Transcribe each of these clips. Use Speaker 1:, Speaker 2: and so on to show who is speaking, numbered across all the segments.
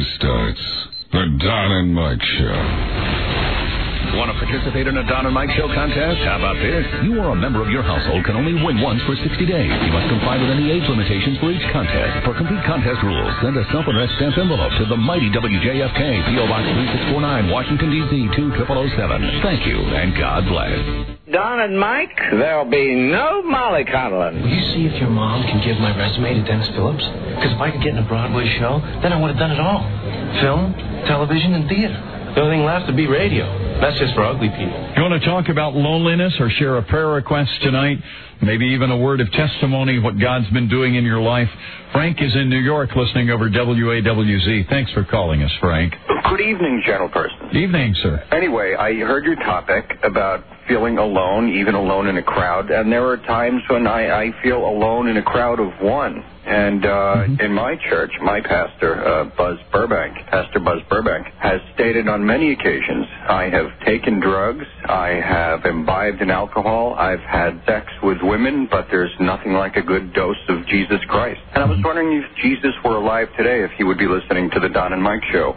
Speaker 1: starts. The Don and Mike Show.
Speaker 2: Want to participate in a Don and Mike Show contest? How about this? You or a member of your household can only win once for 60 days. You must comply with any age limitations for each contest. For complete contest rules, send a self-addressed stamped envelope to the mighty WJFK, P.O. Box 3649, Washington, D.C. 20007. Thank you, and God bless.
Speaker 3: Don and Mike, there'll be no mollycoddling.
Speaker 4: Will you see if your mom can give my resume to Dennis Phillips? Because if I could get in a Broadway show, then I would have done it all. Film, television, and theater. The only thing left would be radio. That's just for ugly people.
Speaker 5: You want to talk about loneliness or share a prayer request tonight? Maybe even a word of testimony, what God's been doing in your life? Frank is in New York listening over WAWZ. Thanks for calling us, Frank.
Speaker 6: Good evening, gentleperson.
Speaker 5: Evening, sir.
Speaker 6: Anyway, I heard your topic about feeling alone, even alone in a crowd. And there are times when I feel alone in a crowd of one. And in my church, my pastor, Pastor Buzz Burbank, has stated on many occasions, I have taken drugs, I have imbibed in alcohol, I've had sex with women, but there's nothing like a good dose of Jesus Christ. And I was wondering if Jesus were alive today, if he would be listening to the Don and Mike Show.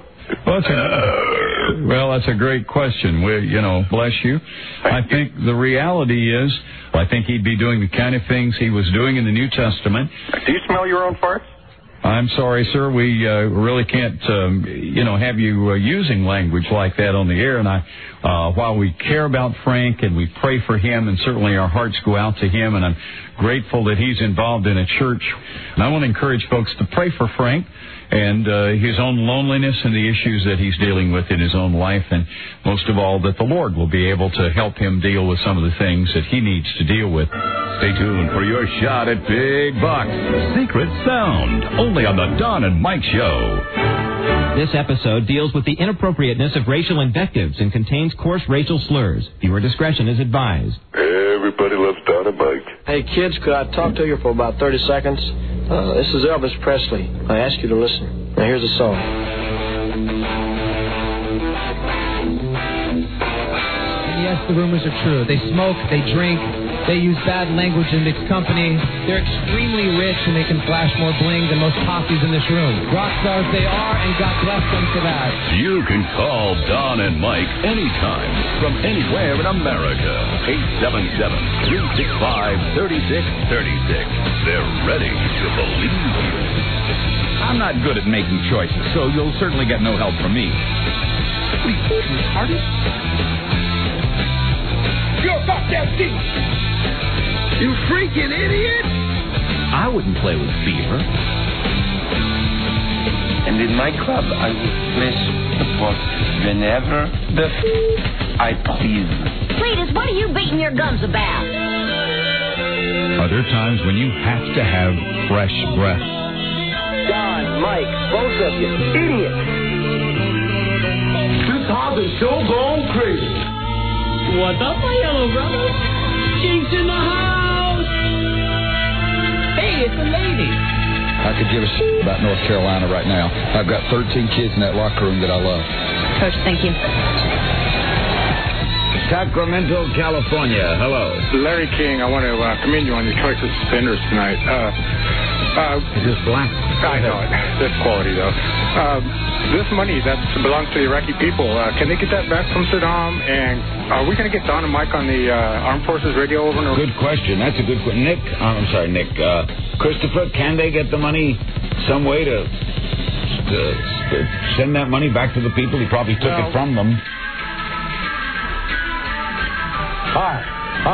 Speaker 5: Well, that's a great question. Bless you. I think the reality is, I think he'd be doing the kind of things he was doing in the New Testament.
Speaker 6: Do you smell your own farts?
Speaker 5: I'm sorry, sir. We really can't, have you using language like that on the air. And while we care about Frank and we pray for him, and certainly our hearts go out to him, and I'm grateful that he's involved in a church. And I want to encourage folks to pray for Frank and his own loneliness and the issues that he's dealing with in his own life, and most of all, that the Lord will be able to help him deal with some of the things that he needs to deal with.
Speaker 2: Stay tuned for your shot at Big Bucks. Secret Sound, only on the Don and Mike Show.
Speaker 7: This episode deals with the inappropriateness of racial invectives and contains coarse racial slurs. Viewer discretion is advised.
Speaker 8: Everybody loves Don and Mike.
Speaker 9: Hey, kids, could I talk to you for about 30 seconds? This is Elvis Presley. I ask you to listen. Now, here's a song.
Speaker 10: And yes, the rumors are true. They smoke, they drink, they use bad language in mixed company. They're extremely rich, and they can flash more bling than most posses in this room. Rock stars they are, and God bless them for that.
Speaker 2: You can call Don and Mike anytime from anywhere in America. 877-365-3636. They're ready to believe you.
Speaker 11: I'm not good at making choices, so you'll certainly get no help from me. What are you retarded? You're a goddamn thief! You freaking idiot! I wouldn't play with beaver.
Speaker 12: And in my club, I will flash the pot whenever I please.
Speaker 13: Cletus, what are you beating your gums about?
Speaker 11: Are there times when you have to have fresh breath?
Speaker 3: Don, Mike, both of you, idiots.
Speaker 14: 2000 so gone crazy.
Speaker 15: What's up, my yellow brother? Chief's in the house. Hey, it's a lady.
Speaker 16: I could give a shit about North Carolina right now. I've got 13 kids in that locker room that I love.
Speaker 13: Coach, thank you.
Speaker 17: Sacramento, California. Hello.
Speaker 18: Larry King, I want to commend you on your choice of suspenders tonight.
Speaker 17: Is this black?
Speaker 18: I know it. That's quality, though. This money that belongs to the Iraqi people, can they get that back from Saddam? And are we going to get Don and Mike on the Armed Forces radio over and over?
Speaker 17: Good question. That's a good question. Nick, Christopher, can they get the money some way to send that money back to the people? He probably took it from them. Hi.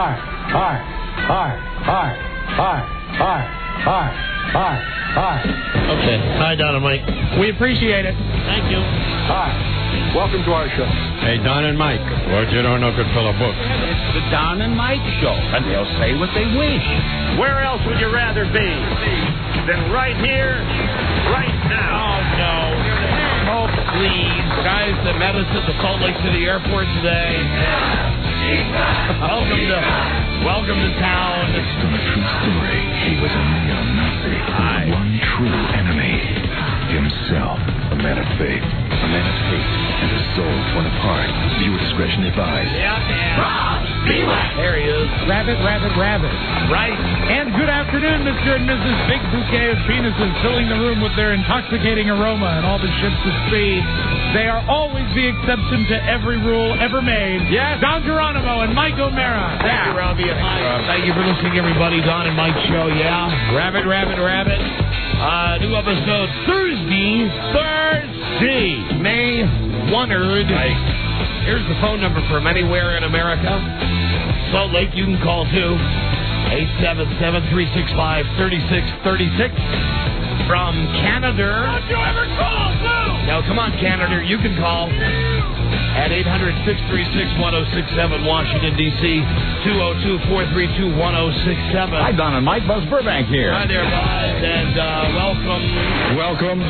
Speaker 19: Okay. Hi, Don and Mike. We appreciate it. Thank you.
Speaker 18: Hi. Welcome to our show.
Speaker 20: Hey, Don and Mike. What you don't know could fill a book.
Speaker 11: It's the Don and Mike Show, and they'll say what they wish.
Speaker 19: Where else would you rather be than right here, right now? Oh, no. Oh, please. Guys that met us at the Salt Lake City airport today. Welcome to town.
Speaker 1: It's the true story. He was a neo-Nazi with one true enemy. Himself, a man of faith, a
Speaker 2: a man of hate and a soul torn apart. Viewer discretion advised.
Speaker 19: There he is.
Speaker 21: Rabbit.
Speaker 19: Right.
Speaker 21: And good afternoon, Mr. and Mrs. Big Bouquet of Penises filling the room with their intoxicating aroma and all the ships at sea. They are always the exception to every rule ever made.
Speaker 19: Yes.
Speaker 21: Don Geronimo and Mike O'Mara.
Speaker 19: Thank you, Robbie. Thank you for listening, everybody. Don and Mike Show, yeah. Rabbit. New episode Thursday, May 1st. Here's the phone number from anywhere in America. Salt Lake, you can call too. 877-365-3636. From Canada. Don't you ever call, too! Now, come on, Canada, you can call at 800-636-1067, Washington, D.C., 202-432-1067.
Speaker 17: Hi, Don and Mike. Buzz Burbank here.
Speaker 19: Hi there, Buzz, and welcome.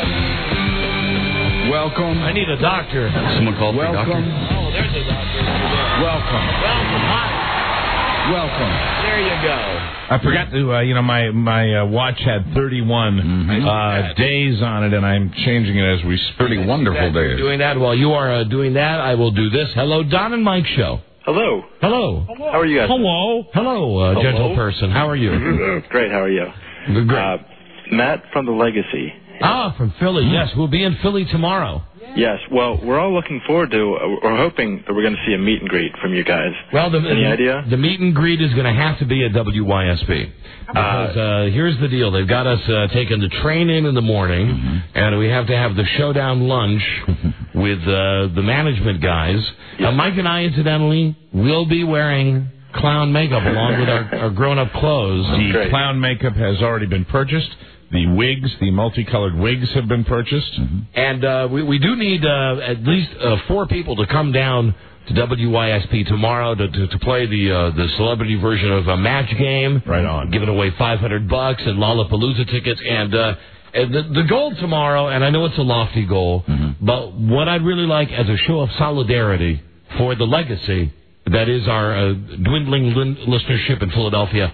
Speaker 17: Welcome.
Speaker 19: I need a doctor.
Speaker 17: Someone called for a doctor?
Speaker 19: Oh, there's a doctor.
Speaker 17: Welcome.
Speaker 19: Hi.
Speaker 17: Welcome.
Speaker 19: There you go.
Speaker 21: I forgot to, my watch had 31 days on it, and I'm changing it as we speak.
Speaker 17: Pretty wonderful days.
Speaker 19: Doing that while you are doing that, I will do this. Hello, Don and Mike Show.
Speaker 22: Hello.
Speaker 19: Hello.
Speaker 22: How are you guys?
Speaker 19: Hello, gentle person. How are you?
Speaker 22: Great. How are you?
Speaker 19: Great.
Speaker 22: Matt from The Legacy.
Speaker 19: From Philly. Yes, we'll be in Philly tomorrow.
Speaker 22: Yes. Well, we're all looking forward to. We're hoping that we're going to see a meet and greet from you guys.
Speaker 19: Well,
Speaker 22: any idea?
Speaker 19: The meet and greet is going to have to be at WYSP. Because here's the deal: they've got us taking the train in the morning, and we have to have the showdown lunch with the management guys. Mike and I, incidentally, will be wearing clown makeup along with our grown-up clothes.
Speaker 21: The clown makeup has already been purchased. The wigs, the multicolored wigs have been purchased.
Speaker 19: And we do need at least 4 people to come down to WYSP tomorrow to play the celebrity version of a match game.
Speaker 21: Right on.
Speaker 19: Giving away $500 and Lollapalooza tickets. And the goal tomorrow, and I know it's a lofty goal, but what I'd really like as a show of solidarity for the legacy that is our dwindling listenership in Philadelphia,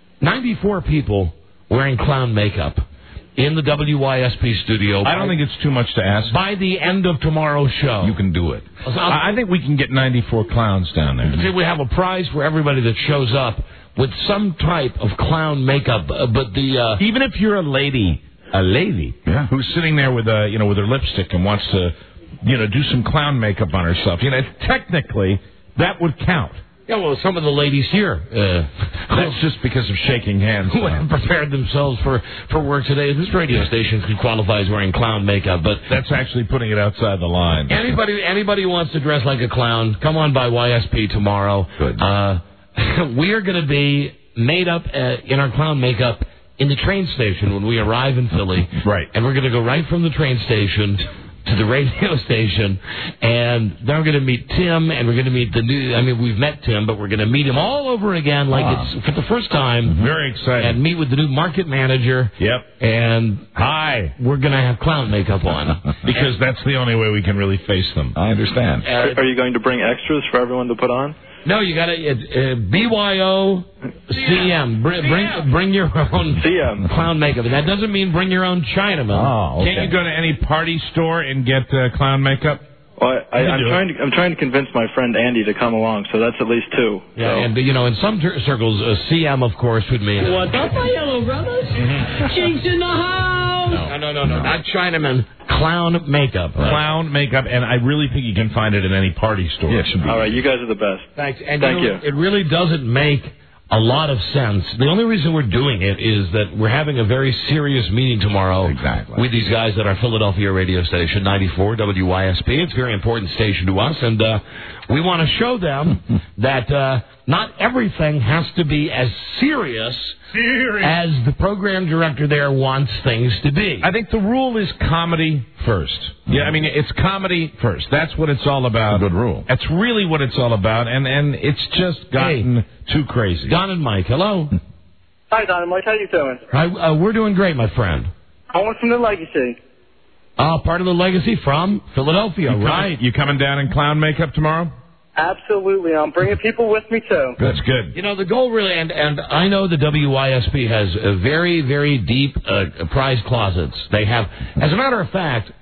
Speaker 19: 94 people wearing clown makeup in the WYSP studio.
Speaker 21: I don't think it's too much to ask.
Speaker 19: By the end of tomorrow's show.
Speaker 21: You can do it. I think we can get 94 clowns down there.
Speaker 19: See, we have a prize for everybody that shows up with some type of clown makeup. But
Speaker 21: even if you're a lady who's sitting there with with her lipstick and wants to do some clown makeup on herself, technically that would count.
Speaker 19: Yeah, well, some of the ladies here.
Speaker 21: That's just because of shaking hands.
Speaker 19: Who have prepared themselves for work today. This radio station can qualify as wearing clown makeup, but
Speaker 21: that's actually putting it outside the line.
Speaker 19: Anybody who wants to dress like a clown, come on by YSP tomorrow.
Speaker 21: Good.
Speaker 19: We are going to be made up in our clown makeup in the train station when we arrive in Philly.
Speaker 21: Right.
Speaker 19: And we're going to go right from the train station to the radio station, and then we're going to meet Tim, and we're going to meet we've met Tim, but we're going to meet him all over again, it's for the first time.
Speaker 21: Very exciting.
Speaker 19: And meet with the new market manager.
Speaker 21: Yep.
Speaker 19: And we're going to have clown makeup on.
Speaker 21: Because that's the only way we can really face them.
Speaker 17: I understand.
Speaker 22: Are you going to bring extras for everyone to put on?
Speaker 19: No, you got to BYOCM. Bring your own
Speaker 22: CM
Speaker 19: clown makeup. And that doesn't mean bring your own Chinaman.
Speaker 21: Oh, okay. Can't you go to any party store and get clown makeup?
Speaker 22: Well, I'm trying to convince my friend Andy to come along, so that's at least 2.
Speaker 19: Yeah, and in some circles, CM, of course, would mean.
Speaker 15: What's up, my yellow brothers? Chinks in the house.
Speaker 19: No, not Chinaman. Clown makeup.
Speaker 21: Clown makeup, and I really think you can find it in any party store.
Speaker 22: Yeah, it should be. All right, you guys are the best.
Speaker 19: Thanks. And
Speaker 22: Thank you.
Speaker 19: It really doesn't make a lot of sense. The only reason we're doing it is that we're having a very serious meeting tomorrow with these guys at our Philadelphia radio station, 94 WYSP. It's a very important station to us, and we want to show them that not everything has to be as serious as the program director there wants things to be.
Speaker 21: I think the rule is comedy first. Yeah, I mean, it's comedy first. That's what it's all about.
Speaker 17: Good rule.
Speaker 21: That's really what it's all about, and it's just gotten too crazy.
Speaker 19: Don and Mike, hello.
Speaker 23: Hi, Don and Mike. How you doing?
Speaker 19: We're doing great, my friend.
Speaker 23: I want from the Legacy.
Speaker 19: Part of the Legacy from Philadelphia, right?
Speaker 21: You coming down in clown makeup tomorrow?
Speaker 23: Absolutely. I'm bringing people with me, too.
Speaker 21: That's good.
Speaker 19: The goal really, and I know the WYSP has very, very deep prize closets. They have, as a matter of fact,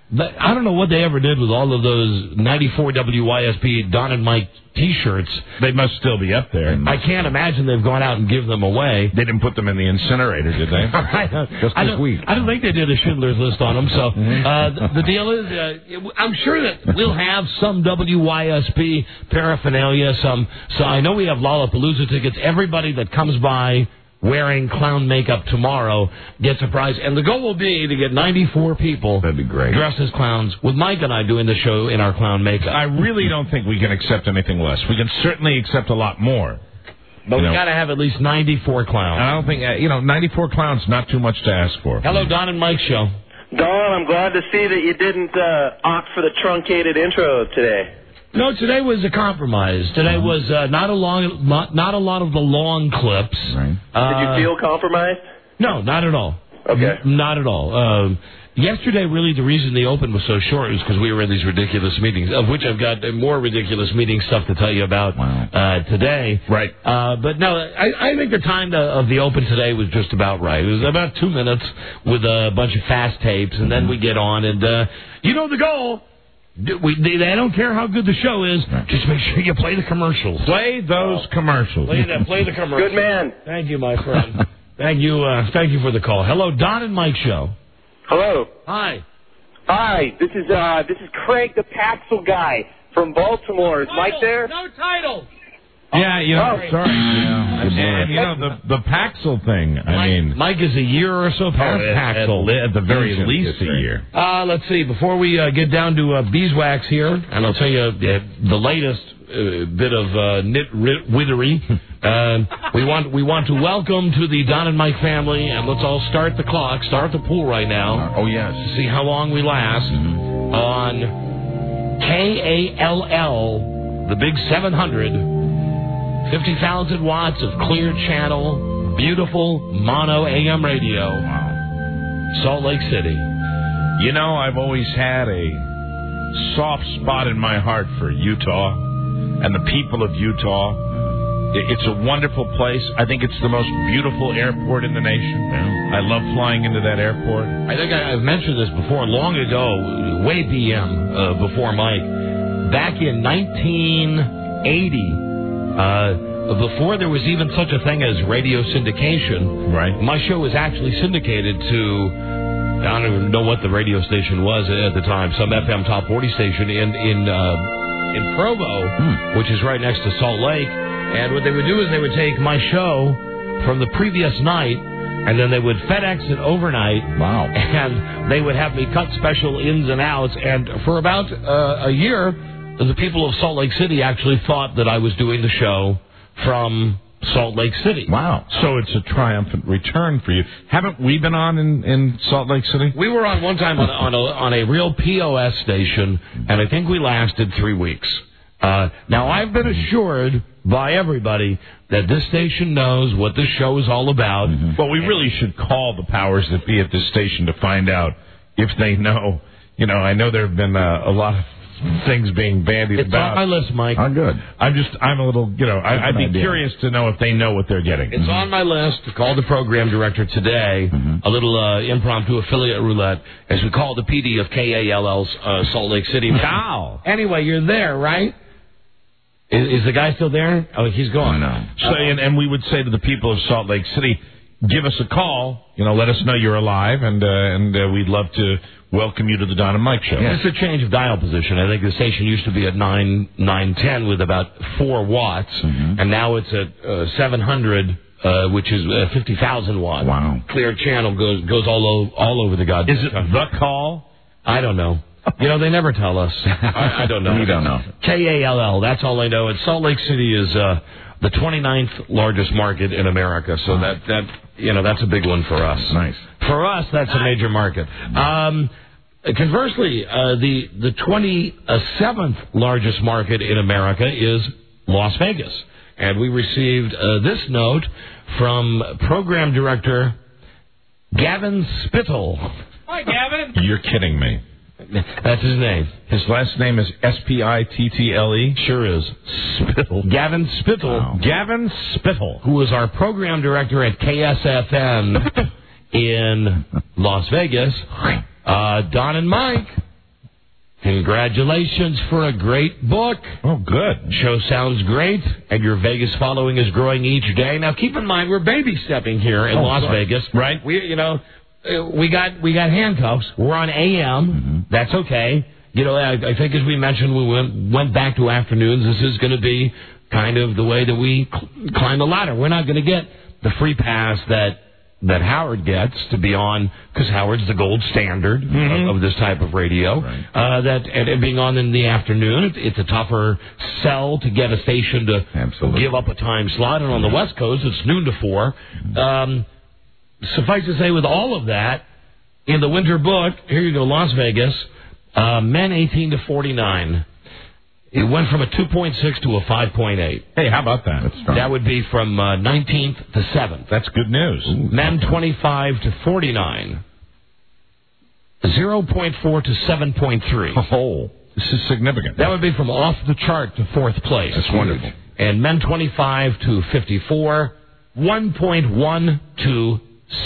Speaker 19: I don't know what they ever did with all of those 94 WYSP Don and Mike T-shirts.
Speaker 4: They must still be up there.
Speaker 19: I can't imagine they've gone out and given them away.
Speaker 4: They didn't put them in the incinerator, did they?
Speaker 19: Just this week. I don't think they did a Schindler's List on them. So the deal is, I'm sure that we'll have some WYSP paraphernalia. So I know we have Lollapalooza tickets. Everybody that comes by wearing clown makeup tomorrow gets a prize. And the goal will be to get 94 people
Speaker 4: That'd be great.
Speaker 19: dressed as clowns, with Mike and I doing the show in our clown makeup.
Speaker 4: I really don't think we can accept anything less. We can certainly accept a lot more.
Speaker 19: But we got to have at least 94 clowns.
Speaker 4: I don't think, 94 clowns, not too much to ask for.
Speaker 19: Hello, Don and Mike Show.
Speaker 5: Don, I'm glad to see that you didn't opt for the truncated intro today.
Speaker 19: No, today was a compromise. Today was not a lot of the long clips.
Speaker 5: Right. Did you feel compromised?
Speaker 19: No, not at all.
Speaker 5: Okay.
Speaker 19: Not at all. Yesterday, really, the reason the open was so short is because we were in these ridiculous meetings, of which I've got more ridiculous meeting stuff to tell you about today.
Speaker 4: Right.
Speaker 19: But no, I think the time of the open today was just about right. It was about 2 minutes with a bunch of fast tapes, and then we get on, and the goal. They don't care how good the show is. Just make sure you play the commercials.
Speaker 4: Play those commercials.
Speaker 19: Play the commercials.
Speaker 5: Good man.
Speaker 19: Thank you, my friend. Thank you for the call. Hello, Don and Mike Show.
Speaker 5: Hello.
Speaker 19: Hi.
Speaker 5: Hi. This is Craig, the Paxil guy from Baltimore. Is Mike there?
Speaker 19: No title.
Speaker 4: Yeah, sorry. And, the Paxil thing,
Speaker 19: Mike is a year or so past Paxil.
Speaker 4: At the very least a year.
Speaker 19: Let's see. Before we get down to beeswax here, and I'll tell you the latest bit of nitwittery. We want to welcome to the Don and Mike family, and let's all start the clock, start the pool right now.
Speaker 4: Oh, yes.
Speaker 19: See how long we last on KALL, the big 700. 50,000 watts of clear channel, beautiful mono AM radio.
Speaker 4: Wow.
Speaker 19: Salt Lake City.
Speaker 4: I've always had a soft spot in my heart for Utah and the people of Utah. It's a wonderful place. I think it's the most beautiful airport in the nation. I love flying into that airport.
Speaker 19: I think I've mentioned this before, long ago, way PM, before Mike. Back in 1980, before there was even such a thing as radio syndication,
Speaker 4: right?
Speaker 19: My show was actually syndicated to, I don't even know what the radio station was at the time, some FM top 40 station in Provo, which is right next to Salt Lake. And what they would do is they would take my show from the previous night, and then they would FedEx it overnight.
Speaker 4: Wow.
Speaker 19: And they would have me cut special ins and outs. And for about a year, the people of Salt Lake City actually thought that I was doing the show from Salt Lake City.
Speaker 4: Wow. So it's a triumphant return for you. Haven't we been on in Salt Lake City?
Speaker 19: We were on one time on a real POS station, and I think we lasted 3 weeks. Now, I've been assured by everybody that this station knows what this show is all about.
Speaker 4: Well, we really should call the powers that be at this station to find out if they know. I know there have been a lot of things being bandied about.
Speaker 19: It's on my list, Mike.
Speaker 4: Oh, good. I'm a little, I'd be curious to know if they know what they're getting.
Speaker 19: It's on my list to call the program director today, a little impromptu affiliate roulette, as we call the PD of KALL's Salt Lake City.
Speaker 4: Wow.
Speaker 19: Anyway, you're there, right? Is the guy still there? Oh, he's gone.
Speaker 4: No. So, and we would say to the people of Salt Lake City, give us a call. Let us know you're alive, and we'd love to welcome you to the Don and Mike Show.
Speaker 19: Yeah. It's a change of dial position. I think the station used to be at 910 with about 4 watts, and now it's at 700, which is 50,000 watts.
Speaker 4: Wow.
Speaker 19: Clear channel goes all over the goddamn.
Speaker 4: Is it the call?
Speaker 19: I don't know. They never tell us. I don't know.
Speaker 4: We don't know.
Speaker 19: KALL, that's all I know. And Salt Lake City is the 29th largest market in America, so that's a big one for us.
Speaker 4: Nice.
Speaker 19: For us, that's a major market. Conversely, the 27th largest market in America is Las Vegas. And we received this note from program director Gavin Spittle.
Speaker 21: Hi, Gavin.
Speaker 4: You're kidding me.
Speaker 19: That's his name.
Speaker 4: His last name is Spittle?
Speaker 19: Sure is.
Speaker 4: Spittle.
Speaker 19: Gavin Spittle.
Speaker 4: Wow. Gavin Spittle.
Speaker 19: Who is our program director at KSFM in Las Vegas. Don and Mike. Congratulations for a great book.
Speaker 4: Oh, good.
Speaker 19: Show sounds great, and your Vegas following is growing each day. Now, keep in mind, we're baby stepping here in Las Vegas.
Speaker 4: Right.
Speaker 19: We got handcuffs. We're on AM.
Speaker 4: Mm-hmm.
Speaker 19: That's okay. I think as we mentioned, we went back to afternoons. This is going to be kind of the way that we climb the ladder. We're not going to get the free pass that Howard gets to be on, because Howard's the gold standard of this type of radio. Right. And being on in the afternoon, it's a tougher sell to get a station to give up a time slot. And on the West Coast, it's noon to 4. Suffice to say, with all of that, in the winter book, here you go, Las Vegas, men 18 to 49. It went from a 2.6 to a 5.8.
Speaker 4: Hey, how about that?
Speaker 19: That would be from 19th to 7th.
Speaker 4: That's good news.
Speaker 19: Men 25 to 49. 0.4 to 7.3.
Speaker 4: Oh, this is significant.
Speaker 19: That would be from off the chart to 4th place.
Speaker 4: That's wonderful.
Speaker 19: And men 25 to 54. 1.1 to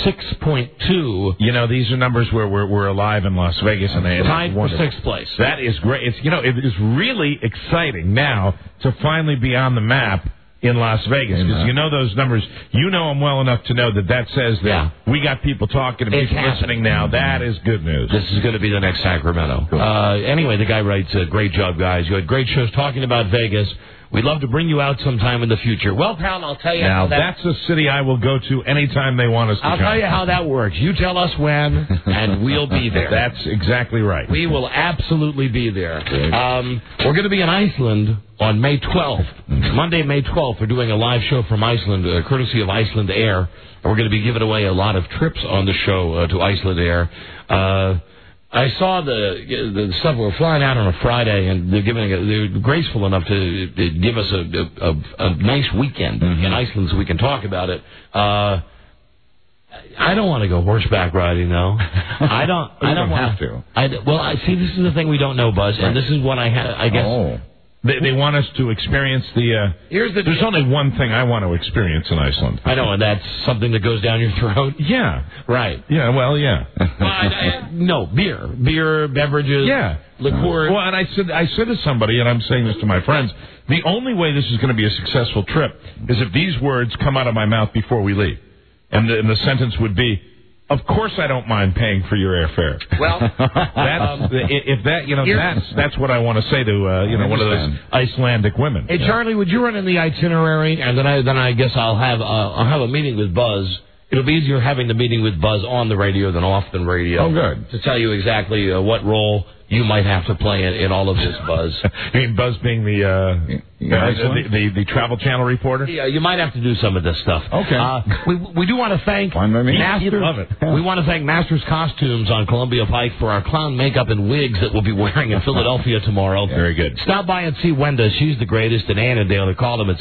Speaker 19: 6.2.
Speaker 4: These are numbers where we're alive in Las Vegas, and they
Speaker 19: tied for 6th place.
Speaker 4: That is great. It's it is really exciting now to finally be on the map in Las Vegas, because those numbers. You know them well enough to know that says that we got people talking and people listening now. That is good news.
Speaker 19: This is going to be the next Sacramento. Cool. Anyway, the guy writes, "Great job, guys. You had great shows talking about Vegas. We'd love to bring you out sometime in the future." Well, pal, I'll tell you
Speaker 4: now,
Speaker 19: how that...
Speaker 4: that's a city I will go to anytime they want us to come.
Speaker 19: I'll tell you how that works. You tell us when, and we'll be there.
Speaker 4: That's exactly right.
Speaker 19: We will absolutely be there. We're going to be in Iceland on May 12th. Monday, May 12th, we're doing a live show from Iceland, courtesy of Iceland Air. And we're going to be giving away a lot of trips on the show to Iceland Air. I saw the stuff. We're flying out on a Friday, and they're graceful enough to give us a nice weekend in Iceland so we can talk about it. I don't want to go horseback riding, though. I don't
Speaker 4: have to.
Speaker 19: See, this is the thing we don't know, Buzz, and this is what I guess.
Speaker 4: Oh. They want us to experience there's only one thing I want to experience in Iceland.
Speaker 19: I know, and that's something that goes down your throat.
Speaker 4: Yeah.
Speaker 19: Right.
Speaker 4: Yeah, well, yeah.
Speaker 19: No, beer, beverages, liqueur.
Speaker 4: Well, and I said to somebody, and I'm saying this to my friends, the only way this is going to be a successful trip is if these words come out of my mouth before we leave. And the sentence would be, "Of course I don't mind paying for your airfare."
Speaker 19: Well,
Speaker 4: that's what I want to say to one of those Icelandic women.
Speaker 19: Hey, Charlie, would you run in the itinerary, and then I guess I'll have a meeting with Buzz. It'll be easier having the meeting with Buzz on the radio than off the radio.
Speaker 4: Oh, good.
Speaker 19: To tell you exactly what role you might have to play in all of this, Buzz.
Speaker 4: You mean Buzz being the Travel Channel reporter?
Speaker 19: Yeah, you might have to do some of this stuff.
Speaker 4: Okay.
Speaker 19: We do want to thank
Speaker 4: Masters. Love it.
Speaker 19: We want to thank Masters Costumes on Columbia Pike for our clown makeup and wigs that we'll be wearing in Philadelphia tomorrow.
Speaker 4: Very good.
Speaker 19: Stop by and see Wenda. She's the greatest in Annandale. Call them at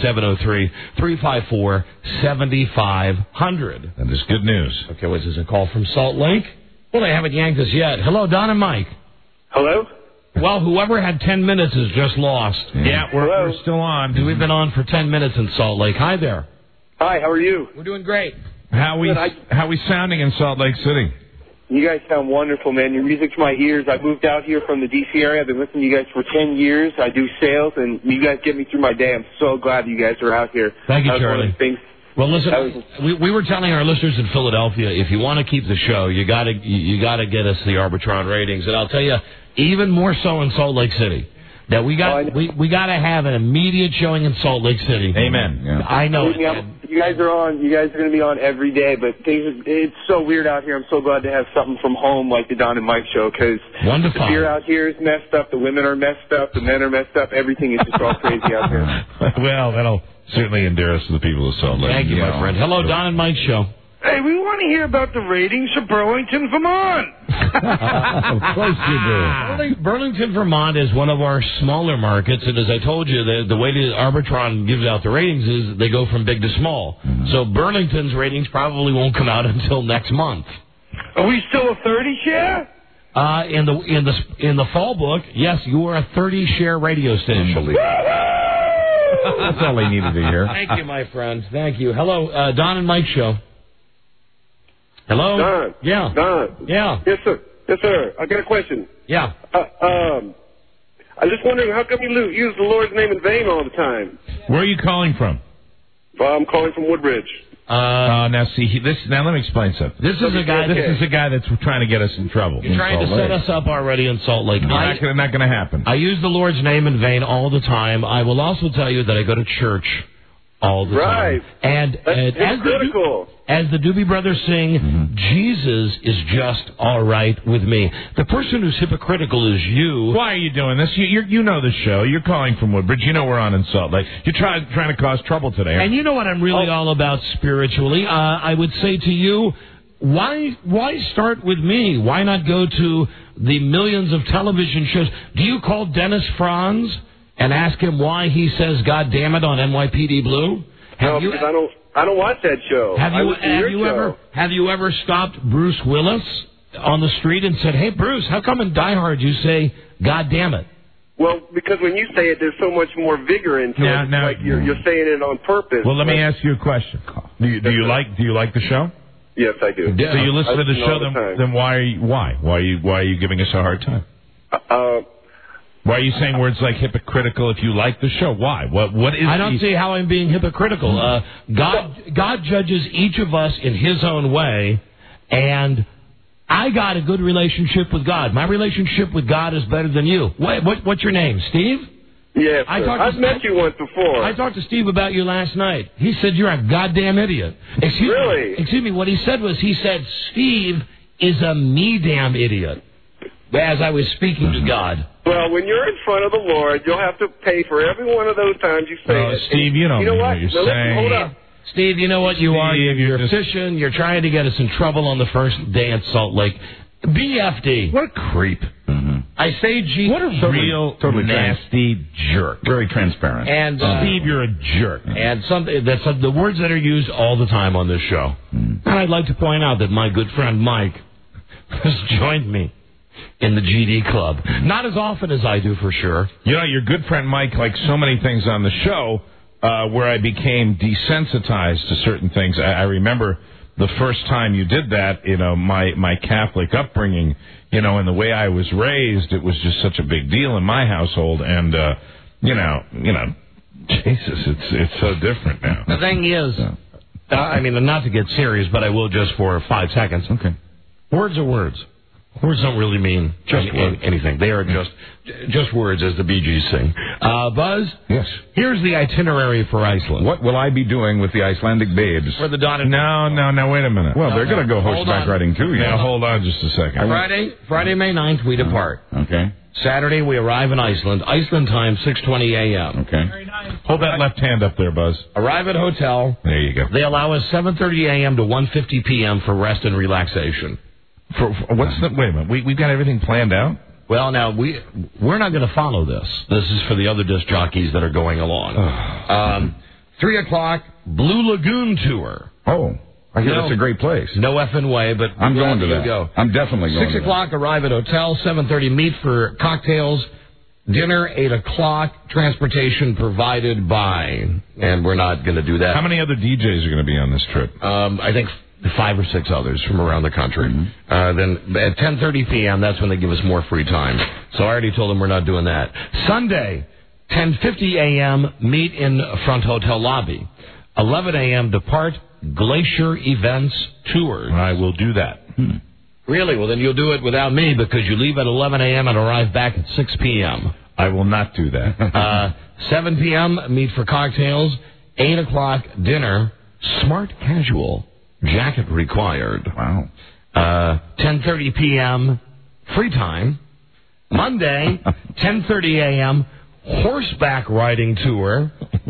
Speaker 19: 703-354-7500.
Speaker 4: That is good news.
Speaker 19: Okay, this is a call from Salt Lake. Well, they haven't yanked us yet. Hello, Don and Mike.
Speaker 23: Hello?
Speaker 19: Well, whoever had 10 minutes is just lost.
Speaker 4: Yeah, we're still on.
Speaker 19: We've been on for 10 minutes in Salt Lake. Hi there.
Speaker 23: Hi, how are you?
Speaker 19: We're doing great.
Speaker 4: How we sounding in Salt Lake City?
Speaker 23: You guys sound wonderful, man. Your music's my ears. I moved out here from the D.C. area. I've been listening to you guys for 10 years. I do sales, and you guys get me through my day. I'm so glad you guys are out here.
Speaker 19: Thank you, Charlie. Well, listen, we were telling our listeners in Philadelphia, if you want to keep the show, you got to get us the Arbitron ratings, and I'll tell you, even more so in Salt Lake City, that we got to have an immediate showing in Salt Lake City.
Speaker 4: Amen. Yeah.
Speaker 23: I know. You guys are on. You guys are going to be on every day, but it's so weird out here. I'm so glad to have something from home like the Don and Mike show, because the beer out here is messed up, the women are messed up, the men are messed up, everything is just all crazy out here.
Speaker 4: Well, that'll certainly endear us to the people of Salt Lake.
Speaker 19: Thank you, my friend. Hello, Don and Mike show.
Speaker 14: Hey, we want to hear about the ratings for Burlington, Vermont.
Speaker 19: Of course you do. Burlington, Vermont is one of our smaller markets, and as I told you, the way the Arbitron gives out the ratings is they go from big to small. Mm-hmm. So Burlington's ratings probably won't come out until next month.
Speaker 14: Are we still a 30 share?
Speaker 19: In the fall book, yes, you are a 30 share radio station.
Speaker 4: That's all they needed to hear.
Speaker 19: Thank you, my friend. Thank you. Hello, Don and Mike show. Hello?
Speaker 23: Don.
Speaker 19: Yeah.
Speaker 23: Don.
Speaker 19: Yeah.
Speaker 23: Yes, sir. Yes, sir. I got a question.
Speaker 19: Yeah.
Speaker 23: I'm just wondering how come you use the Lord's name in vain all the time?
Speaker 4: Where are you calling from?
Speaker 23: I'm calling from Woodbridge.
Speaker 4: Now let me explain something.
Speaker 19: This is a guy.
Speaker 4: This is a guy that's trying to get us in trouble.
Speaker 19: You're trying to set us up already in Salt Lake.
Speaker 4: Not going to happen.
Speaker 19: I use the Lord's name in vain all the time. I will also tell you that I go to church all the time. And as the Doobie Brothers sing, Jesus is just all right with me. The person who's hypocritical is you.
Speaker 4: Why are you doing this? You know the show. You're calling from Woodbridge. You know we're on in Salt Lake. You're trying to cause trouble today.
Speaker 19: And you know what I'm really all about spiritually. I would say to you, why start with me? Why not go to the millions of television shows? Do you call Dennis Franz and ask him why he says "God damn it" on NYPD Blue?
Speaker 23: Because I don't watch that show.
Speaker 19: Have you ever stopped Bruce Willis on the street and said, "Hey Bruce, how come in Die Hard you say God damn it"?
Speaker 23: Well, because when you say it, there's so much more vigor into it. Like you're saying it on purpose.
Speaker 4: Well, let me ask you a question. Do you like the show?
Speaker 23: Yes, I do.
Speaker 4: So you listen to the show, then why are you giving us a hard time? Why are you saying words like hypocritical if you like the show? Why? What is?
Speaker 19: I don't see how I'm being hypocritical. God judges each of us in His own way, and I got a good relationship with God. My relationship with God is better than you. What's your name, Steve?
Speaker 23: Yes, I've met you once before.
Speaker 19: I talked to Steve about you last night. He said you're a goddamn idiot. Excuse me. What he said was, Steve is a me damn idiot. As I was speaking to God.
Speaker 23: Well, when you're in front of the Lord, you'll have to pay for every one of those times you say it.
Speaker 4: Steve, you know what you're saying.
Speaker 23: Hold up.
Speaker 19: Steve, you know what you are? You're fishing. You're trying to get us in trouble on the first day at Salt Lake. BFD.
Speaker 4: What a creep.
Speaker 19: I say G.
Speaker 4: What a real nasty jerk.
Speaker 17: Very transparent.
Speaker 19: And
Speaker 4: Steve, you're a jerk.
Speaker 19: And that's the words that are used all the time on this show. And I'd like to point out that my good friend Mike has joined me in the GD Club. Not as often as I do, for sure.
Speaker 4: You know, your good friend Mike, like so many things on the show, where I became desensitized to certain things. I remember the first time you did that, my Catholic upbringing, and the way I was raised, it was just such a big deal in my household. And, Jesus, it's so different now.
Speaker 19: The thing is, not to get serious, but I will just for 5 seconds.
Speaker 4: Okay.
Speaker 19: Words are words. Words don't really mean anything. They are just words, as the Bee Gees sing. Buzz?
Speaker 17: Yes.
Speaker 19: Here's the itinerary for Iceland.
Speaker 17: What will I be doing with the Icelandic babes?
Speaker 19: For the Don.
Speaker 4: No, wait a minute.
Speaker 17: Well, they're going to go horseback riding too.
Speaker 4: Now, hold on just a second.
Speaker 19: Friday, May 9th, we depart.
Speaker 17: Okay.
Speaker 19: Saturday, we arrive in Iceland. Iceland time, 6:20 a.m.
Speaker 17: Okay.
Speaker 21: Very nice.
Speaker 4: Hold that left hand up there, Buzz.
Speaker 19: Arrive at hotel.
Speaker 4: There you go.
Speaker 19: They allow us 7:30 a.m. to 1:50 p.m. for rest and relaxation.
Speaker 4: For what's the? Wait a minute. We've got everything planned out.
Speaker 19: Well, now we're not going to follow this. This is for the other disc jockeys that are going along. 3 o'clock, Blue Lagoon tour.
Speaker 17: Oh, I hear that's a great place.
Speaker 19: No effing way, but
Speaker 17: I'm going to that.
Speaker 19: Go.
Speaker 17: I'm definitely going.
Speaker 19: 6 o'clock, arrive at hotel. 7:30, meet for cocktails. Dinner, 8 o'clock. Transportation provided by, and we're not going to do that.
Speaker 4: How many other DJs are going to be on this trip?
Speaker 19: I think 5 or 6 others from around the country. Then at 10:30 p.m., that's when they give us more free time. So I already told them we're not doing that. Sunday, 10:50 a.m., meet in front hotel lobby. 11 a.m., depart Glacier Events Tours.
Speaker 4: I will do that.
Speaker 19: Really? Well, then you'll do it without me because you leave at 11 a.m. and arrive back at 6 p.m.
Speaker 4: I will not do that.
Speaker 19: 7 p.m., meet for cocktails. 8 o'clock, dinner. Smart casual. Jacket required.
Speaker 17: Wow.
Speaker 19: 10:30 p.m., free time. Monday, 10:30 a.m., horseback riding tour.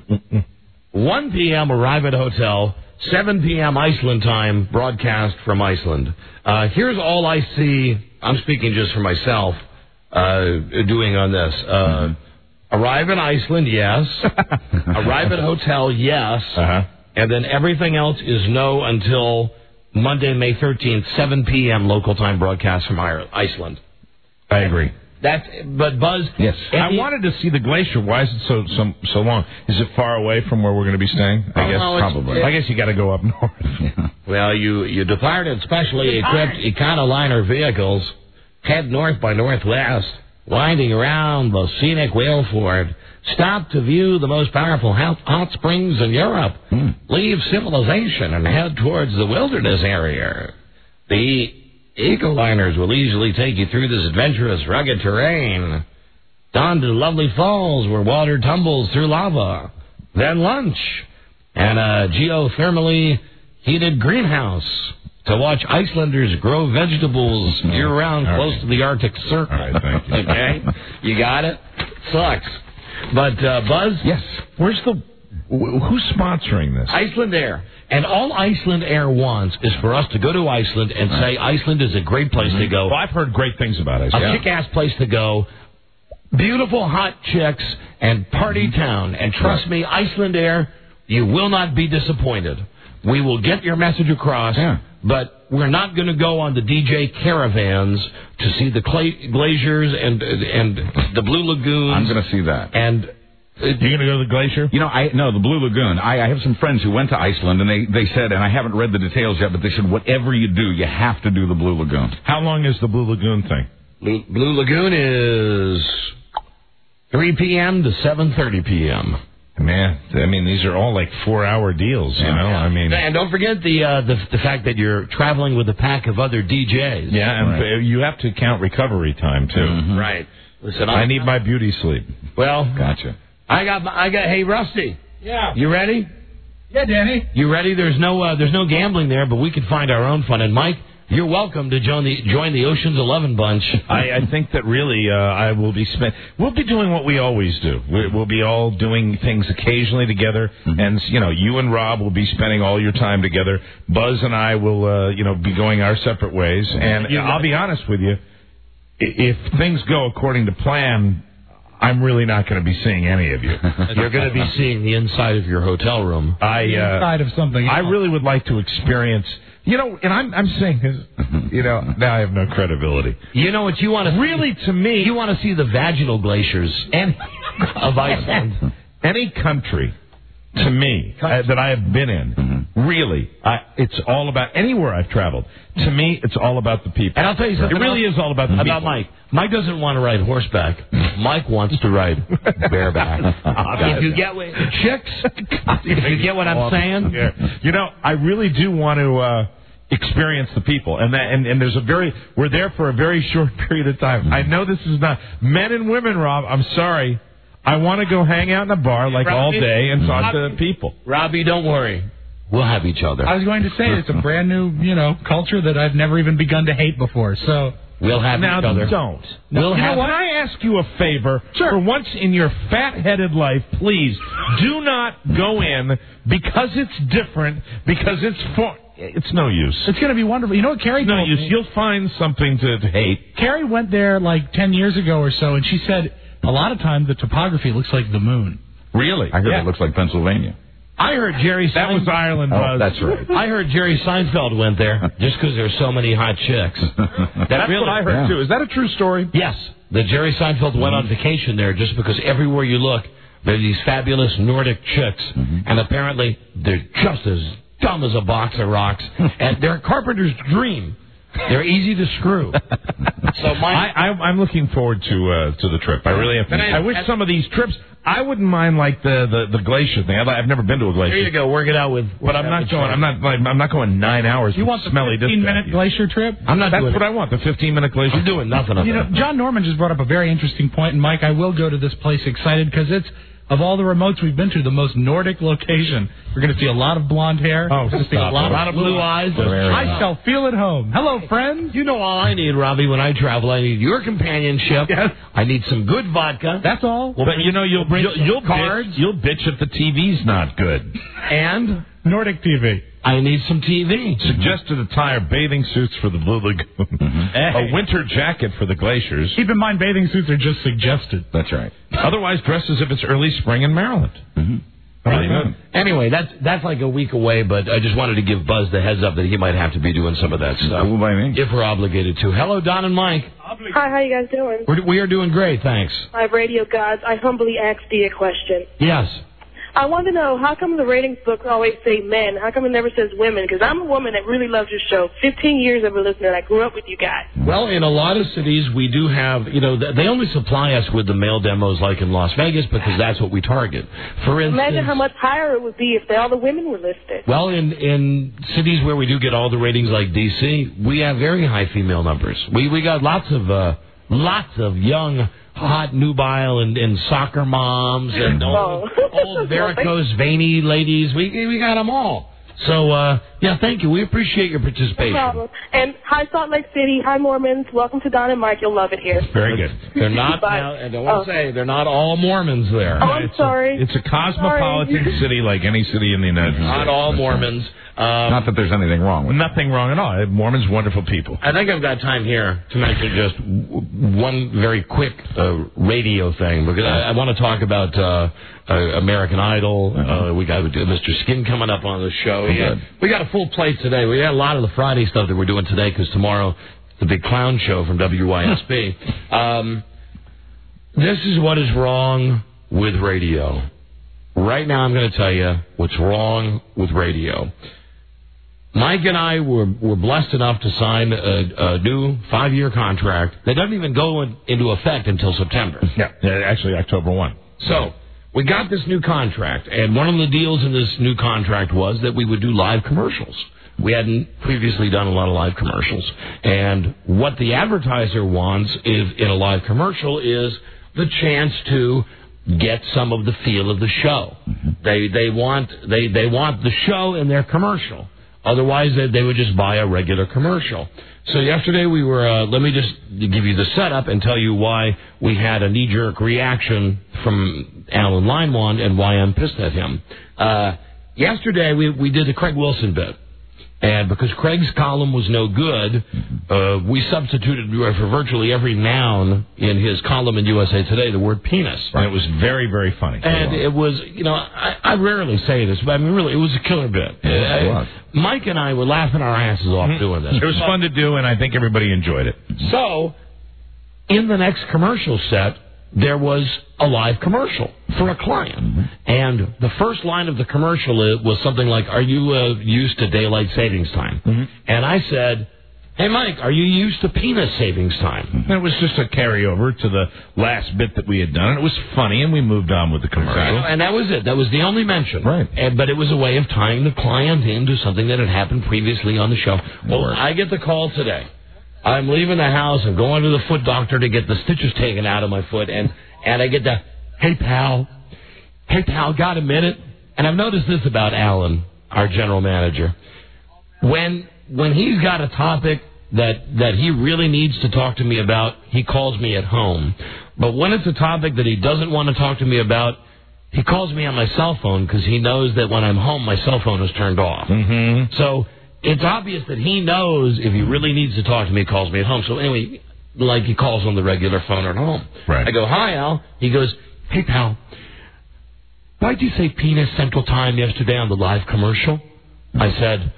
Speaker 19: 1 p.m., arrive at hotel. 7 p.m. Iceland time, broadcast from Iceland. Here's all I see, I'm speaking just for myself, doing on this. Arrive in Iceland, yes. Arrive at hotel, yes. And then everything else is no until Monday, May 13th, 7 p.m. local time broadcast from Iceland.
Speaker 4: I agree.
Speaker 19: But Buzz,
Speaker 17: yes.
Speaker 4: I wanted to see the glacier. Why is it so long? Is it far away from where we're going to be staying? I guess probably. I guess you got to go up north.
Speaker 19: Yeah. Well, you departed specially equipped Econoliner vehicles. Head north by northwest. winding around the scenic Whale Fort. Stop to view the most powerful hot springs in Europe. Leave civilization and head towards the wilderness area. The Ecoliners will easily take you through this adventurous, rugged terrain. Down to lovely falls where water tumbles through lava. Then lunch and a geothermally heated greenhouse to watch Icelanders grow vegetables year-round close to the Arctic Circle.
Speaker 4: All right, thank you.
Speaker 19: Okay? You got it? Sucks. But, Buzz?
Speaker 4: Yes. Who's sponsoring this?
Speaker 19: Iceland Air. And all Iceland Air wants is for us to go to Iceland and say Iceland is a great place to go.
Speaker 4: Well, I've heard great things about Iceland.
Speaker 19: A kick-ass place to go. Beautiful hot chicks and party town. And trust me, Iceland Air, you will not be disappointed. We will get your message across, but we're not going to go on the DJ caravans to see the glaciers and the Blue Lagoons.
Speaker 17: I'm going to see that.
Speaker 19: And
Speaker 4: you're going to go to the glacier?
Speaker 17: You know, the Blue Lagoon. I have some friends who went to Iceland, and they said, and I haven't read the details yet, but they said whatever you do, you have to do the Blue Lagoon.
Speaker 4: How long is the Blue Lagoon thing?
Speaker 19: Blue Lagoon is 3 p.m. to 7:30 p.m.
Speaker 4: Man, I mean, these are all like 4-hour deals, you know? I mean,
Speaker 19: and don't forget the fact that you're traveling with a pack of other DJs.
Speaker 4: Yeah, and you have to count recovery time too.
Speaker 19: Mm-hmm. Right. Listen,
Speaker 4: I need my beauty sleep.
Speaker 19: Well,
Speaker 17: gotcha.
Speaker 19: I got. Hey, Rusty.
Speaker 21: Yeah.
Speaker 19: You ready?
Speaker 21: Yeah, Danny.
Speaker 19: You ready? There's no gambling there, but we can find our own fun. And Mike, you're welcome to join the Ocean's 11 bunch.
Speaker 4: I think that really we'll be doing what we always do. We'll be all doing things occasionally together, and you and Rob will be spending all your time together. Buzz and I will be going our separate ways. And I'll be honest with you, if things go according to plan, I'm really not going to be seeing any of you.
Speaker 19: You're going to be seeing the inside of your hotel room.
Speaker 21: The inside of something else.
Speaker 4: I really would like to experience. And I'm saying this, now I have no credibility.
Speaker 19: You know what you want to
Speaker 4: really, to me,
Speaker 19: you want to see the vaginal glaciers of Iceland.
Speaker 4: Any country, to me, that I have been in, really, it's all about, anywhere I've traveled, to me, it's all about the people.
Speaker 19: And I'll tell you something.
Speaker 4: It really is all about the people.
Speaker 19: About Mike. Mike doesn't want to ride horseback. Mike wants to ride bareback. If you get chicks, if you get what I'm saying.
Speaker 4: Yeah. I really do want to experience the people, and we're there for a very short period of time. I know this is not men and women, Rob. I'm sorry. I want to go hang out in a bar all day and talk to people.
Speaker 19: Robbie, don't worry. We'll have each other.
Speaker 21: I was going to say, it's a brand new, culture that I've never even begun to hate before. So
Speaker 19: we'll have each other.
Speaker 4: Now, don't. Can I ask you a favor? Sure. For once in your fat-headed life, please, do not go in because it's different, because it's no use.
Speaker 21: It's going to be wonderful. You know what Carrie told me?
Speaker 4: You'll find something to hate.
Speaker 21: Carrie went there 10 years ago or so, and she said a lot of times the topography looks like the moon.
Speaker 4: Really?
Speaker 17: I heard it looks like Pennsylvania.
Speaker 19: I heard Jerry Seinfeld.
Speaker 4: That was Ireland, Buzz.
Speaker 17: Oh, that's right.
Speaker 19: I heard Jerry Seinfeld went there just because there's so many hot chicks.
Speaker 4: That's what I heard, too. Is that a true story?
Speaker 19: Yes. That Jerry Seinfeld went on vacation there just because everywhere you look, there are these fabulous Nordic chicks. And apparently, they're just as dumb as a box of rocks. And they're a carpenter's dream. They're easy to screw. So
Speaker 4: I'm looking forward to the trip. I really am. I wish some of these trips. I wouldn't mind the glacier thing. I've never been to a glacier.
Speaker 19: There you go. Work it out with.
Speaker 4: But I'm not going. I'm not going 9 hours.
Speaker 21: You want the 15-minute glacier trip?
Speaker 4: That's what I want. The 15-minute glacier.
Speaker 19: I'm doing nothing.
Speaker 21: John Norman just brought up a very interesting point, and Mike, I will go to this place excited because it's. Of all the remotes we've been to, the most Nordic location. We're going to see a lot of blonde hair.
Speaker 4: Oh,
Speaker 21: we're going to see a lot of blue eyes. I shall feel at home. Hello, friends.
Speaker 19: You know all I need, Robbie, when I travel. I need your companionship.
Speaker 21: Yes.
Speaker 19: I need some good vodka.
Speaker 21: That's all.
Speaker 4: Well, but you'll
Speaker 21: cards.
Speaker 4: You'll bitch if the TV's not good.
Speaker 19: And
Speaker 21: Nordic TV.
Speaker 19: I need some TV.
Speaker 4: Suggested attire, bathing suits for the Blue Lagoon. A winter jacket for the glaciers.
Speaker 21: Keep in mind, bathing suits are just suggested.
Speaker 17: That's right.
Speaker 4: Otherwise, dress as if it's early spring in Maryland.
Speaker 19: Really good. Anyway, that's like a week away, but I just wanted to give Buzz the heads up that he might have to be doing some of that stuff.
Speaker 17: Cool by me.
Speaker 19: If we're obligated to. Hello, Don and Mike.
Speaker 6: Hi, how you guys doing?
Speaker 19: We are doing great, thanks.
Speaker 6: My radio gods, I humbly ask thee a question.
Speaker 19: Yes.
Speaker 6: I want to know, how come the ratings books always say men? How come it never says women? Because I'm a woman that really loves your show. 15 years I've been listening, and I grew up with you guys.
Speaker 19: Well, in a lot of cities, we do have, they only supply us with the male demos like in Las Vegas because that's what we target. For instance,
Speaker 6: imagine how much higher it would be if all the women were listed.
Speaker 19: Well, in cities where we do get all the ratings like D.C., we have very high female numbers. We got lots of young, hot, nubile and soccer moms and old varicose veiny ladies. We got them all. So, thank you. We appreciate your participation.
Speaker 6: No problem. And hi, Salt Lake City. Hi, Mormons. Welcome to Don and Mike. You'll love it here.
Speaker 4: Very good.
Speaker 19: They're not, now, and I want to say, they're not all Mormons there.
Speaker 6: Oh, I'm sorry.
Speaker 4: It's a cosmopolitan city like any city in the United States.
Speaker 19: Not all Mormons.
Speaker 17: Not that there's anything wrong with it.
Speaker 4: Nothing wrong at all. Mormons, wonderful people.
Speaker 19: I think I've got time here to mention just one very quick radio thing, because I want to talk about American Idol. We got Mr. Skin coming up on the show. We got a full plate today. We got a lot of the Friday stuff that we're doing today, because tomorrow the big clown show from WYSB. This is what is wrong with radio. Right now I'm going to tell you what's wrong with radio. Mike and I were blessed enough to sign a new 5-year contract that doesn't even go into effect until September.
Speaker 4: Yeah, actually October 1.
Speaker 19: So we got this new contract, and one of the deals in this new contract was that we would do live commercials. We hadn't previously done a lot of live commercials. And what the advertiser wants in a live commercial is the chance to get some of the feel of the show. They want the show in their commercial. Otherwise, they would just buy a regular commercial. So yesterday we were, let me just give you the setup and tell you why we had a knee-jerk reaction from Alan Linewand and why I'm pissed at him. Yesterday we did the Craig Wilson bit. And because Craig's column was no good, we substituted for virtually every noun in his column in USA Today the word penis.
Speaker 4: And it was very, very funny.
Speaker 19: And it was, I rarely say this, but I mean, really, it was a killer bit. Mike and I were laughing our asses off doing this.
Speaker 4: It was fun to do, and I think everybody enjoyed it.
Speaker 19: So, in the next commercial set, there was a live commercial for a client. And the first line of the commercial was something like, "Are you used to daylight savings time?" And I said, "Hey, Mike, are you used to penis savings time?"
Speaker 4: And it was just a carryover to the last bit that we had done. It was funny, and we moved on with the commercial.
Speaker 19: And that was it. That was the only mention.
Speaker 4: Right.
Speaker 19: But it was a way of tying the client into something that had happened previously on the show. Well, I get the call today. I'm leaving the house and going to the foot doctor to get the stitches taken out of my foot, and I get the, hey, pal, got a minute? And I've noticed this about Alan, our general manager. When he's got a topic that he really needs to talk to me about, he calls me at home. But when it's a topic that he doesn't want to talk to me about, he calls me on my cell phone because he knows that when I'm home, my cell phone is turned off. So it's obvious that he knows if he really needs to talk to me, he calls me at home. So anyway, like he calls on the regular phone at home.
Speaker 4: Right.
Speaker 19: I go, "Hi, Al." He goes, "Hey, pal, why'd you say penis Central Time yesterday on the live commercial?" I said,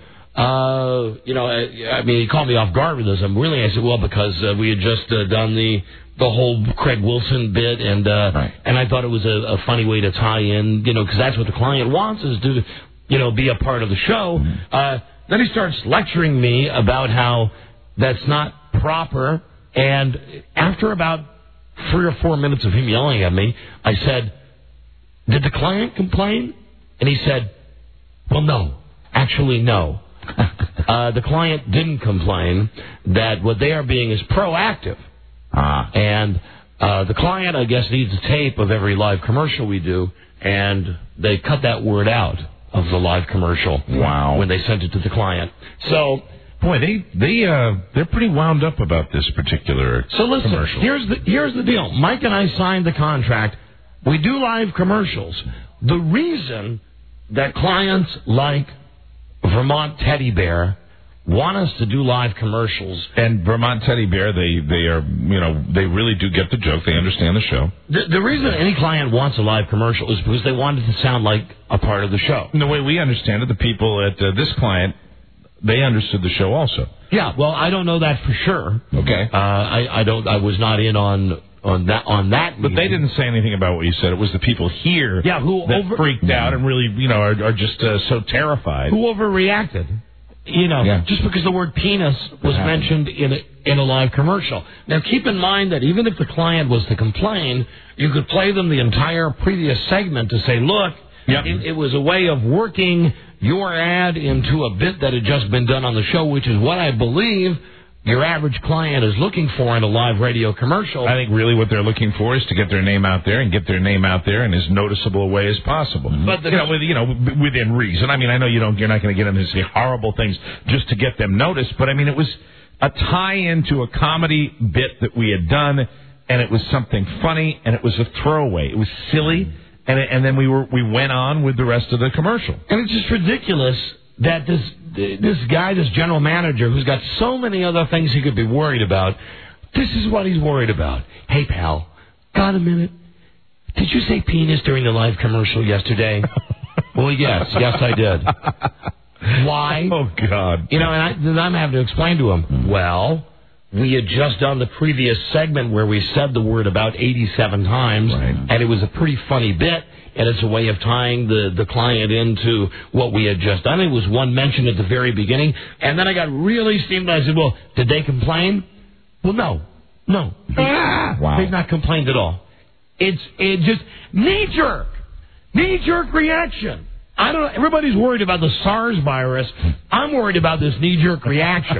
Speaker 19: I mean, he called me off guard with this. I said, well, because we had just done the whole Craig Wilson bit, and I thought it was a funny way to tie in, because that's what the client wants is to, be a part of the show. Then he starts lecturing me about how that's not proper. And after about 3 or 4 minutes of him yelling at me, I said, "Did the client complain?" And he said, "Well, no. Actually, no." The client didn't complain. That what they are being is proactive. And the client, I guess, needs a tape of every live commercial we do, and they cut that word out of the live commercial.
Speaker 4: Wow.
Speaker 19: When they sent it to the client. So,
Speaker 4: boy, they're pretty wound up about this particular commercial.
Speaker 19: Here's the deal. Mike and I signed the contract. We do live commercials. The reason that clients like Vermont Teddy Bear want us to do live commercials.
Speaker 4: And Vermont Teddy Bear, they are, they really do get the joke. They understand the show.
Speaker 19: The reason any client wants a live commercial is because they want it to sound like a part of the show.
Speaker 4: And the way we understand it, the people at this client, they understood the show also.
Speaker 19: Yeah, well, I don't know that for sure.
Speaker 4: Okay.
Speaker 19: I was not in on on that.
Speaker 4: But they didn't say anything about what you said. It was the people here that freaked out and really, are just so terrified.
Speaker 19: Who overreacted? Just because the word penis was mentioned in a live commercial. Now, keep in mind that even if the client was to complain, you could play them the entire previous segment to say, look, it was a way of working your ad into a bit that had just been done on the show, which is what I believe your average client is looking for in a live radio commercial.
Speaker 4: I think really what they're looking for is to get their name out there and get their name out there in as noticeable a way as possible. But within reason. I mean, I know you're not going to get them to say horrible things just to get them noticed, but I mean, it was a tie-in to a comedy bit that we had done, and it was something funny, and it was a throwaway. It was silly, and then we went on with the rest of the commercial.
Speaker 19: And it's just ridiculous that this guy, this general manager, who's got so many other things he could be worried about, this is what he's worried about. Hey, pal, got a minute? Did you say penis during the live commercial yesterday? Well, yes, I did. Why?
Speaker 4: Oh, God.
Speaker 19: And I'm having to explain to him, well, we had just done the previous segment where we said the word about 87 times, and it was a pretty funny bit. And it's a way of tying the client into what we had just done. It was one mention at the very beginning. And then I got really steamed. I said, well, did they complain? Well, no.
Speaker 4: Wow.
Speaker 19: They've not complained at all. It's just knee-jerk reaction. I don't know. Everybody's worried about the SARS virus. I'm worried about this knee-jerk reaction.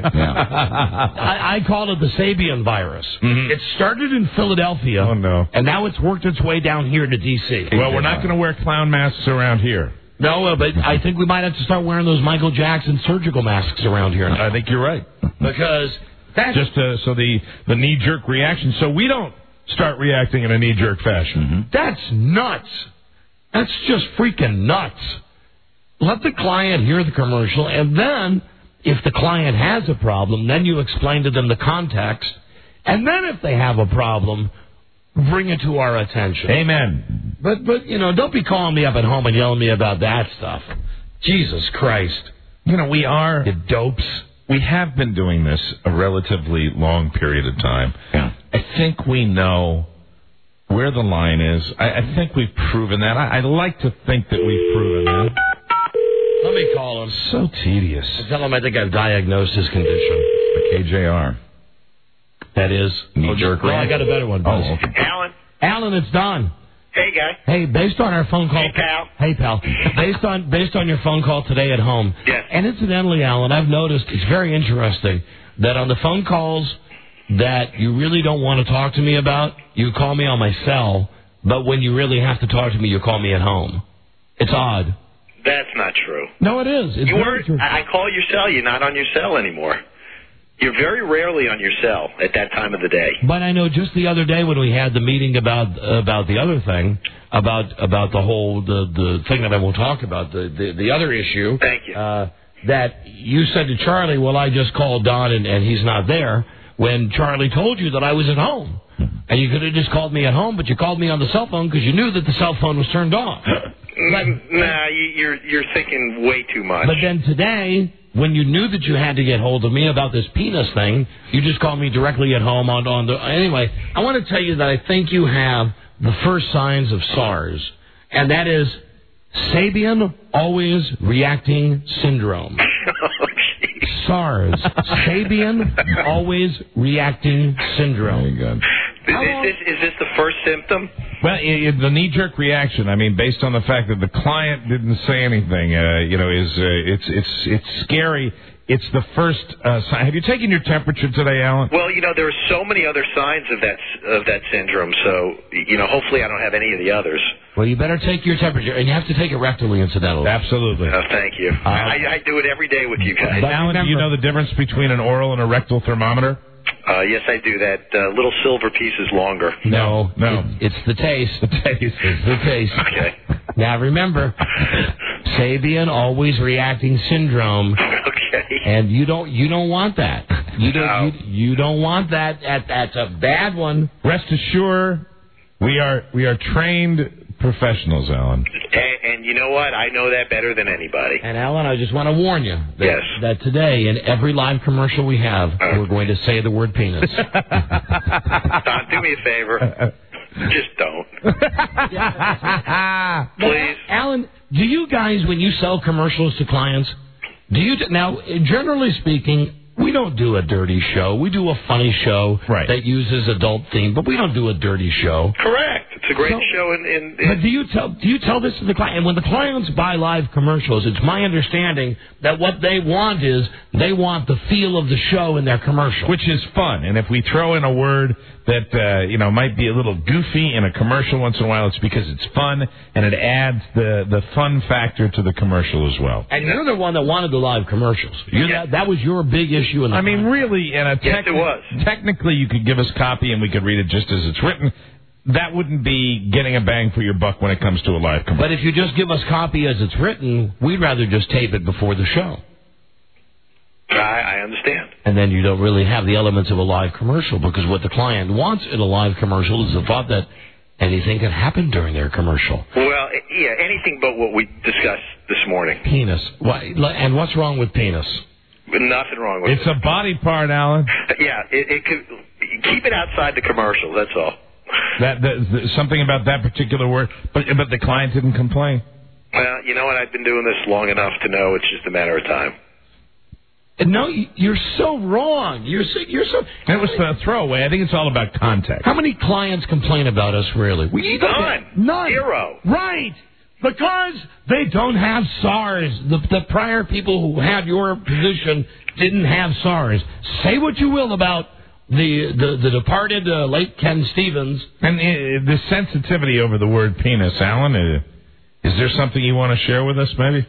Speaker 19: I call it the Sabian virus. Mm-hmm. It started in Philadelphia.
Speaker 4: Oh, no.
Speaker 19: And now it's worked its way down here to D.C.
Speaker 4: Well, we're not going to wear clown masks around here.
Speaker 19: No, but I think we might have to start wearing those Michael Jackson surgical masks around here now.
Speaker 4: I think you're right.
Speaker 19: Because that's...
Speaker 4: Just so the knee-jerk reaction, so we don't start reacting in a knee-jerk fashion.
Speaker 19: Mm-hmm. That's nuts. That's just freaking nuts. Let the client hear the commercial, and then, if the client has a problem, then you explain to them the context, and then if they have a problem, bring it to our attention.
Speaker 4: Amen.
Speaker 19: But don't be calling me up at home and yelling at me about that stuff. Jesus Christ.
Speaker 4: We are...
Speaker 19: You dopes.
Speaker 4: We have been doing this a relatively long period of time.
Speaker 19: Yeah.
Speaker 4: I think we know where the line is. I think we've proven that. I like to think that we've proven that.
Speaker 19: Let me call him.
Speaker 4: So tedious.
Speaker 19: Tell him I think I've diagnosed his condition.
Speaker 4: The KJR.
Speaker 19: That is
Speaker 4: knee-jerk
Speaker 19: reaction. No, I got a better one. Buzz.
Speaker 4: Oh, okay.
Speaker 5: Alan,
Speaker 19: it's Don.
Speaker 5: Hey, guy.
Speaker 19: Hey, based on our phone call.
Speaker 5: Hey,
Speaker 19: pal. based on your phone call today at home.
Speaker 5: Yes.
Speaker 19: And incidentally, Alan, I've noticed it's very interesting that on the phone calls that you really don't want to talk to me about, you call me on my cell, but when you really have to talk to me, you call me at home. It's odd.
Speaker 5: That's not true.
Speaker 19: No, it is. It's very true.
Speaker 5: I call your cell. You're not on your cell anymore. You're very rarely on your cell at that time of the day.
Speaker 19: But I know just the other day when we had the meeting about the other thing, about the whole the thing that I won't talk about, the other issue.
Speaker 5: Thank you.
Speaker 19: That you said to Charlie, well, I just called Don and he's not there, when Charlie told you that I was at home. And you could have just called me at home, but you called me on the cell phone because you knew that the cell phone was turned off.
Speaker 5: Nah, you're thinking way too much.
Speaker 19: But then today, when you knew that you had to get hold of me about this penis thing, you just called me directly at home on the... Anyway, I want to tell you that I think you have the first signs of SARS, and that is Sabian Always Reacting Syndrome. SARS. Sabian Always Reacting Syndrome.
Speaker 4: Very good.
Speaker 5: Is this the first symptom?
Speaker 4: Well, the knee-jerk reaction. I mean, based on the fact that the client didn't say anything, it's scary. It's the first sign. Have you taken your temperature today, Alan?
Speaker 5: Well, there are so many other signs of that syndrome. So, hopefully, I don't have any of the others.
Speaker 19: Well, you better take your temperature, and you have to take it rectally, incidentally.
Speaker 4: Absolutely.
Speaker 5: Oh, thank you. I do it every day with you guys.
Speaker 4: Alan, do you know the difference between an oral and a rectal thermometer?
Speaker 5: Yes, I do. That little silver piece is longer.
Speaker 19: No. It's the taste.
Speaker 4: The taste.
Speaker 19: It's the taste.
Speaker 5: Okay.
Speaker 19: Now, remember, Sabian Always Reacting Syndrome.
Speaker 5: Okay.
Speaker 19: And you don't want that. You don't want that. That's a bad one.
Speaker 4: Rest assured, We are trained professionals, Alan.
Speaker 7: And you know what? I know that better than anybody.
Speaker 19: And Alan, I just want to warn you that today in every live commercial we have, we're going to say the word penis.
Speaker 7: Don, do me a favor. Just don't. Please.
Speaker 19: Alan, do you guys, when you sell commercials to clients, now, generally speaking, we don't do a dirty show. We do a funny show that uses adult theme, but we don't do a dirty show.
Speaker 7: Correct. It's a great show.
Speaker 19: But do you tell this to the client? And when the clients buy live commercials, it's my understanding that what they want is they want the feel of the show in their commercial,
Speaker 4: which is fun. And if we throw in a word that might be a little goofy in a commercial once in a while, it's because it's fun and it adds the fun factor to the commercial as well.
Speaker 19: And you're the one that wanted the live commercials. That was your big issue.
Speaker 4: I mean, really,
Speaker 7: it was.
Speaker 4: Technically, you could give us copy and we could read it just as it's written. That wouldn't be getting a bang for your buck when it comes to a live commercial.
Speaker 19: But if you just give us copy as it's written, we'd rather just tape it before the show.
Speaker 7: I understand.
Speaker 19: And then you don't really have the elements of a live commercial, because what the client wants in a live commercial is the thought that anything can happen during their commercial.
Speaker 7: Well, anything but what we discussed this morning.
Speaker 19: Penis. And what's wrong with penis?
Speaker 7: Nothing wrong with it.
Speaker 4: It's a body part, Alan.
Speaker 7: Yeah, it could keep it outside the commercial. That's all.
Speaker 4: That something about that particular word, but the client didn't complain.
Speaker 7: Well, you know what? I've been doing this long enough to know it's just a matter of time.
Speaker 19: No, you're so wrong. You're so.
Speaker 4: It was a throwaway. I think it's all about context.
Speaker 19: How many clients complain about us, really?
Speaker 7: None. Zero.
Speaker 19: Right. Because they don't have SARS. The prior people who had your position didn't have SARS. Say what you will about the departed late Ken Stevens.
Speaker 4: And the sensitivity over the word penis, Alan, is there something you want to share with us, maybe?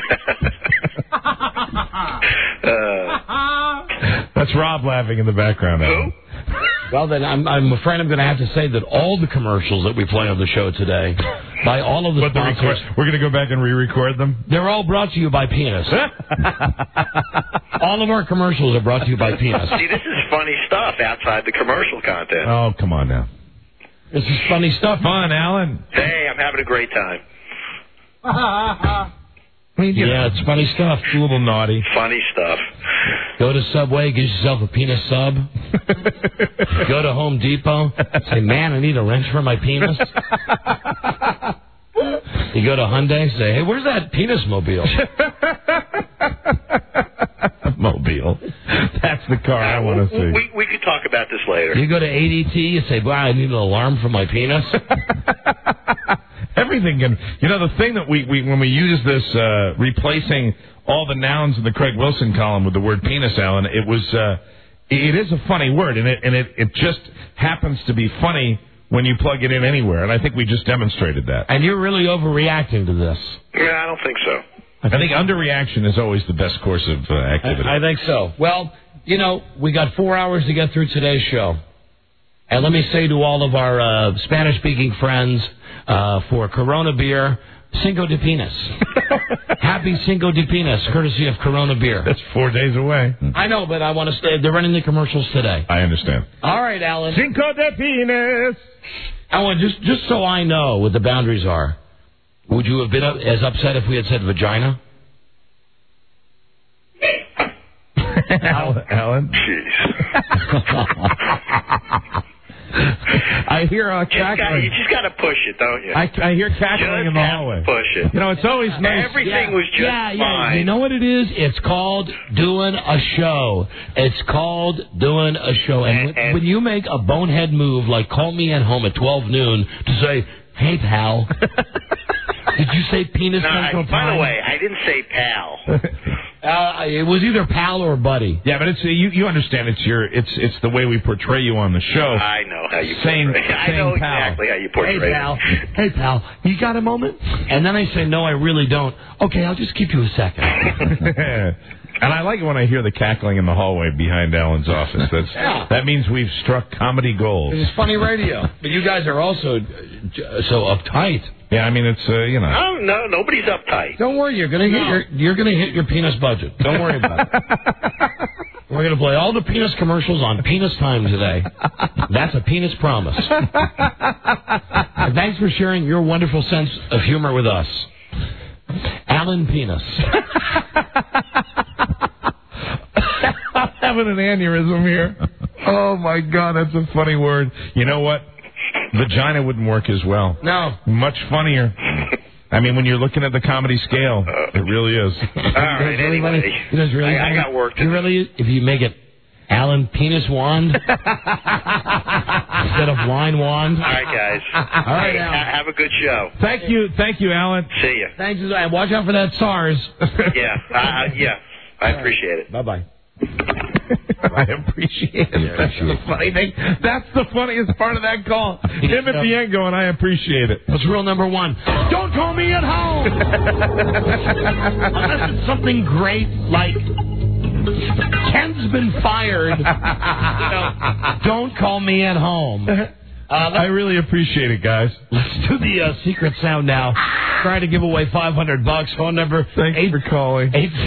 Speaker 4: That's Rob laughing in the background, Alan.
Speaker 19: Well, then I'm afraid I'm going to have to say that all the commercials that we play on the show today, by all of the sponsors,
Speaker 4: we're going to go back and re-record them?
Speaker 19: They're all brought to you by Penis. All of our commercials are brought to you by Penis.
Speaker 7: See, this is funny stuff outside the commercial content.
Speaker 4: Oh, come on now.
Speaker 19: This is funny stuff.
Speaker 4: Fun, Alan.
Speaker 7: Hey, I'm having a great time.
Speaker 4: I mean,
Speaker 19: it's funny stuff.
Speaker 4: It's a little naughty.
Speaker 7: Funny stuff.
Speaker 19: Go to Subway, get yourself a penis sub. Go to Home Depot, say, man, I need a wrench for my penis. You go to Hyundai, say, hey, where's that penis mobile?
Speaker 4: Mobile. That's the car I want to see.
Speaker 7: We could talk about this later.
Speaker 19: You go to ADT, you say, wow, I need an alarm for my penis.
Speaker 4: Everything can, the thing that we when we use this, replacing all the nouns in the Craig Wilson column with the word penis, Alan, it is a funny word, and it just happens to be funny when you plug it in anywhere, and I think we just demonstrated that.
Speaker 19: And you're really overreacting to this.
Speaker 7: Yeah, I don't think so.
Speaker 4: I think underreaction is always the best course of activity.
Speaker 19: I think so. Well, we got 4 hours to get through today's show. And let me say to all of our Spanish-speaking friends, for Corona beer, Cinco de Pinas. Happy Cinco de Pinas, courtesy of Corona beer.
Speaker 4: That's 4 days away.
Speaker 19: I know, but I want to stay. They're running the commercials today.
Speaker 4: I understand.
Speaker 19: All right, Alan.
Speaker 4: Cinco de Pinas.
Speaker 19: Alan, just so I know what the boundaries are, would you have been as upset if we had said vagina?
Speaker 4: Alan?
Speaker 7: Jeez.
Speaker 4: I hear cackling.
Speaker 7: You just got to push it, don't you?
Speaker 4: I hear cackling in the hallway.
Speaker 7: Push it.
Speaker 4: It's always nice.
Speaker 7: Everything was just fine.
Speaker 19: You know what it is? It's called doing a show. It's called doing a show. And when you make a bonehead move like call me at home at 12 noon to say, hey, pal. Did you say penis central time?
Speaker 7: By the way, I didn't say pal.
Speaker 19: It was either pal or buddy.
Speaker 4: Yeah, but it's you understand it's the way we portray you on the show.
Speaker 7: I know how you portray. I know exactly how you portray.
Speaker 19: Hey pal, hey pal, you got a moment? And then I say no, I really don't. Okay, I'll just keep you a second.
Speaker 4: And I like it when I hear the cackling in the hallway behind Alan's office. That means we've struck comedy gold.
Speaker 19: It's funny radio, but you guys are also so uptight.
Speaker 4: Yeah, I mean it's
Speaker 7: No, nobody's uptight.
Speaker 19: Don't worry, you're gonna hit your penis budget. Don't worry about it. We're going to play all the penis commercials on Penis Time today. That's a penis promise. And thanks for sharing your wonderful sense of humor with us. Alan Penis.
Speaker 4: I'm having an aneurysm here. Oh, my God, that's a funny word. You know what? Vagina wouldn't work as well.
Speaker 19: No.
Speaker 4: Much funnier. I mean, when you're looking at the comedy scale, it really is.
Speaker 7: All right, anyway. I got work to do.
Speaker 19: Really, if you make it Alan Penis Wand instead of Wine Wand.
Speaker 7: All right, guys.
Speaker 19: All right,
Speaker 7: Alan. Have a good show.
Speaker 4: Thank you, Alan.
Speaker 7: See you.
Speaker 19: Thanks. Watch out for that SARS.
Speaker 7: Yeah, I appreciate it.
Speaker 19: Bye-bye.
Speaker 4: I appreciate it. That's the funny thing. That's the funniest part of that call. Him at the end going, I appreciate it.
Speaker 19: What's rule number 1? Don't call me at home. Unless it's something great like Ken's been fired. Don't call me at home.
Speaker 4: I really appreciate it, guys.
Speaker 19: Let's do the secret sound now. Trying to give away $500. Phone number.
Speaker 4: Thanks for calling.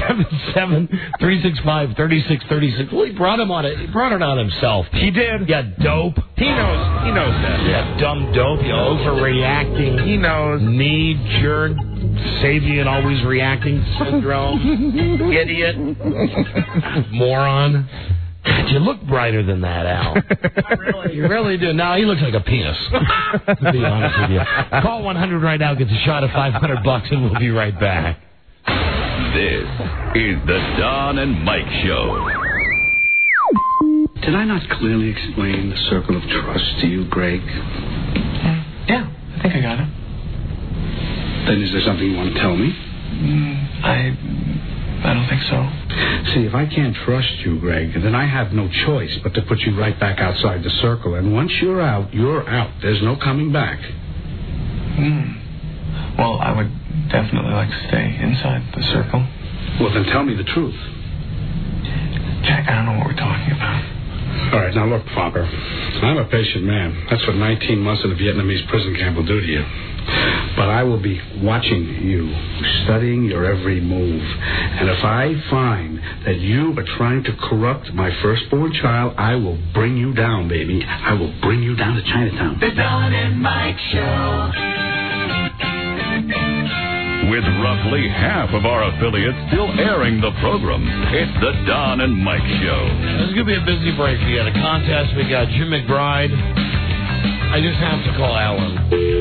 Speaker 19: 877-365-3636. Well, he brought it on himself.
Speaker 4: He did.
Speaker 19: Yeah, dope.
Speaker 4: He knows that.
Speaker 19: Yeah, dumb dope. You overreacting.
Speaker 4: He knows.
Speaker 19: Knee jerk. Sapient always reacting syndrome. Idiot. Moron. God, you look brighter than that, Al. Really? You really do. No, he looks like a penis, to be honest with you. Call 100 right now, get a shot of $500, and we'll be right back.
Speaker 2: This is the Don and Mike Show.
Speaker 8: Did I not clearly explain the circle of trust to you, Greg?
Speaker 12: Yeah, I think I got it.
Speaker 8: Then is there something you want to tell me?
Speaker 12: I don't think so.
Speaker 8: See, if I can't trust you, Greg, then I have no choice but to put you right back outside the circle. And once you're out, you're out. There's no coming back.
Speaker 12: Well, I would definitely like to stay inside the circle.
Speaker 8: Well, then tell me the truth.
Speaker 12: Jack, I don't know what we're talking about.
Speaker 8: All right, now look, Fonker. I'm a patient man. That's what 19 months in a Vietnamese prison camp will do to you. But I will be watching you, studying your every move. And if I find that you are trying to corrupt my firstborn child, I will bring you down, baby. I will bring you down to Chinatown.
Speaker 2: The Don and Mike Show. With roughly half of our affiliates still airing the program, it's the Don and Mike Show.
Speaker 19: This is going to be a busy break. We got a contest. We got Jim McBride. I just have to call Alan.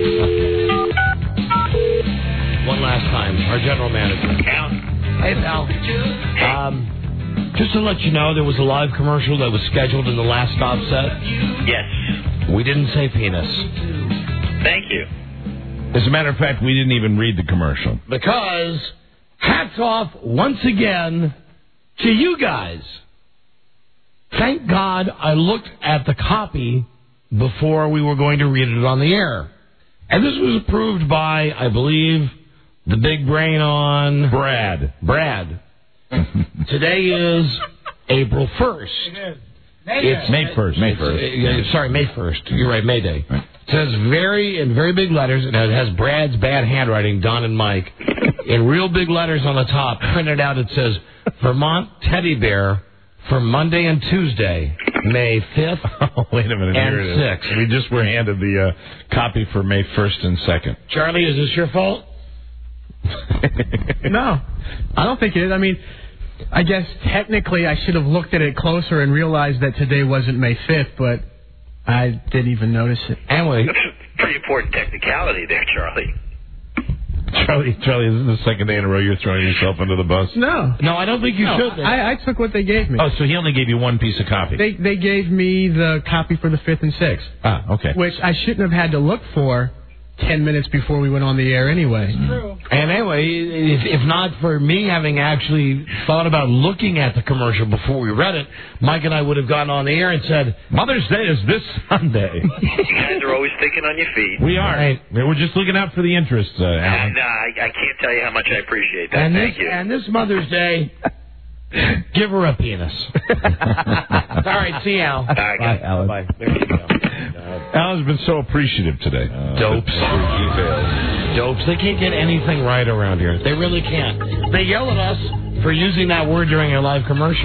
Speaker 19: One last time. Our general manager.
Speaker 7: Al.
Speaker 19: Hey, pal. Just to let you know, there was a live commercial that was scheduled in the last stop set.
Speaker 7: Yes.
Speaker 19: We didn't say penis.
Speaker 7: Thank you.
Speaker 4: As a matter of fact, we didn't even read the commercial.
Speaker 19: Because, hats off once again to you guys. Thank God I looked at the copy before we were going to read it on the air. And this was approved by, I believe, the big brain on... Brad. Today is April 1st.
Speaker 4: It's May 1st. May 1st.
Speaker 19: Sorry, May 1st. You're right, May Day. Right. It says in very big letters, and it has Brad's bad handwriting, Don and Mike. In real big letters on the top, printed out, it says, Vermont Teddy Bear for Monday and Tuesday, May 5th
Speaker 4: oh, wait a minute,
Speaker 19: and
Speaker 4: here it
Speaker 19: 6th.
Speaker 4: We just were handed the copy for May 1st and 2nd.
Speaker 19: Charlie, is this your fault?
Speaker 9: No, I don't think it is. I mean, I guess technically I should have looked at it closer and realized that today wasn't May 5th, but I didn't even notice it.
Speaker 19: Anyway.
Speaker 7: That's a pretty important technicality there, Charlie.
Speaker 4: Charlie, this is the second day in a row you're throwing yourself under the bus.
Speaker 9: No,
Speaker 19: I don't think you should.
Speaker 9: I took what they gave me.
Speaker 4: Oh, so he only gave you one piece of copy.
Speaker 9: They gave me the copy for the 5th and 6th.
Speaker 4: Ah, okay.
Speaker 9: Which I shouldn't have had to look for 10 minutes before we went on the air anyway.
Speaker 19: True. And anyway, if not for me having actually thought about looking at the commercial before we read it, Mike and I would have gotten on the air and said, Mother's Day is this Sunday.
Speaker 7: You guys are always thinking on your feet.
Speaker 4: We are. Right. We're just looking out for the interest, Alan.
Speaker 7: No, I can't tell you how much I appreciate that. Thank you.
Speaker 19: And this Mother's Day, give her a penis. All right, see you, Al.
Speaker 7: All right,
Speaker 4: bye, Alan.
Speaker 19: Bye. There you go.
Speaker 4: Alan's been so appreciative today.
Speaker 19: Dopes. They can't get anything right around here. They really can't. They yell at us for using that word during a live commercial.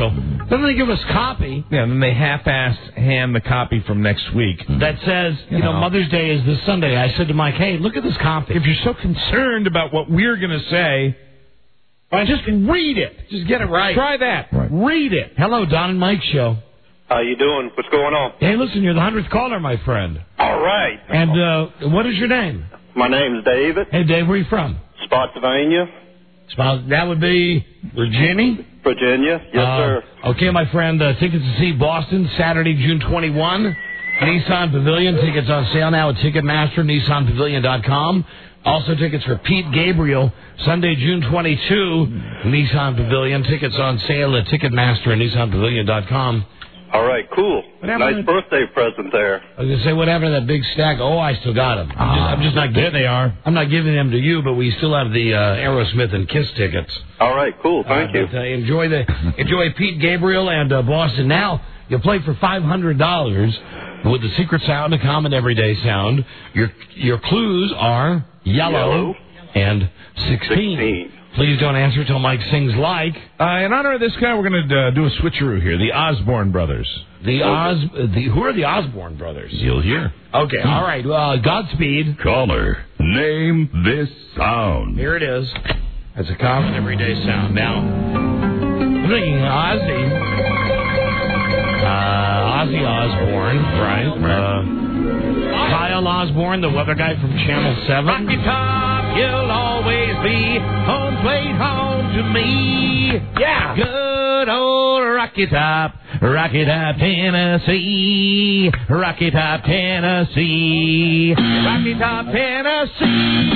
Speaker 19: Then they give us copy.
Speaker 4: Yeah, and then they half-assed hand the copy from next week.
Speaker 19: That says, you know, Mother's Day is this Sunday. I said to Mike, hey, look at this copy.
Speaker 4: If you're so concerned about what we're going to say, just read it.
Speaker 19: Just get it right.
Speaker 4: Try that. Right. Read it.
Speaker 19: Hello, Don and Mike Show.
Speaker 7: How you doing? What's going on?
Speaker 19: Hey, listen, you're the 100th caller, my friend.
Speaker 7: All right.
Speaker 19: And what is your name?
Speaker 7: My name's David.
Speaker 19: Hey, Dave, where are you from?
Speaker 7: Spotsylvania.
Speaker 19: That would be Virginia?
Speaker 7: Virginia, yes, sir.
Speaker 19: Okay, my friend, tickets to see Boston, Saturday, June 21. Nissan Pavilion, tickets on sale now at Ticketmaster, NissanPavilion.com. Also tickets for Pete Gabriel, Sunday, June 22, Nissan Pavilion, tickets on sale at Ticketmaster and NissanPavilion.com.
Speaker 7: All right, cool. Nice birthday present there.
Speaker 19: I was going to say, what happened to that big stack? Oh, I still got them. I'm just not
Speaker 4: there. They are.
Speaker 19: I'm not giving them to you, but we still have the Aerosmith and Kiss tickets.
Speaker 7: All right, cool. Thank you.
Speaker 19: Enjoy Pete Gabriel and Boston. Now you'll play for $500 with the secret sound, a common everyday sound. Your clues are yellow. And 16. Please don't answer till Mike sings like.
Speaker 4: In honor of this guy, we're going to do a switcheroo here. The Osborne Brothers.
Speaker 19: Who are the Osborne Brothers?
Speaker 4: You'll hear.
Speaker 19: Okay, all right. Godspeed.
Speaker 1: Caller, name this sound.
Speaker 19: Here it is. That's a common everyday sound. Now, I'm thinking Ozzy Osbourne, right? Kyle Osborne, the weather guy from Channel 7.
Speaker 15: Rocky Top, you'll always be home, played home to me.
Speaker 19: Yeah.
Speaker 15: Good old Rocky Top, Tennessee. Rocky Top, Tennessee. Rocky Top, Tennessee.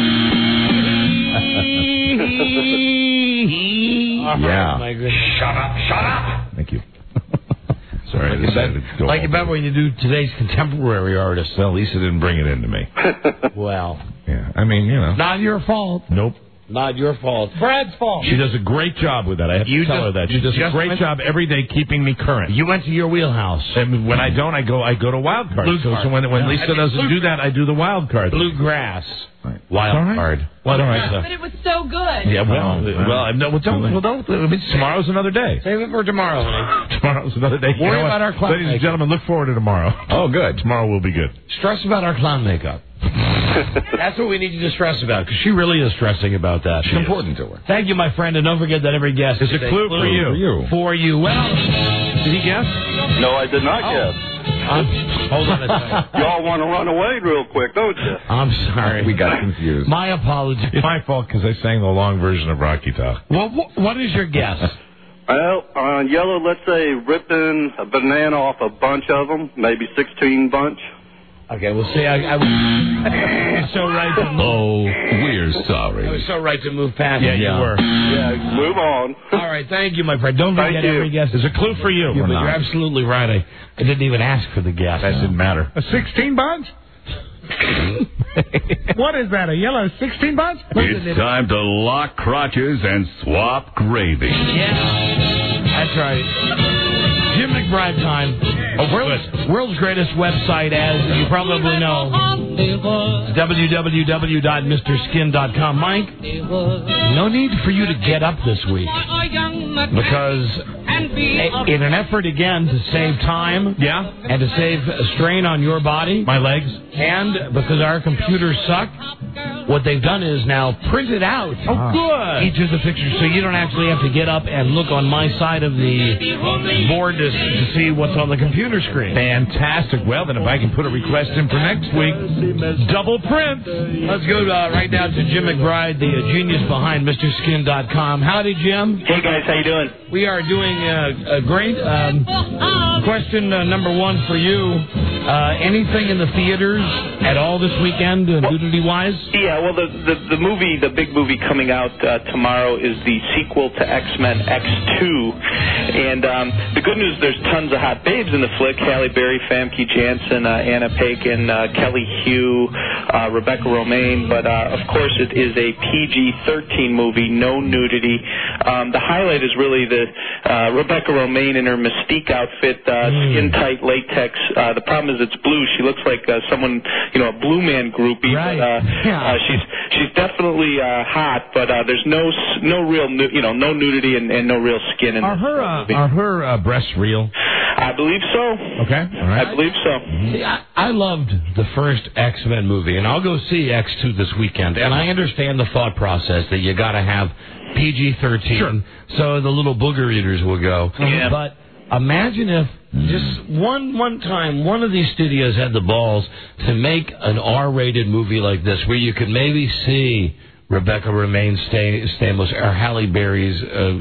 Speaker 4: Yeah.
Speaker 15: Shut up.
Speaker 4: Thank you. Sorry, I decided to go.
Speaker 19: Like you better when you do today's contemporary artists.
Speaker 4: Well, Lisa didn't bring it into me.
Speaker 19: Well.
Speaker 4: Yeah, I mean, you know.
Speaker 19: Not your fault.
Speaker 4: Nope.
Speaker 19: Not your fault. Brad's fault.
Speaker 4: She does a great job with that. I have to tell her that. She does a great job every day keeping me current.
Speaker 19: You went to your wheelhouse.
Speaker 4: And when I don't, I go to wild card. So when Lisa doesn't do that, I do the wild card.
Speaker 19: Bluegrass. Wild card.
Speaker 4: Well, all right.
Speaker 3: But it was so good.
Speaker 4: Yeah, tomorrow's another day.
Speaker 19: Save it for tomorrow, honey.
Speaker 4: Tomorrow's another day.
Speaker 19: Worry about our clown
Speaker 4: Ladies and gentlemen, look forward to tomorrow.
Speaker 19: Oh, good.
Speaker 4: Tomorrow will be good.
Speaker 19: Stress about our clown makeup. That's what we need you to stress about, because she really is stressing about that.
Speaker 4: It's important to her.
Speaker 19: Thank you, my friend, and don't forget that every guest
Speaker 4: is a clue for you.
Speaker 19: For you. Well, did he guess?
Speaker 7: No, I did not guess.
Speaker 19: Hold on a second.
Speaker 7: Y'all want to run away real quick, don't you?
Speaker 19: I'm sorry.
Speaker 4: We got confused.
Speaker 19: My apologies.
Speaker 4: It's my fault because I sang the long version of Rocky Top.
Speaker 19: Well, what is your guess?
Speaker 7: Well, on yellow, let's say ripping a banana off a bunch of them, maybe 16 bunch.
Speaker 19: Okay, we'll see. I was so right to move.
Speaker 1: Oh, we're sorry.
Speaker 19: I was so right to move past.
Speaker 4: Yeah, you were.
Speaker 7: Yeah, move on.
Speaker 19: All right, thank you, my friend. Don't forget every guess.
Speaker 4: There's a clue for you.
Speaker 19: But you're absolutely right. I didn't even ask for the guess.
Speaker 4: That didn't matter.
Speaker 21: A 16 bunch? What is that, a yellow 16 bunch?
Speaker 1: It's time to lock crotches and swap gravy.
Speaker 19: Yeah, that's right. Jim McBride time. World's greatest website, as you probably know. www.mrskin.com. Mike, no need for you to get up this week. Because in an effort, again, to save time. And to save a strain on your body.
Speaker 4: My legs.
Speaker 19: And because our computers suck, what they've done is now printed out each of the pictures, so you don't actually have to get up and look on my side of the board to see what's on the computer screen.
Speaker 4: Fantastic. Well, then if I can put a request in for next week, double print.
Speaker 19: Let's go right now to Jim McBride, the genius behind MrSkin.com. Howdy, Jim.
Speaker 10: Hey, guys. How you doing?
Speaker 19: We are doing a great. Question number one for you. Anything in the theaters at all this weekend, nudity-wise?
Speaker 10: Yeah, well, the movie, the big movie coming out tomorrow is the sequel to X-Men X2. And the good news, there's tons of hot babes in the flick. Halle Berry, Famke Janssen, Anna Paquin, Kelly Hu, Rebecca Romaine. But, of course, it is a PG-13 movie, no nudity. The highlight is really the Rebecca Romaine in her Mystique outfit, skin-tight latex. The problem is it's blue. She looks like someone, a Blue Man groupie.
Speaker 19: Right.
Speaker 10: But, she's definitely hot, but there's no real no nudity and no real skin in
Speaker 4: Are her breasts real?
Speaker 10: I believe so.
Speaker 4: Okay, all right.
Speaker 10: I believe so.
Speaker 19: See, I loved the first X-Men movie, and I'll go see X2 this weekend. And I understand the thought process that you got to have PG-13, so the little booger eaters will go.
Speaker 10: Yeah.
Speaker 19: But imagine if just one time one of these studios had the balls to make an R-rated movie like this, where you could maybe see Rebecca Romaine Stamos or Halle Berry's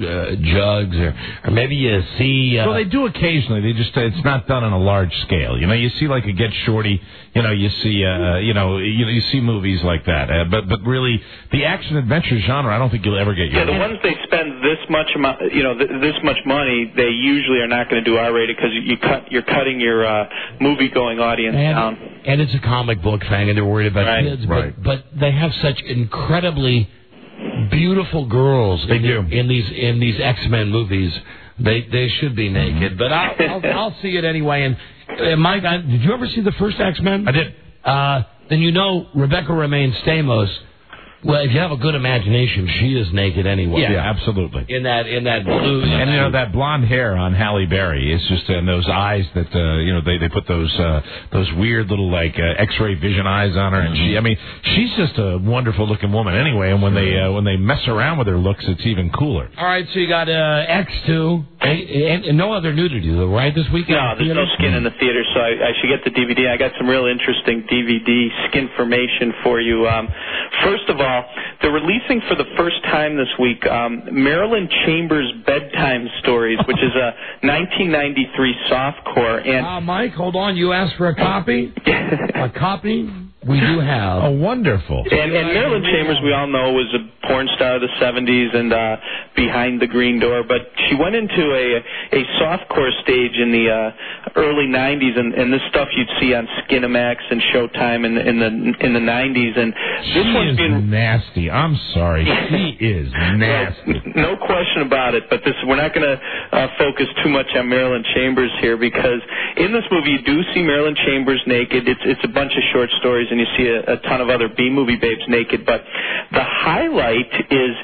Speaker 19: jugs, or maybe you see.
Speaker 4: Well, they do occasionally. They just it's not done on a large scale. You know, you see like a Get Shorty. You know, you see you see movies like that. But really, the action adventure genre, I don't think you'll ever get.
Speaker 10: Yeah, the ones they spend this much amount, this much money, they usually are not going to do R-rated because you're cutting your movie-going audience down.
Speaker 19: And it's a comic book thing, and they're worried about kids.
Speaker 4: Right.
Speaker 19: But they have such incredibly beautiful girls in these X-Men movies. They should be naked, but I'll see it anyway. And Mike, did you ever see the first X-Men?
Speaker 4: I did.
Speaker 19: Then you know Rebecca Romaine Stamos. Well, if you have a good imagination, she is naked anyway.
Speaker 4: Yeah, absolutely.
Speaker 19: In that blue.
Speaker 4: And that blonde hair on Halle Berry is just and those eyes that they put those weird little like X-ray vision eyes on her, and she's just a wonderful looking woman anyway. And when they mess around with her looks, it's even cooler.
Speaker 19: All right, so you got X2 and no other nudity though, right? This weekend.
Speaker 10: No, there's no skin in the theater, so I should get the DVD. I got some real interesting DVD skinformation for you. First of all, they're releasing for the first time this week Marilyn Chambers' Bedtime Stories, which is a 1993 softcore. And
Speaker 19: Mike, hold on. You asked for a copy? A copy? We do have.
Speaker 4: Oh, wonderful.
Speaker 10: And Marilyn Chambers, we all know, was a porn star of the 70s and Behind the Green Door, but she went into a softcore stage in the early 90s, and this stuff you'd see on Skinamax and Showtime in the 90s. And this one's been
Speaker 4: nasty. I'm sorry. She is nasty.
Speaker 10: No question about it, but we're not going to focus too much on Marilyn Chambers here, because in this movie you do see Marilyn Chambers naked. It's a bunch of short stories, and you see a ton of other B-movie babes naked, but the highlight is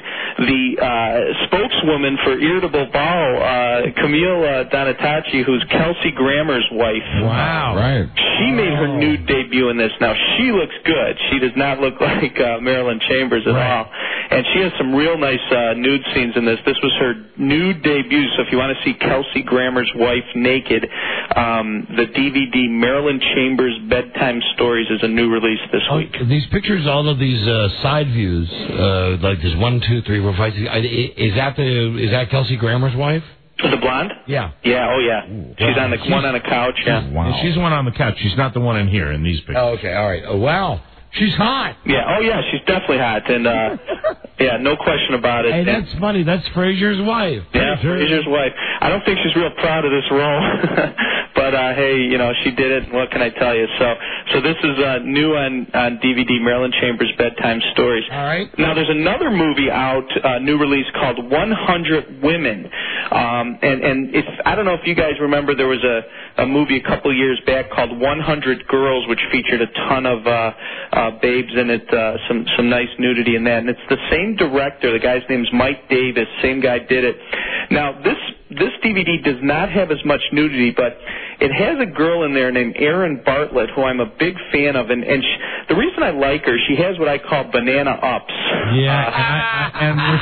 Speaker 10: the spokeswoman for Irritable Bowel, Camille Donatacci, who's Kelsey Grammer's wife.
Speaker 4: Wow. Right.
Speaker 10: She made her nude debut in this. Now, she looks good. She does not look like Marilyn Chambers at all. And she has some real nice nude scenes in this. This was her nude debut, so if you want to see Kelsey Grammer's wife naked, the DVD Marilyn Chambers Bedtime Stories is a new release this week.
Speaker 19: These pictures, all of these side views, like there's 1, 2, 3, 4, 5, 6. Is that Kelsey Grammer's wife?
Speaker 10: The blonde?
Speaker 19: Yeah.
Speaker 10: Yeah, oh yeah. She's on the one on the couch, yeah.
Speaker 4: Wow. She's the one on the couch. She's not the one in here in these pictures.
Speaker 19: Oh, okay, all right. Oh, wow. She's hot.
Speaker 10: Yeah, oh yeah, she's definitely hot, and yeah, no question about it.
Speaker 19: Hey, that's funny. That's Frazier's wife.
Speaker 10: Yeah, Frazier's wife. I don't think she's real proud of this role, but hey, she did it. What can I tell you? So this is new on DVD, Marilyn Chambers Bedtime Stories.
Speaker 19: All right.
Speaker 10: Now there's another movie out, new release called 100 Women, and if I don't know if you guys remember, there was a movie a couple of years back called 100 Girls, which featured a ton of babes in it, some nice nudity in that, and it's the same director. The guy's name's Mike Davis. Same guy did it. Now this DVD does not have as much nudity, but it has a girl in there named Erin Bartlett, who I'm a big fan of, and the reason I like her, she has what I call banana ups.
Speaker 4: Yeah,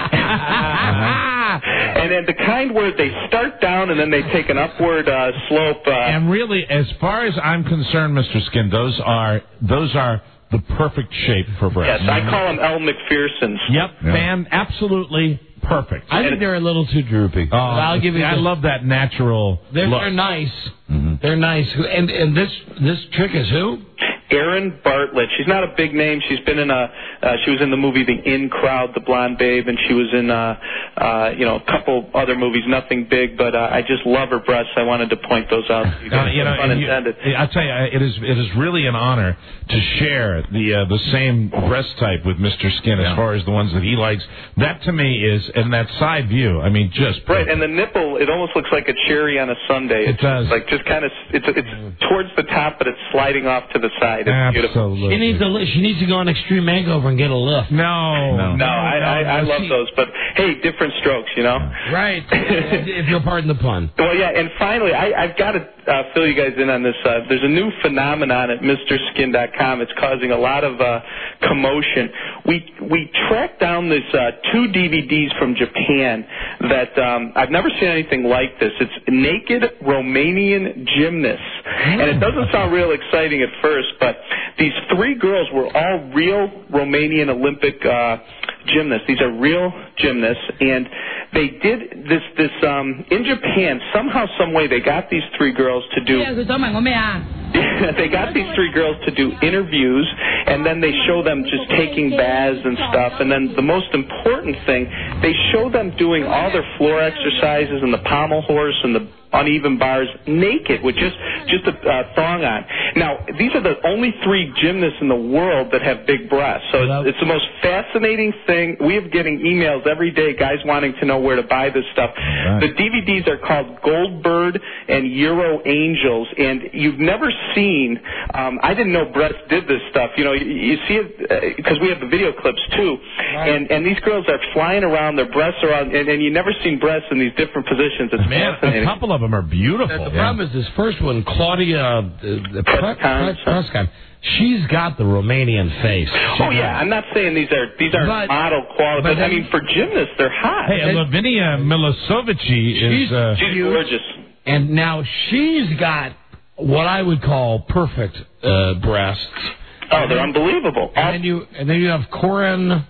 Speaker 10: and the kind where they start down and then they take an upward slope.
Speaker 4: And really, as far as I'm concerned, Mr. Skin, those are the perfect shape for breasts.
Speaker 10: Yes, I call them Elle McPherson's.
Speaker 4: Yep, absolutely perfect.
Speaker 19: I think they're a little too droopy. I'll give you.
Speaker 4: I love that natural.
Speaker 19: They're nice. Mm-hmm. They're nice. And this chick is who?
Speaker 10: Erin Bartlett. She's not a big name. She's been in she was in the movie The In Crowd, The Blonde Babe, and she was in a couple other movies. Nothing big, but I just love her breasts. I wanted to point those out to you guys. Unintended.
Speaker 4: I tell you, it is really an honor to share the same breast type with Mr. Skin as far as the ones that he likes. That to me is, and that side view, I mean, just perfect.
Speaker 10: Right. And the nipple, it almost looks like a cherry on a sundae.
Speaker 4: It does.
Speaker 10: Like just kind of, it's towards the top, but it's sliding off to the side. It's beautiful.
Speaker 19: She needs to go on Extreme Makeover and get a lift.
Speaker 22: No,
Speaker 10: I love those. But hey, different strokes, you know.
Speaker 19: Right. If you'll pardon the pun.
Speaker 10: Well, yeah, and finally, I've got to fill you guys in on this. There's a new phenomenon at MrSkin.com. It's causing a lot of commotion. We tracked down this 2 DVDs from Japan that I've never seen anything like this. It's naked Romanian gymnasts. And it doesn't sound real exciting at first, but these 3 girls were all real Romanian Olympic gymnasts. These are real gymnasts, and they did this in Japan. Somehow, some way, they got these 3 girls to do. They got these 3 girls to do interviews, and then they show them just taking baths and stuff. And then the most important thing, they show them doing all their floor exercises and the pommel horse and the uneven bars naked with just a thong on. Now, these are the only 3 gymnasts in the world that have big breasts. So it's the most fascinating thing. We are getting emails every day, guys wanting to know where to buy this stuff. Right. The DVDs are called Goldberg and Euro Angels, and you've never seen, I didn't know breasts did this stuff. You know, you see it, because we have the video clips too, right. and these girls are flying around, their breasts are on, and you've never seen breasts in these different positions. It's fascinating.
Speaker 22: A couple of them are beautiful.
Speaker 19: The problem is this first one, Claudia Prescott. She's got the Romanian face.
Speaker 10: I'm not saying these are model quality, but I mean for gymnasts they're hot.
Speaker 22: Hey, Lavinia Milosevic is
Speaker 10: she's gorgeous,
Speaker 19: and now she's got what I would call perfect breasts.
Speaker 10: Oh, they're unbelievable.
Speaker 19: And then you have Corina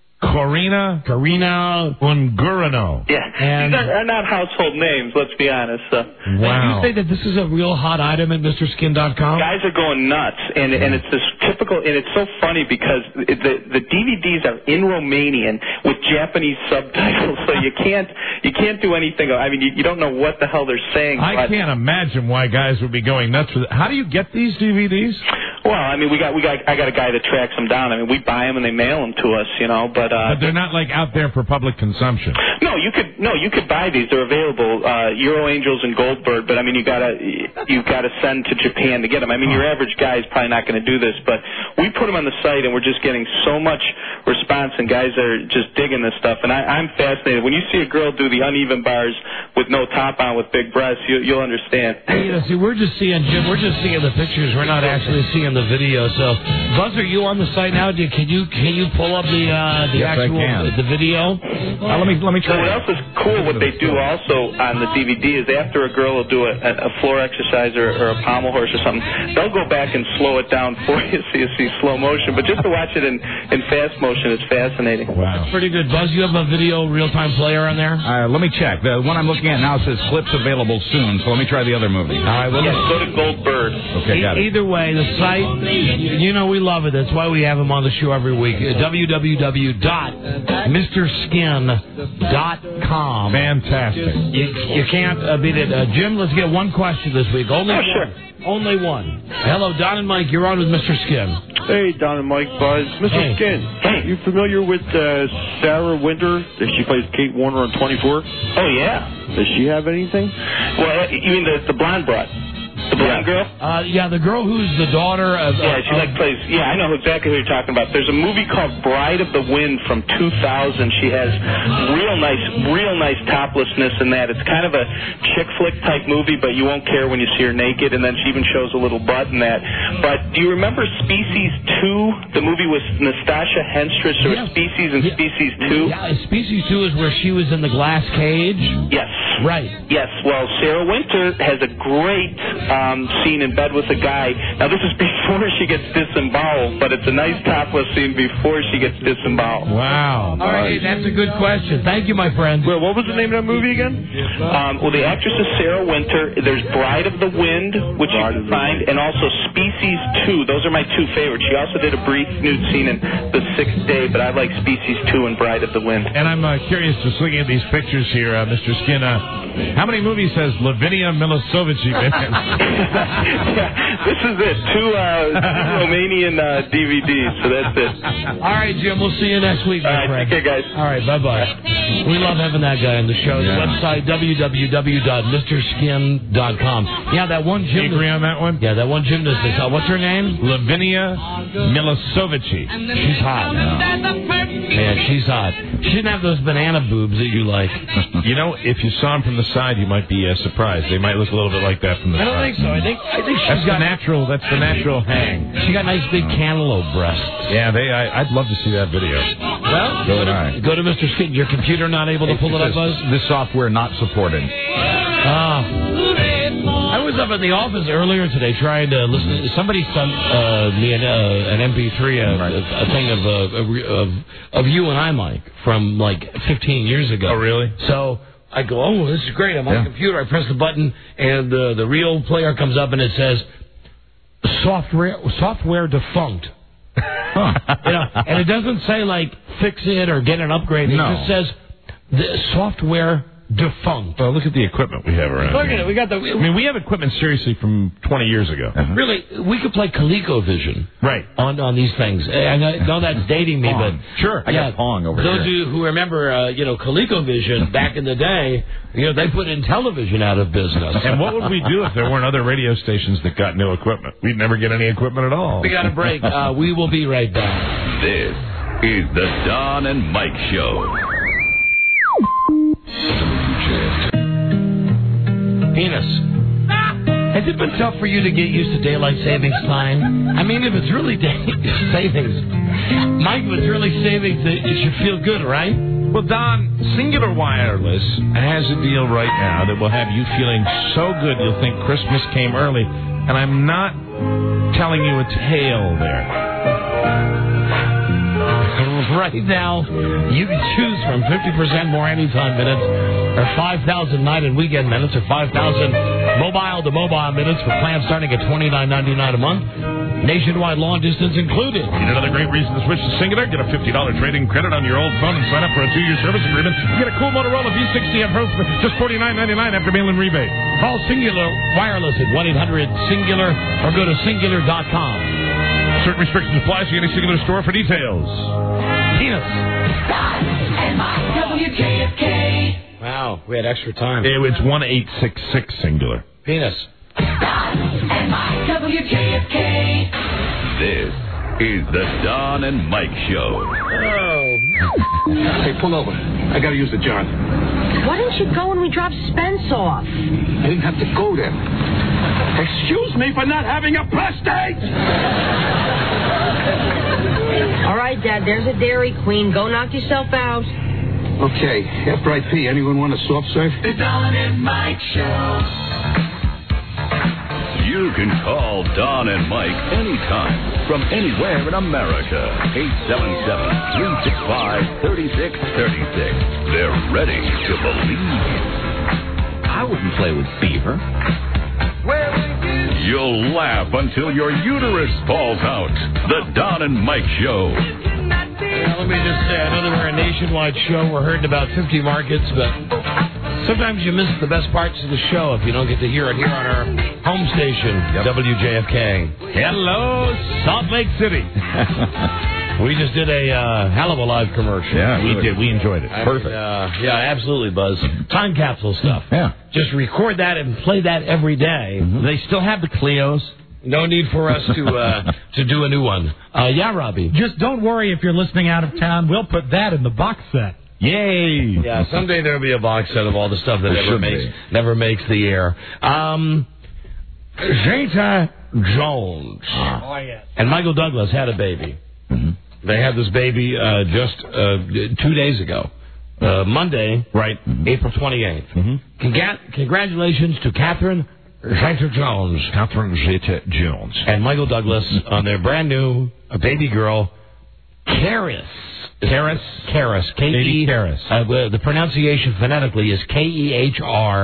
Speaker 19: Ungurino.
Speaker 10: Yeah, these are not household names, let's be honest.
Speaker 19: Wow. You say that this is a real hot item at MrSkin.com?
Speaker 10: Guys are going nuts, and it's this typical, and it's so funny because the DVDs are in Romanian with Japanese subtitles, so you can't do anything. I mean, you don't know what the hell they're saying.
Speaker 22: I can't imagine why guys would be going nuts with it. How do you get these DVDs?
Speaker 10: Well, I mean, I got a guy that tracks them down. I mean, we buy them and they mail them to us, you know. But
Speaker 22: they're not like out there for public consumption.
Speaker 10: No, you could buy these. They're available. Euro Angels and Goldberg. But I mean, you gotta send to Japan to get them. I mean, your average guy is probably not going to do this. But we put them on the site, and we're just getting so much response, and guys are just digging this stuff. And I'm fascinated. When you see a girl do the uneven bars with no top on with big breasts, you'll understand.
Speaker 19: You know, see, we're just seeing the pictures. We're not actually seeing the video. So, Buzz, are you on the site now? Can you pull up the actual the video?
Speaker 22: Let me try.
Speaker 10: What else is cool? What they do also on the DVD is after a girl will do a floor exercise or a pommel horse or something, they'll go back and slow it down for you so you see slow motion. But just to watch it in fast motion is fascinating.
Speaker 22: Wow,
Speaker 19: that's pretty good. Buzz, you have a video real-time player on there?
Speaker 17: Let me check. The one I'm looking at now says clips available soon. So let me try the other movie.
Speaker 19: All right. Well,
Speaker 10: go to Goldberg.
Speaker 17: Okay, got it.
Speaker 19: Either way, the site, you know, we love it. That's why we have him on the show every week. www.MrSkin.com.
Speaker 22: Fantastic.
Speaker 19: You can't beat it. Jim, let's get one question this week. Only one. Hello, Don and Mike. You're on with Mr. Skin.
Speaker 3: Hey, Don and Mike, Buzz. Mr. Skin, you familiar with Sarah Winter? She plays Kate Warner on 24?
Speaker 10: Oh, yeah.
Speaker 3: Does she have anything?
Speaker 10: Well, you mean the blonde broad? The blonde girl?
Speaker 19: The girl who's the daughter of...
Speaker 10: she plays... Yeah, I know exactly who you're talking about. There's a movie called Bride of the Wind from 2000. She has real nice toplessness in that. It's kind of a chick flick type movie, but you won't care when you see her naked, and then she even shows a little butt in that. But do you remember Species 2? The movie with Nastasha Henstridge, or Species and Species 2?
Speaker 19: Yeah, Species 2 is where she was in the glass cage?
Speaker 10: Yes.
Speaker 19: Right.
Speaker 10: Yes, well, Sarah Winter has a great... scene in bed with a guy. Now, this is before she gets disemboweled, but it's a nice topless scene before she gets disemboweled.
Speaker 22: Wow.
Speaker 19: All right, that's a good question. Thank you, my friend.
Speaker 3: Well, what was the name of that movie again?
Speaker 10: Well, the actress is Sarah Winter. There's Bride of the Wind, which you can find, and also Species 2. Those are my 2 favorites. She also did a brief nude scene in The Sixth Day, but I like Species 2 and Bride of the Wind.
Speaker 22: And I'm curious, just looking at these pictures here, Mr. Skin,
Speaker 4: How many movies has Lavinia Milosevic been in?
Speaker 10: This is it. Two Romanian DVDs, so that's it.
Speaker 19: All right, Jim, we'll see you next week, my friend.
Speaker 10: Take care, guys.
Speaker 19: All right, bye-bye. We love having that guy on the show. The website, www.mrskin.com. Yeah, that one gymnast.
Speaker 4: You agree on that one?
Speaker 19: Yeah, that one gymnast. What's her name?
Speaker 4: Lavinia Milosevic.
Speaker 19: She's hot. Man, she's hot. She didn't have those banana boobs that you like.
Speaker 4: You know, if you saw them from the side, you might be surprised. They might look a little bit like that from the side.
Speaker 19: I don't think so. I think
Speaker 4: that's the natural. That's the natural hang.
Speaker 19: She got nice big cantaloupe breasts.
Speaker 4: Yeah, I'd love to see that video.
Speaker 19: Well, go to Mr. Skin. Your computer not able to pull it up, Buzz?
Speaker 17: This software not supported.
Speaker 19: I was up in the office earlier today trying to listen. Somebody sent me an MP3, a thing of you and I, Mike, from like 15 years ago.
Speaker 4: Oh, really?
Speaker 19: So I go, oh, this is great. I'm on the computer. I press the button, and the real player comes up, and it says, software defunct. And it doesn't say, like, fix it or get an upgrade. It just says, the software defunct.
Speaker 4: Well, look at the equipment we have around.
Speaker 19: Look at it. We got
Speaker 4: we have equipment seriously from 20 years ago.
Speaker 19: Really, we could play ColecoVision on these things. I know that's dating me,
Speaker 17: Pong.
Speaker 19: But
Speaker 17: sure, I got Pong over
Speaker 19: those
Speaker 17: here.
Speaker 19: of you who remember, ColecoVision back in the day, they put Intellivision out of business.
Speaker 4: And what would we do if there weren't other radio stations that got new equipment? We'd never get any equipment at all.
Speaker 19: We got a break. We will be right back.
Speaker 2: This is the Don and Mike Show.
Speaker 19: Penis. Has it been tough for you to get used to daylight savings time? I mean, if it's really savings, Mike, if it's really savings, it should feel good, right?
Speaker 4: Well, Don, Singular Wireless has a deal right now that will have you feeling so good you'll think Christmas came early. And I'm not telling you a tale there.
Speaker 19: Right now, you can choose from 50% more anytime minutes, or 5,000 night and weekend minutes, or 5,000 mobile-to-mobile minutes for plans starting at $29.99 a month. Nationwide long distance included.
Speaker 4: Need another great reason to switch to Singular? Get a $50 trade-in credit on your old phone and sign up for a 2-year service agreement. Get a cool Motorola V60 Pro for just $49.99 after mail-in rebate.
Speaker 19: Call Singular Wireless at 1-800-SINGULAR or go to singular.com.
Speaker 4: Certain restrictions apply. See any Singular store for details.
Speaker 19: Penis.
Speaker 15: WJFK.
Speaker 19: Wow, we had extra time.
Speaker 4: It's 1-866 Singular.
Speaker 19: Penis.
Speaker 15: WJFK.
Speaker 2: This is the Don and Mike Show.
Speaker 19: Oh.
Speaker 8: Hey, pull over. I gotta use the jar.
Speaker 13: Why didn't you go when we dropped Spence off?
Speaker 8: I didn't have to go there. Excuse me for not having a prostate!
Speaker 13: All right, Dad, there's a Dairy Queen. Go knock yourself out.
Speaker 8: Okay, after I pee, anyone want a soft serve?
Speaker 15: The Don and Mike Show.
Speaker 2: You can call Don and Mike anytime from anywhere in America. 877-365-3636. They're ready to believe.
Speaker 11: I wouldn't play with Beaver.
Speaker 2: You'll laugh until your uterus falls out. The Don and Mike Show.
Speaker 19: Let me just say, I know that we're a nationwide show. We're heard in about 50 markets, but sometimes you miss the best parts of the show if you don't get to hear it here on our home station, WJFK.
Speaker 4: Hello, Salt Lake City.
Speaker 19: We just did a hell of a live commercial.
Speaker 4: Yeah, we did. We enjoyed it.
Speaker 19: Perfect. Yeah, absolutely, Buzz. Time capsule stuff.
Speaker 17: Yeah.
Speaker 19: Just record that and play that every day.
Speaker 4: Mm-hmm. They still have the Clios.
Speaker 19: No need for us to do a new one. Yeah, Robbie.
Speaker 21: Just don't worry if you're listening out of town. We'll put that in the box set.
Speaker 4: Yay!
Speaker 19: Yeah, someday there'll be a box set of all the stuff that never makes the air. Zeta Jones and Michael Douglas had a baby.
Speaker 17: Mm-hmm.
Speaker 19: They had this baby just 2 days ago. Monday, April 28th.
Speaker 17: Mm-hmm.
Speaker 19: Congratulations to Catherine Zeta-Jones.
Speaker 17: Catherine Zeta-Jones.
Speaker 19: And Michael Douglas on their brand new baby girl, Karis.
Speaker 4: Karis?
Speaker 19: Karis.
Speaker 4: Baby Karis.
Speaker 19: The pronunciation phonetically is Kehrs-is.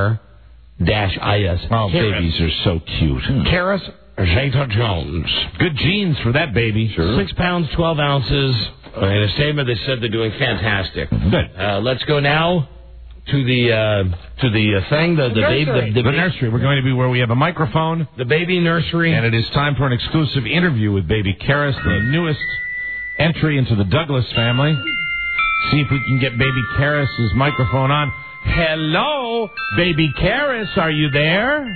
Speaker 4: Oh, babies are so cute.
Speaker 19: Karis Zeta-Jones.
Speaker 4: Good genes for that baby.
Speaker 19: Sure. 6 pounds, 12 ounces. In a statement, they said they're doing fantastic.
Speaker 4: Good.
Speaker 19: Let's go now to the thing, the
Speaker 4: nursery. We're going to be where we have a microphone,
Speaker 19: the baby nursery,
Speaker 4: and it is time for an exclusive interview with Baby Karis, the newest entry into the Douglas family. See if we can get Baby Karis' microphone on. Hello, Baby Karis, are you there?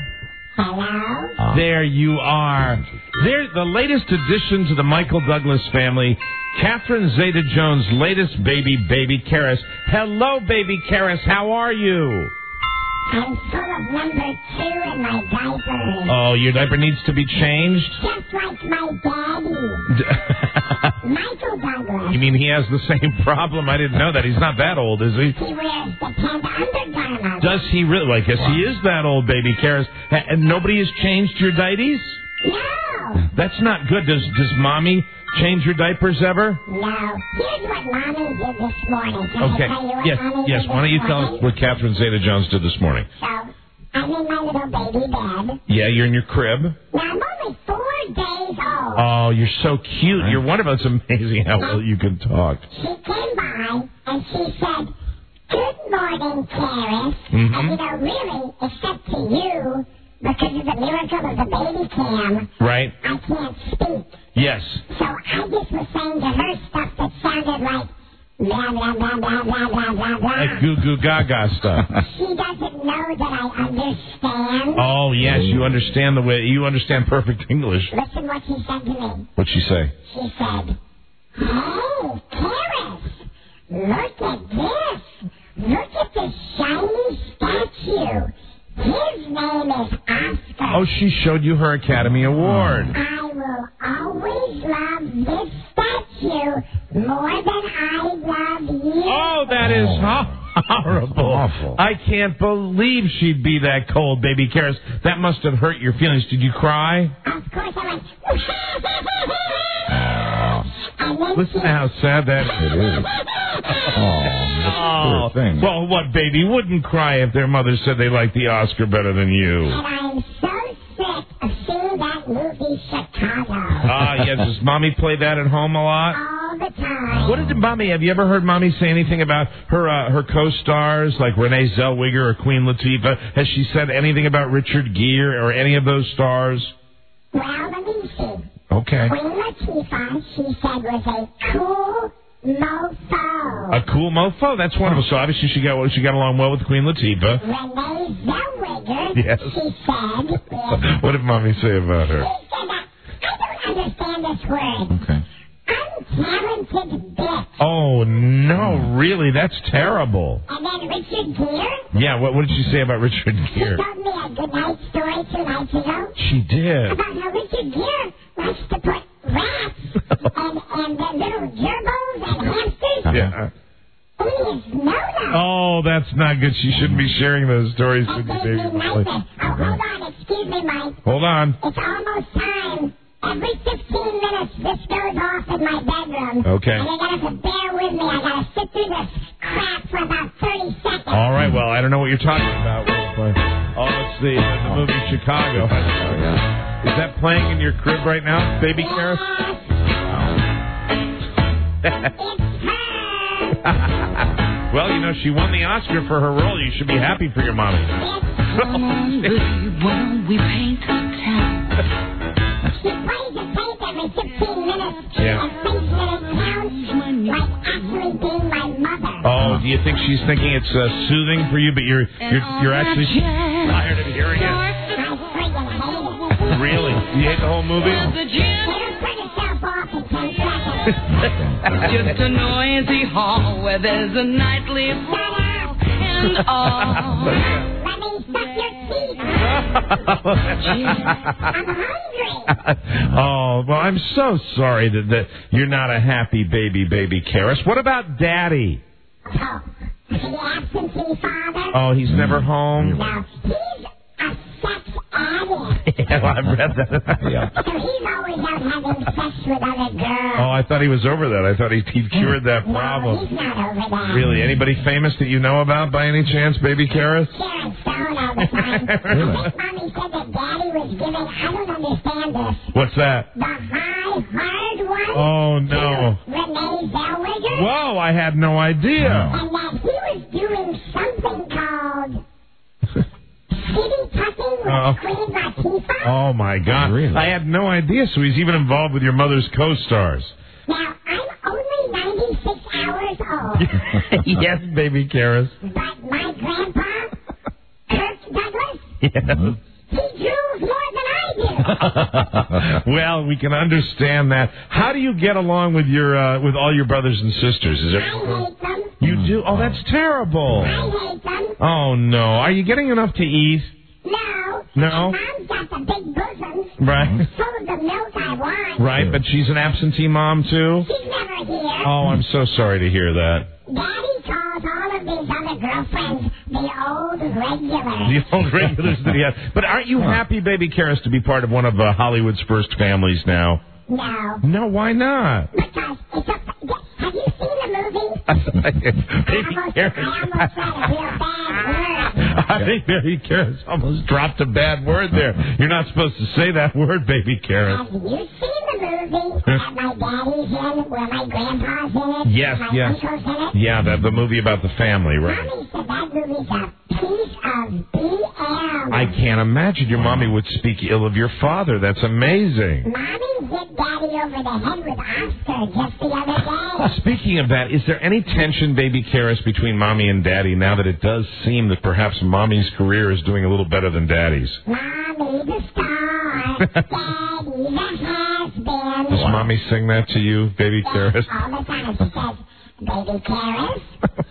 Speaker 16: Hello?
Speaker 4: There you are. They're the latest addition to the Michael Douglas family, Catherine Zeta-Jones' latest baby, Baby Karis. Hello, Baby Karis. How are you?
Speaker 16: I'm full of number 2 in my diaper.
Speaker 4: Oh, your diaper needs to be changed?
Speaker 16: Just like my daddy. Michael Douglas.
Speaker 4: You mean he has the same problem? I didn't know that. He's not that old, is he?
Speaker 16: He wears the pant undergarments.
Speaker 4: Does he really? Well, I guess he is that old, Baby Karis. And nobody has changed your diapies?
Speaker 16: No.
Speaker 4: That's not good. Does Mommy change your diapers ever?
Speaker 16: No. Here's what Mommy did this morning. Can
Speaker 4: Okay.
Speaker 16: I tell you what
Speaker 4: Yes.
Speaker 16: Mommy
Speaker 4: Yes.
Speaker 16: did
Speaker 4: Why don't you
Speaker 16: this
Speaker 4: tell
Speaker 16: morning?
Speaker 4: us what Catherine Zeta-Jones did this morning?
Speaker 16: So, I'm in my little baby bed.
Speaker 4: Yeah, you're in your crib.
Speaker 16: Now, I'm only 4 days old.
Speaker 4: Oh, you're so cute. You're wonderful. It's amazing how well you can talk.
Speaker 16: She came by and she said, "Good morning, Karis."
Speaker 4: Mm-hmm.
Speaker 16: And, really, except to you, because of the miracle of the baby cam,
Speaker 4: Right?
Speaker 16: I can't speak.
Speaker 4: Yes.
Speaker 16: So I just was saying to her stuff that sounded like blah, blah, blah, blah, blah, blah, blah, blah.
Speaker 4: Like goo goo gaga stuff.
Speaker 16: She doesn't know that I understand.
Speaker 4: Oh, yes. You understand the way. You understand perfect English.
Speaker 16: Listen what she said to me.
Speaker 4: What'd she say?
Speaker 16: She said, "Hey, Karis, look at this. Look at this shiny statue. His name is Oscar.
Speaker 4: Oh, she showed you her Academy Award.
Speaker 16: I will always love this statue more than I love you."
Speaker 4: Oh, that is horrible.
Speaker 17: Awful.
Speaker 4: I can't believe she'd be that cold, Baby Karis. That must have hurt your feelings. Did you cry?
Speaker 16: Of course I went. And then
Speaker 4: Listen to how sad that is.
Speaker 17: Poor thing.
Speaker 4: Well, what baby wouldn't cry if their mother said they liked the Oscar better than you?
Speaker 16: And I'm so sick of seeing that movie Chicago.
Speaker 4: Yeah, does Mommy play that at home a lot?
Speaker 16: All the time.
Speaker 4: What did Mommy, have you ever heard Mommy say anything about her co-stars, like Renee Zellweger or Queen Latifah? Has she said anything about Richard Gere or any of those stars?
Speaker 16: Well, let me see.
Speaker 4: Okay.
Speaker 16: Queen Latifah, she said, was a cool mofo.
Speaker 4: A cool mofo? That's wonderful. So obviously she got along well with Queen Latifah.
Speaker 16: Renee Zellweger,
Speaker 4: Yes.
Speaker 16: she said,
Speaker 4: What did Mommy say about her?
Speaker 16: I don't understand this word.
Speaker 4: Okay.
Speaker 16: Untalented bitch.
Speaker 4: Oh, no, really? That's terrible.
Speaker 16: And then Richard Gere.
Speaker 4: Yeah, what did she say about Richard
Speaker 16: She
Speaker 4: Gere?
Speaker 16: told me a good night story 2 nights ago.
Speaker 4: She did.
Speaker 16: About how Richard Gere likes to put rats and little gerbils and hamsters
Speaker 4: Yeah.
Speaker 16: in his nose.
Speaker 4: Oh, that's not good. She shouldn't be sharing those stories with you, baby.
Speaker 16: Hold on, excuse me, Mike.
Speaker 4: Hold on.
Speaker 16: It's almost time. Every 15 minutes, this goes off in my bedroom.
Speaker 4: Okay.
Speaker 16: And you're going to have to bear with me. I got to sit through this crap for about 30 seconds.
Speaker 4: All right, well, I don't know what you're talking about. It's the movie Chicago. Is that playing in your crib right now, Baby Karis? Well, she won the Oscar for her role. You should be happy for your mommy.
Speaker 16: We paint she plays a tape every 15 minutes.
Speaker 4: Yeah.
Speaker 16: And thinks that it sounds like actually being my mother.
Speaker 4: Oh, do you think she's thinking it's soothing for you, but you're actually tired of hearing it?
Speaker 16: I friggin' hate it.
Speaker 4: Really? You hate the whole movie?
Speaker 16: Turn yourself off in 10 seconds.
Speaker 15: Just a noisy hall where there's a nightly brawl and all.
Speaker 16: Let me suck your teeth. I'm hungry.
Speaker 4: Oh, well, I'm so sorry that you're not a happy Baby Karis. What about Daddy?
Speaker 16: Oh, the absentee father?
Speaker 4: Oh, he's never home?
Speaker 16: No, he's a sex addict.
Speaker 4: Yeah, well, I've read that. Yeah.
Speaker 16: So he's always out having sex with other girls.
Speaker 4: Oh, I thought he was over that. I thought he'd cured that
Speaker 16: No,
Speaker 4: problem.
Speaker 16: he's not over that.
Speaker 4: Really? Anybody famous that you know about by any chance, Baby Karis?
Speaker 16: Sharon Stone all the time. I think Mommy said that Daddy was giving, I don't understand this,
Speaker 4: What's that?
Speaker 16: the high, hard one
Speaker 4: Oh, no.
Speaker 16: to Renee Zellweger.
Speaker 4: Whoa, I had no idea.
Speaker 16: And that he was doing something something called Skitty Tucking with Queen Latifah?
Speaker 4: Oh, my God.
Speaker 17: Really?
Speaker 4: I had no idea. So he's even involved with your mother's co-stars.
Speaker 16: Now, I'm only 96 hours old.
Speaker 4: Yes, baby Karis.
Speaker 16: But my grandpa, Kirk Douglas,
Speaker 4: Yes.
Speaker 16: he drools more than I do.
Speaker 4: Well, we can understand that. How do you get along with your with all your brothers and sisters? Is
Speaker 16: I hate them.
Speaker 4: You do? Oh, that's terrible.
Speaker 16: I hate them.
Speaker 4: Oh, no. Are you getting enough to eat?
Speaker 16: No.
Speaker 4: No?
Speaker 16: And Mom's got the big bosoms.
Speaker 4: Right.
Speaker 16: Full of the milk I want.
Speaker 4: Right, but she's an absentee mom, too?
Speaker 16: She's never here.
Speaker 4: Oh, I'm so sorry to hear that.
Speaker 16: Daddy calls all of these other girlfriends the old regulars.
Speaker 4: The old regulars that he had. But aren't you happy, baby Karis, to be part of one of Hollywood's first families now?
Speaker 16: No.
Speaker 4: No, why not?
Speaker 16: Because it's a... Have you seen the movie?
Speaker 4: Baby Karis.
Speaker 16: I almost said a real bad word.
Speaker 4: I think Baby Karis almost dropped a bad word there. You're not supposed to say that word, Baby Karis.
Speaker 16: Have you seen the movie that my daddy's in, where my grandpa's in it?
Speaker 4: Yes,
Speaker 16: my
Speaker 4: yes.
Speaker 16: uncle's in it?
Speaker 4: Yeah, the movie about the family, right?
Speaker 16: Mommy said that movie's a piece of BL.
Speaker 4: I can't imagine your mommy would speak ill of your father. That's amazing.
Speaker 16: Mommy hit Daddy over the head with Oscar just the other day.
Speaker 4: Speaking of that, is there any tension, Baby Karis, between Mommy and Daddy now that it does seem that perhaps Mommy's career is doing a little better than Daddy's?
Speaker 16: Mommy the star, Daddy the has-been.
Speaker 4: Does Mommy sing that to you, Baby Karis?
Speaker 16: All the time. She says, Baby Karis,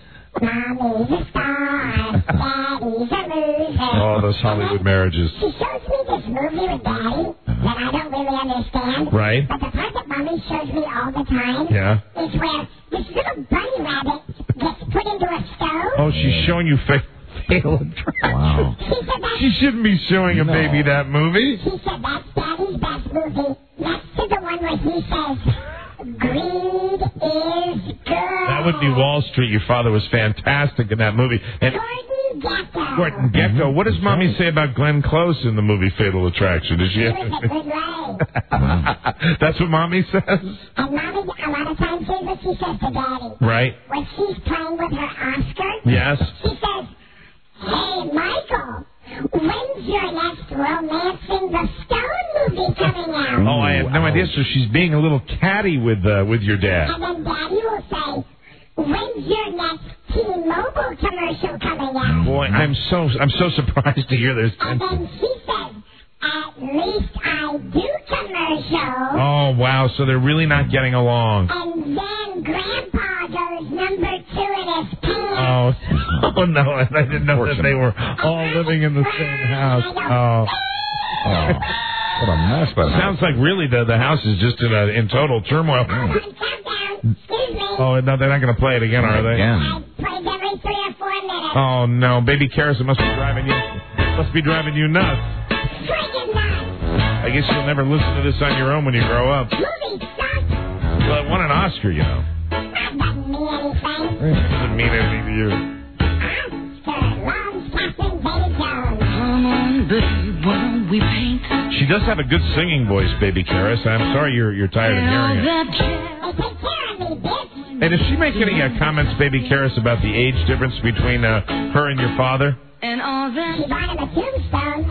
Speaker 16: Mommy's a star, Daddy's a loser.
Speaker 4: Oh, those Hollywood marriages.
Speaker 16: She shows me this movie with Daddy that I don't really understand.
Speaker 4: Right.
Speaker 16: But the part that Mommy shows me all the time is where this little bunny rabbit gets put into a stove.
Speaker 4: Oh, she's showing you Fatal Attraction.
Speaker 17: Wow.
Speaker 4: She shouldn't be showing a baby that movie.
Speaker 16: She said that's Daddy's best movie. Next to the one where he says, greed is good.
Speaker 4: That would be Wall Street. Your father was fantastic in that movie. And Gordon Gekko. What does Mommy say about Glenn Close in the movie Fatal Attraction? Does she? That's what Mommy says.
Speaker 16: And Mommy, a lot of times, here's what she says to Daddy.
Speaker 4: Right.
Speaker 16: When she's playing with her Oscar.
Speaker 4: Yes.
Speaker 16: She says, "Hey, Michael, when's your next Romancing the Stone movie coming out?"
Speaker 4: Oh, I had no idea. So she's being a little catty with your dad.
Speaker 16: And then Daddy will say, "When's your next T-Mobile commercial coming out?"
Speaker 4: Boy, I'm so surprised to hear this.
Speaker 16: And then she says, "At least I do commercial."
Speaker 4: Oh, wow. So they're really not getting along.
Speaker 16: And then Grandpa goes number 2 in his pants.
Speaker 4: Oh, no. I didn't know that they were all living in the same house. Oh.
Speaker 17: What a mess.
Speaker 4: Sounds like really the house is just in total turmoil. Oh, no, they're not going to play it again, are they?
Speaker 16: I played every 3 or 4 minutes.
Speaker 4: Oh, no. Baby Karis, it must be driving you nuts.
Speaker 16: Freaking nuts.
Speaker 4: I guess you'll never listen to this on your own when you grow up.
Speaker 16: Movie sucks.
Speaker 4: Well, it won an Oscar, you know.
Speaker 16: That doesn't mean anything.
Speaker 4: It doesn't mean anything to you.
Speaker 16: Oscar loves Captain Betty Jones.
Speaker 15: Come on, babe, why don't we paint?
Speaker 4: She does have a good singing voice, Baby Karis. I'm sorry you're tired of hearing it.
Speaker 16: Hey, take care of me, bitch.
Speaker 4: Hey, does she make any comments, Baby Karis, about the age difference between her and your father?
Speaker 15: And all that.
Speaker 16: She bought him a tombstone.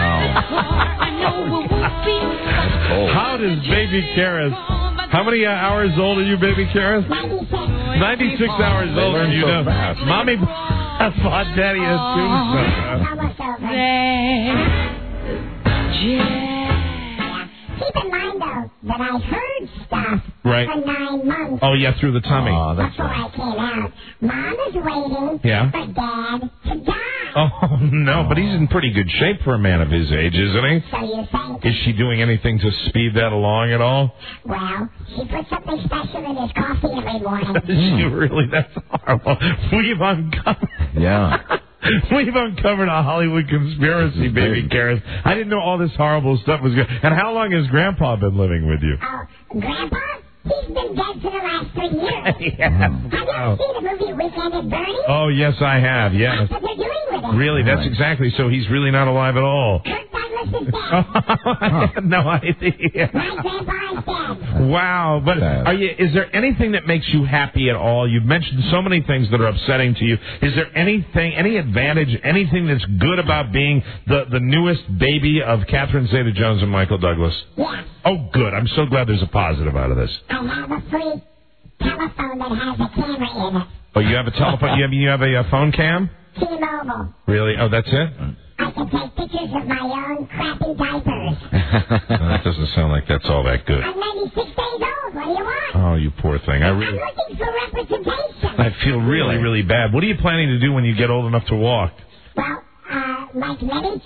Speaker 4: How does Baby Karis... How many hours old are you, Baby Karis? 96 hours old, and you know. Mommy bought Daddy a tombstone.
Speaker 16: Keep in mind, though, that I heard stuff
Speaker 4: Right.
Speaker 16: for 9 months.
Speaker 4: Oh, yeah, through the tummy.
Speaker 16: Before I came out. Mom is waiting for Dad to die.
Speaker 4: Oh, no, but he's in pretty good shape for a man of his age, isn't he?
Speaker 16: So you think?
Speaker 4: Is she doing anything to speed that along at all?
Speaker 16: Well, she puts something special in his coffee every morning.
Speaker 4: She really? That's horrible. We've uncovered...
Speaker 17: Yeah.
Speaker 4: We've uncovered a Hollywood conspiracy, Baby Karis. I didn't know all this horrible stuff was going. And how long has Grandpa been living with you?
Speaker 16: Grandpa? He's been dead for the last 3 years.
Speaker 4: Yeah.
Speaker 16: Have you ever seen the movie Weekend at Bernie's?
Speaker 4: Oh, yes, I have, yes.
Speaker 16: That's what they're doing with him.
Speaker 4: Really? That's exactly. So he's really not alive at all.
Speaker 16: Kirk Douglas
Speaker 4: I had no idea.
Speaker 16: My grandpa is dead.
Speaker 4: Wow, but is there anything that makes you happy at all? You've mentioned so many things that are upsetting to you. Is there anything, any advantage, anything that's good about being the newest baby of Catherine Zeta-Jones and Michael Douglas?
Speaker 16: Yes.
Speaker 4: Oh, good. I'm so glad there's a positive out of this.
Speaker 16: I have a free telephone that has a camera in it.
Speaker 4: Oh, you have a telephone? You have a phone cam?
Speaker 16: T-Mobile.
Speaker 4: Really? Oh, that's it?
Speaker 16: I can take pictures of my own crappy diapers.
Speaker 4: That doesn't sound like that's all that good.
Speaker 16: I'm 96 days old. What do you want?
Speaker 4: Oh, you poor thing.
Speaker 16: I'm looking for representation.
Speaker 4: I feel really, really bad. What are you planning to do when you get old enough to walk?
Speaker 16: Well, like many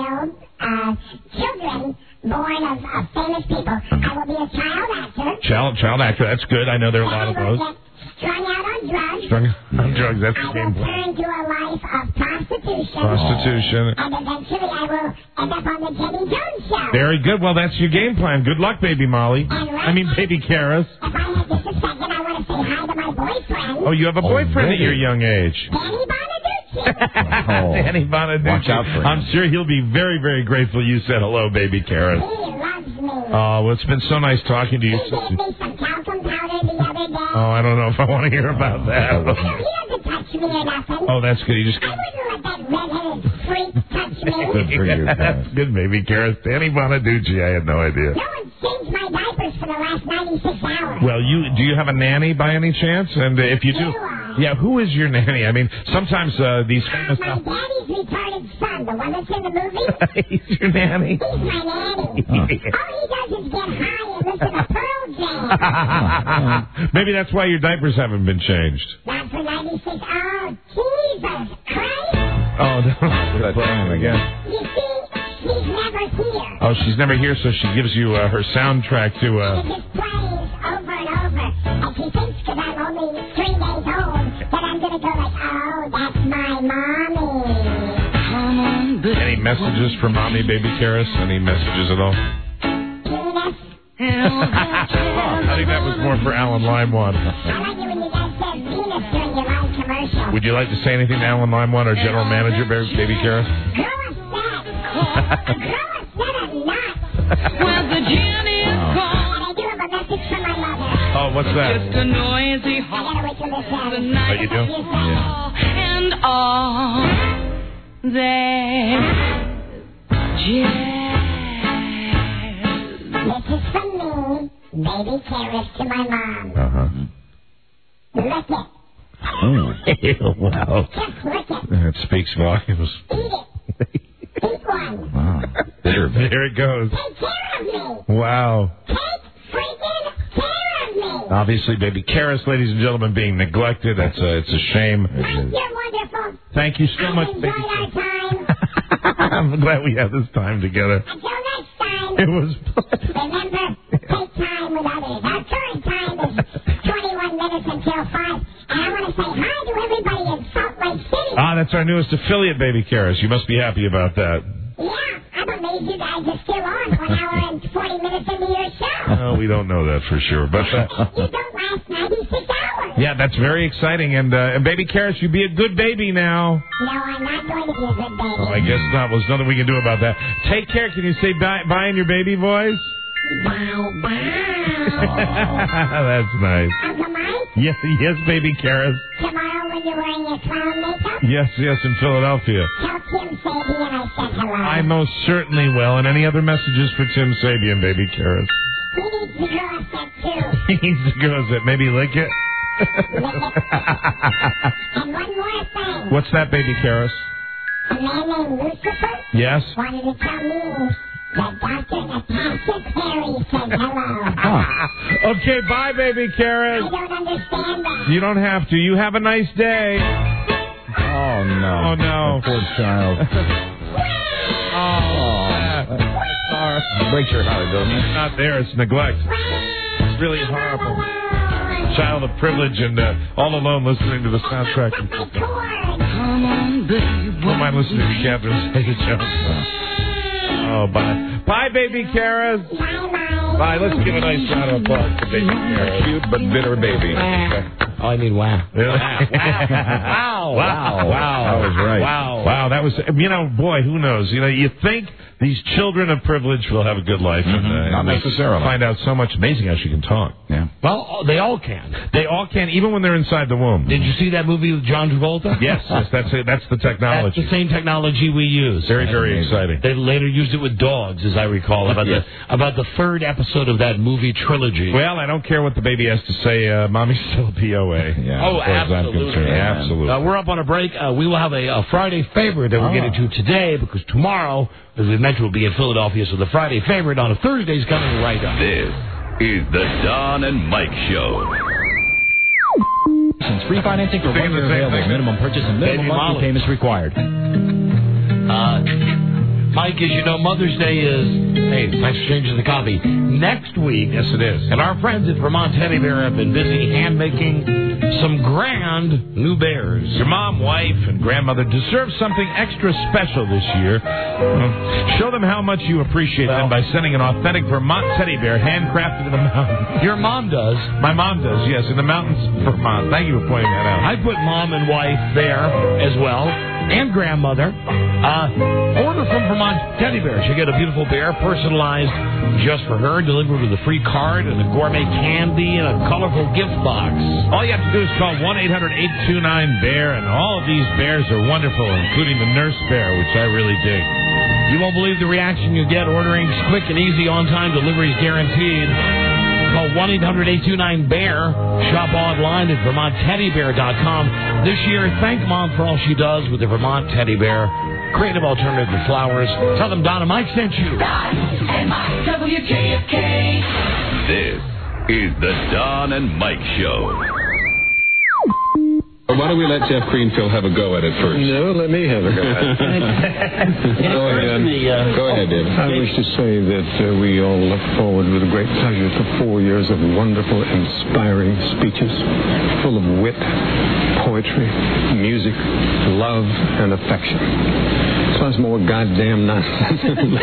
Speaker 16: children born of famous people, I will be a child actor.
Speaker 4: Child actor, that's good. I know there are a lot of those.
Speaker 16: Strung out on drugs.
Speaker 4: Strung out on drugs, that's the game plan.
Speaker 16: I will turn to a life of prostitution. And eventually I will end up on the Jenny Jones show.
Speaker 4: Very good. Well, that's your game plan. Good luck, baby Molly. Baby Karis.
Speaker 16: If I had just a second, I want to say hi to my boyfriend.
Speaker 4: Oh, you have a boyfriend at your young age.
Speaker 16: Danny Bonaducci.
Speaker 4: Danny Bonaducci.
Speaker 17: Watch out for him.
Speaker 4: I'm sure he'll be very, very grateful you said hello, baby Karis.
Speaker 16: He loves me.
Speaker 4: Oh, well, it's been so nice talking to you.
Speaker 16: He gave me some talcum powder the other day.
Speaker 4: Oh, I don't know if I want to hear about that.
Speaker 16: He doesn't touch me or nothing.
Speaker 4: Oh, that's good. You just...
Speaker 16: I wouldn't let that redheaded freak touch me.
Speaker 4: Good for you, that's good, baby Karis. Danny Bonaducci, I had no idea.
Speaker 16: No one's changed my diapers for the last 96 hours.
Speaker 4: Well, do you have a nanny by any chance? And if you do, yeah, who is your nanny? I mean, sometimes these famous...
Speaker 16: My daddy's retarded son, the one that's in the movie.
Speaker 4: He's your nanny?
Speaker 16: He's my nanny. All he does is get high and listen to Pearl Jam.
Speaker 4: Maybe that's why your diapers haven't been changed.
Speaker 16: Not for 96. Oh, Jesus Christ.
Speaker 4: Oh, no. Good plan again.
Speaker 16: You see, she's never here.
Speaker 4: Oh, she's never here, so she gives you her soundtrack to...
Speaker 16: It just plays over and over. And she thinks, because I'm only 3 days old, that I'm going to go like, oh, that's my mommy.
Speaker 4: Any messages for mommy, baby Karis? Any messages at all?
Speaker 16: Penis.
Speaker 4: I think that was more for Alan Limewand.
Speaker 16: I like it when you guys say penis during your live commercial.
Speaker 4: Would you like to say anything to Alan Limewand, our general manager, baby Karis?
Speaker 16: Grow a set. Grow a set of nuts.
Speaker 15: Where the gin is gone.
Speaker 16: And I do have a message from my mother.
Speaker 4: Oh, what's that?
Speaker 15: Just a noisy
Speaker 16: I gotta wait till this
Speaker 15: the
Speaker 16: ends.
Speaker 15: night
Speaker 4: you do?
Speaker 15: and all that jazz.
Speaker 16: This is from me, baby Karis, to my mom. Lick it.
Speaker 4: Wow.
Speaker 16: Just lick it.
Speaker 4: It speaks volumes.
Speaker 16: Eat it. Eat one.
Speaker 17: Wow.
Speaker 4: There it goes.
Speaker 16: Take care of me.
Speaker 4: Wow.
Speaker 16: Take freaking care of me.
Speaker 4: Obviously, baby Karis, ladies and gentlemen, being neglected. It's a shame.
Speaker 16: You're wonderful.
Speaker 4: Thank you so much, baby.
Speaker 16: Our time.
Speaker 4: I'm glad we had this time together.
Speaker 16: Until next time.
Speaker 4: It was...
Speaker 16: Remember, take time with others. Our current time is 21 minutes until 5. And I want to say hi to everybody in Salt Lake City.
Speaker 4: Ah, that's our newest affiliate, baby Karis. You must be happy about that.
Speaker 16: Yeah, I'm amazed you guys are still on 1 hour and 40 minutes into your show.
Speaker 4: Oh, we don't know that for sure, but...
Speaker 16: You don't last 96 hours.
Speaker 4: Yeah, that's very exciting. And baby Karis, you be a good baby now.
Speaker 16: No, I'm not going to be a good baby.
Speaker 4: Well, I guess not. Well, there's nothing we can do about that. Take care. Can you say bye in your baby voice?
Speaker 16: Bye-bye.
Speaker 4: That's nice.
Speaker 16: Uncle Mike?
Speaker 4: Yes, baby Karis.
Speaker 16: Tomorrow when you're wearing your clown makeup?
Speaker 4: Yes, in Philadelphia.
Speaker 16: Tell Tim Sabian I said hello.
Speaker 4: I most certainly will. And any other messages for Tim Sabian, baby Karis?
Speaker 16: He needs to grow a set too.
Speaker 4: He needs to grow a set. Maybe lick it?
Speaker 16: And one more thing.
Speaker 4: What's that, baby Karis?
Speaker 16: A man named Lucifer
Speaker 4: Yes?
Speaker 16: wanted to tell me that Dr. Natasha Perry said hello.
Speaker 4: Okay, bye, baby Karis.
Speaker 16: I don't understand that.
Speaker 4: You don't have to. You have a nice day.
Speaker 17: Oh, no.
Speaker 4: Oh, no.
Speaker 17: Poor child. Breaks your heart, doesn't it?
Speaker 4: It's not there. It's neglect. It's really horrible. Child of privilege and all alone listening to the soundtrack.
Speaker 15: Come on, baby.
Speaker 4: Don't mind listening to Catherine Zeta-Jones. Oh, bye. Bye, baby Karis.
Speaker 16: Bye-bye.
Speaker 4: Bye. Let's give a nice round of applause to baby Karis.
Speaker 17: Cute but bitter baby.
Speaker 19: Oh, I mean, wow.
Speaker 4: Wow.
Speaker 17: That was right.
Speaker 4: Wow, that was, boy, who knows? You think these children of privilege will have a good life.
Speaker 17: Not necessarily.
Speaker 4: Find out so much. Amazing how she can talk.
Speaker 17: Yeah.
Speaker 19: Well, they all can.
Speaker 4: They all can, even when they're inside the womb.
Speaker 19: Did you see that movie with John Travolta?
Speaker 4: Yes, that's the technology.
Speaker 19: That's the same technology we use.
Speaker 4: Very, very exciting.
Speaker 19: They later used it with dogs, as I recall, about the third episode of that movie trilogy.
Speaker 4: Well, I don't care what the baby has to say. Mommy's still a POA.
Speaker 19: Yeah, oh, absolutely.
Speaker 4: Absolutely.
Speaker 19: We're up on a break. We will have a Friday favorite that we'll get into today, because tomorrow, as we mentioned, we'll be in Philadelphia, so the Friday favorite on a Thursday is coming right up.
Speaker 2: This is the Don and Mike Show.
Speaker 11: Since free financing for 1 year available, minimum purchase and minimum monthly payments required.
Speaker 19: Mike, as you know, Mother's Day is... Hey, thanks for changing the copy. Next week.
Speaker 4: Yes, it is.
Speaker 19: And our friends at Vermont Teddy Bear have been busy hand-making some grand new bears.
Speaker 4: Your mom, wife, and grandmother deserve something extra special this year. Show them how much you appreciate them by sending an authentic Vermont Teddy Bear handcrafted in the mountains.
Speaker 19: Your mom does.
Speaker 4: My mom does, yes, in the mountains of Vermont. Thank you for pointing that out.
Speaker 19: I put mom and wife there as well. And grandmother. Order from Vermont Teddy Bear. She'll get a beautiful bear personalized just for her, delivered with a free card and a gourmet candy and a colorful gift box.
Speaker 4: All you have to do is call 1-800-829-BEAR, and all of these bears are wonderful, including the nurse bear, which I really dig.
Speaker 19: You won't believe the reaction you get. Ordering quick and easy, on-time delivery is guaranteed. Call 1-800-829-BEAR. Shop online at VermontTeddyBear.com. This year, thank Mom for all she does with the Vermont Teddy Bear. Creative alternative to flowers. Tell them Don and Mike sent you.
Speaker 2: Don and Mike, WKFK. This is the Don and Mike Show.
Speaker 8: Why don't we let Jeff Greenfield have a go at it first?
Speaker 3: No, let me have a go at it.
Speaker 8: Go ahead, David.
Speaker 3: I wish to say that we all look forward with great pleasure to 4 years of wonderful, inspiring speeches, full of wit, poetry, music, love, and affection. Plus more goddamn nonsense.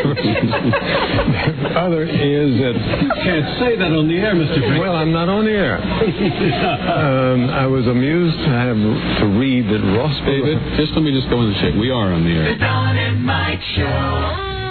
Speaker 3: The other is that...
Speaker 8: You can't say that on the air, Mr. Greenfield.
Speaker 3: Well, I'm not on the air. I was amused to have to read that Ross...
Speaker 8: David, let me go in the shake. We are on the air.
Speaker 2: The Don and Mike Show.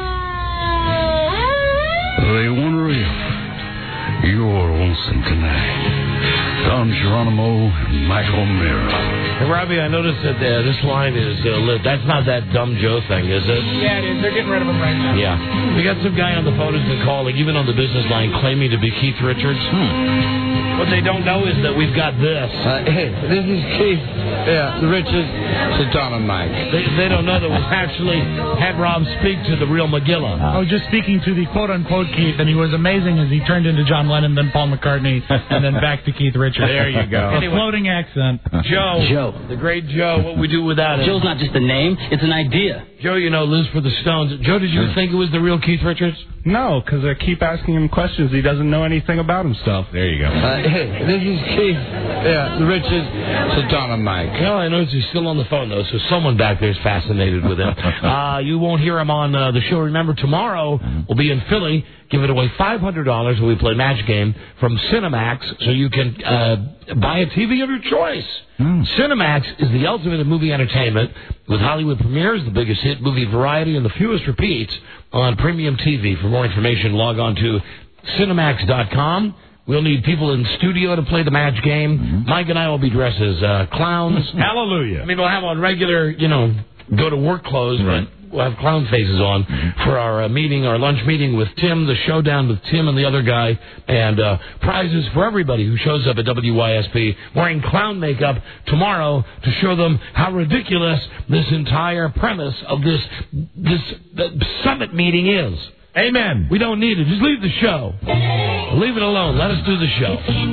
Speaker 1: They wonder if you're lonesome tonight. Don Geronimo and Mike O'Meara.
Speaker 19: Hey, Robbie, I noticed that this line is lit. That's not that Dumb Joe thing, is it?
Speaker 21: Yeah, it is. They're getting rid of him right now.
Speaker 19: Yeah. We got some guy on the phone who's been calling, even on the business line, claiming to be Keith Richards. What they don't know is that we've got this.
Speaker 14: Hey, this is Keith. Yeah, Richards. It's Don and Mike.
Speaker 19: They don't know that we actually had Rob speak to the real McGilla.
Speaker 21: I was just speaking to the quote-unquote Keith, and he was amazing as he turned into John Lennon, then Paul McCartney, and then back to Keith Richards.
Speaker 4: There you go.
Speaker 21: Anyway. A floating accent.
Speaker 19: Joe. The great Joe. What we do without him.
Speaker 14: Joe's not just a name, it's an idea.
Speaker 19: Joe, lives for the Stones. Joe, did you think it was the real Keith Richards?
Speaker 18: No, because I keep asking him questions. He doesn't know anything about himself.
Speaker 4: There you go.
Speaker 14: Hey, this is Keith. Yeah, Richards. It's Don and Mike.
Speaker 19: No, I noticed he's still on the phone, though, so someone back there is fascinated with him. You won't hear him on the show. Remember, tomorrow we'll be in Philly, giving away $500 when we play Match Game from Cinemax, so you can buy a TV of your choice. Cinemax is the ultimate in movie entertainment, with Hollywood premieres, the biggest hit movie variety, and the fewest repeats on premium TV. For more information, log on to Cinemax.com. We'll need people in studio to play the Match Game. Mike and I will be dressed as clowns.
Speaker 4: Hallelujah.
Speaker 19: I mean, we'll have on regular, go-to-work clothes, but we'll have clown faces on for our lunch meeting with Tim, the showdown with Tim and the other guy, and prizes for everybody who shows up at WYSP wearing clown makeup tomorrow to show them how ridiculous this entire premise of this summit meeting is.
Speaker 4: Amen.
Speaker 19: We don't need it. Just leave the show. Leave it alone. Let us do the show.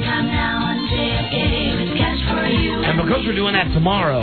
Speaker 19: And because we're doing that tomorrow,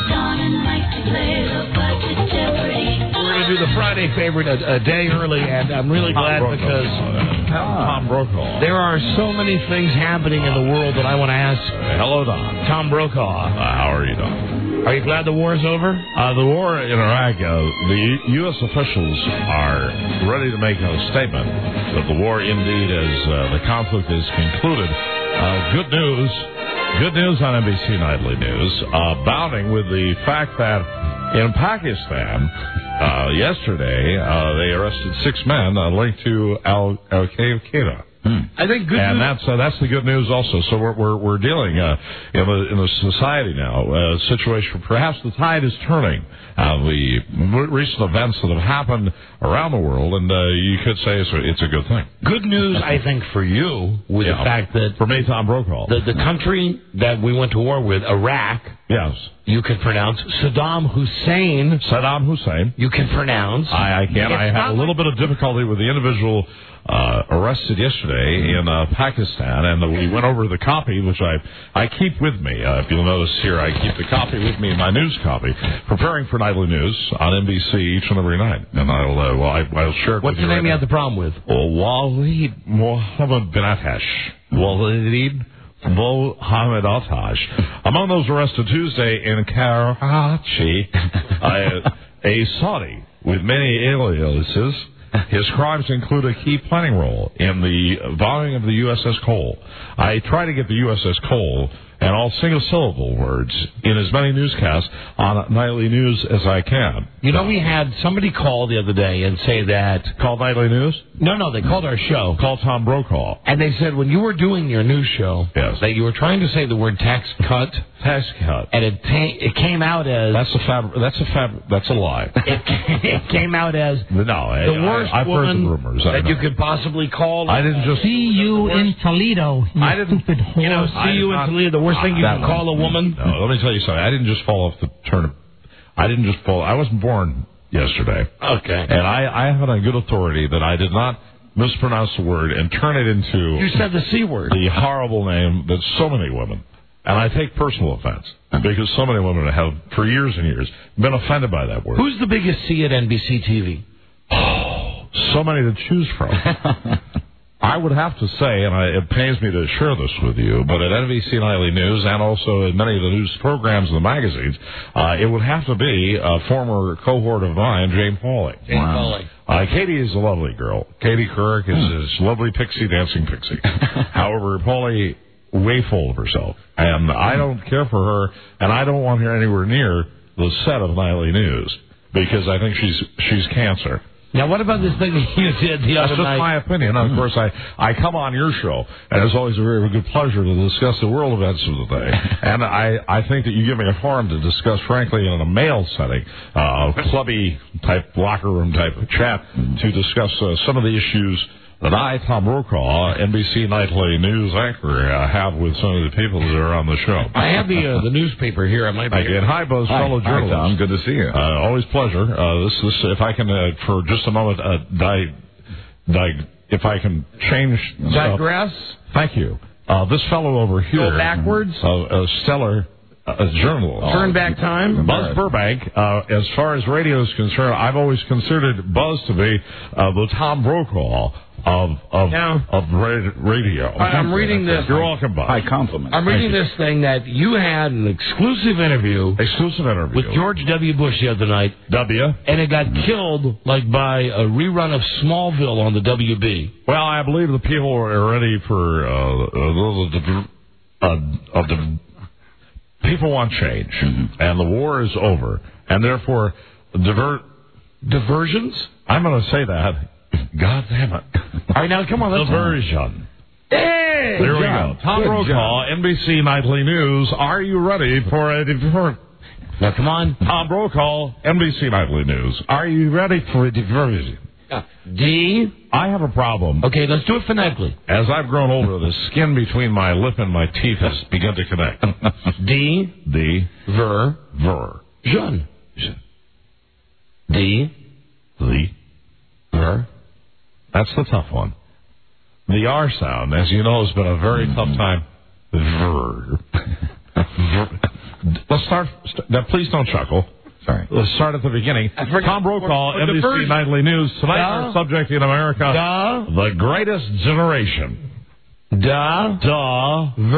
Speaker 19: we're going to do the Friday favorite a day early, and I'm really glad because
Speaker 4: Tom Brokaw.
Speaker 19: There are so many things happening in the world that I want to ask.
Speaker 4: Hello, Don.
Speaker 19: Tom Brokaw.
Speaker 4: How are you, Don?
Speaker 19: Are you glad the war is over?
Speaker 4: The war in Iraq, the U.S. officials are ready to make a statement that the war indeed, as the conflict is concluded. Good news. Good news on NBC Nightly News, abounding with the fact that in Pakistan, yesterday, they arrested 6 men linked to Al-Qaeda.
Speaker 19: I think good
Speaker 4: and
Speaker 19: news.
Speaker 4: that's the good news also. So we're dealing in a society now, a situation. Perhaps the tide is turning. The recent events that have happened around the world, and you could say it's a good thing.
Speaker 19: Good news, I think, for you, with the fact that
Speaker 4: for me, Tom Brokaw,
Speaker 19: the country that we went to war with, Iraq.
Speaker 4: Yes.
Speaker 19: You can pronounce Saddam Hussein.
Speaker 4: Saddam Hussein.
Speaker 19: You can pronounce.
Speaker 4: I can. I had a little bit of difficulty with the individual arrested yesterday in Pakistan, and we went over the copy, which I keep with me. If you'll notice here, I keep the copy with me, my news copy, preparing for Nightly News on NBC each and every night. And I'll share it
Speaker 19: What's
Speaker 4: with you.
Speaker 19: the name you had the problem with?
Speaker 4: Walid Mohammed bin Attash. Walid Mohammed Attash. Among those arrested Tuesday in Karachi, a Saudi with many aliases. His crimes include a key planning role in the bombing of the USS Cole. I try to get the USS Cole and all single-syllable words in as many newscasts on Nightly News as I can.
Speaker 19: You know, we had somebody call the other day and say that...
Speaker 4: Called Nightly News?
Speaker 19: No, they called our show.
Speaker 4: Called Tom Brokaw.
Speaker 19: And they said when you were doing your news show, that you were trying to say the word tax cut.
Speaker 4: Tax cut.
Speaker 19: And it came out as...
Speaker 4: That's a lie.
Speaker 19: It came out as
Speaker 4: the
Speaker 19: worst
Speaker 4: I've
Speaker 19: woman
Speaker 4: heard the rumors.
Speaker 19: that you could possibly call.
Speaker 4: I didn't just...
Speaker 6: See you in Toledo, you stupid whore.
Speaker 19: You know, see you in Toledo, the worst thing you can call a woman.
Speaker 4: No, let me tell you something. I didn't just fall off the turnip. I wasn't born yesterday.
Speaker 19: Okay.
Speaker 4: And I have it on good authority that I did not mispronounce the word and turn it into...
Speaker 19: You said the C word.
Speaker 4: The horrible name that so many women... And I take personal offense because so many women have, for years and years, been offended by that word.
Speaker 19: Who's the biggest C at NBC TV?
Speaker 4: Oh, so many to choose from. I would have to say, and it pains me to share this with you, but at NBC Nightly News and also in many of the news programs and the magazines, it would have to be a former cohort of mine, Jane Pauley. Katie is a lovely girl. Katie Couric is this lovely dancing pixie. However, Pauley... way full of herself, and I don't care for her, and I don't want her anywhere near the set of Nightly News because I think she's cancer.
Speaker 19: Now, what about this thing that you did the other night?
Speaker 4: That's just my opinion. Of course, I come on your show, and it's always a very good pleasure to discuss the world events of the day. And I think that you give me a forum to discuss, frankly, in a male setting, clubby type, locker room type of chat, to discuss some of the issues that I, Tom Brokaw, NBC Nightly News anchor, have with some of the people that are on the show.
Speaker 19: I have the newspaper here. I might be.
Speaker 4: And hi, Buzz, fellow journalists.
Speaker 17: Hi, Tom. Good to see you.
Speaker 4: Always pleasure. This, if I can, for just a moment, if I can change.
Speaker 19: Digress.
Speaker 4: Thank you. This fellow over here.
Speaker 19: Go backwards.
Speaker 4: A stellar. Journalist.
Speaker 19: Turn back time.
Speaker 4: Buzz Burbank, as far as radio is concerned, I've always considered Buzz to be the Tom Brokaw of radio.
Speaker 19: I'm reading this.
Speaker 4: You're welcome, Buzz.
Speaker 17: High compliment.
Speaker 19: I'm reading this thing that you had an exclusive interview with George W. Bush the other night. And it got killed by a rerun of Smallville on the WB.
Speaker 4: Well, I believe the people are ready for people want change, and the war is over, and therefore
Speaker 19: diversions.
Speaker 4: I'm going to say that. God damn it!
Speaker 19: All right, now come on, let's
Speaker 4: diversion.
Speaker 19: Hey,
Speaker 4: there we go. Tom Brokaw, NBC Nightly News. Are you ready for a diversion?
Speaker 19: Now come on,
Speaker 4: Tom Brokaw, NBC Nightly News. Are you ready for a diversion?
Speaker 19: D.
Speaker 4: I have a problem.
Speaker 19: Okay, let's do it phonetically.
Speaker 4: As I've grown older, the skin between my lip and my teeth has begun to connect.
Speaker 19: D. Ver. Jean. D. Ver.
Speaker 4: That's the tough one. The R sound, as you know, has been a very tough time. Ver. Let's start. Now, please don't chuckle. Sorry. Let's start at the beginning. Tom Brokaw, NBC Nightly News. Tonight, our subject in America, the greatest generation.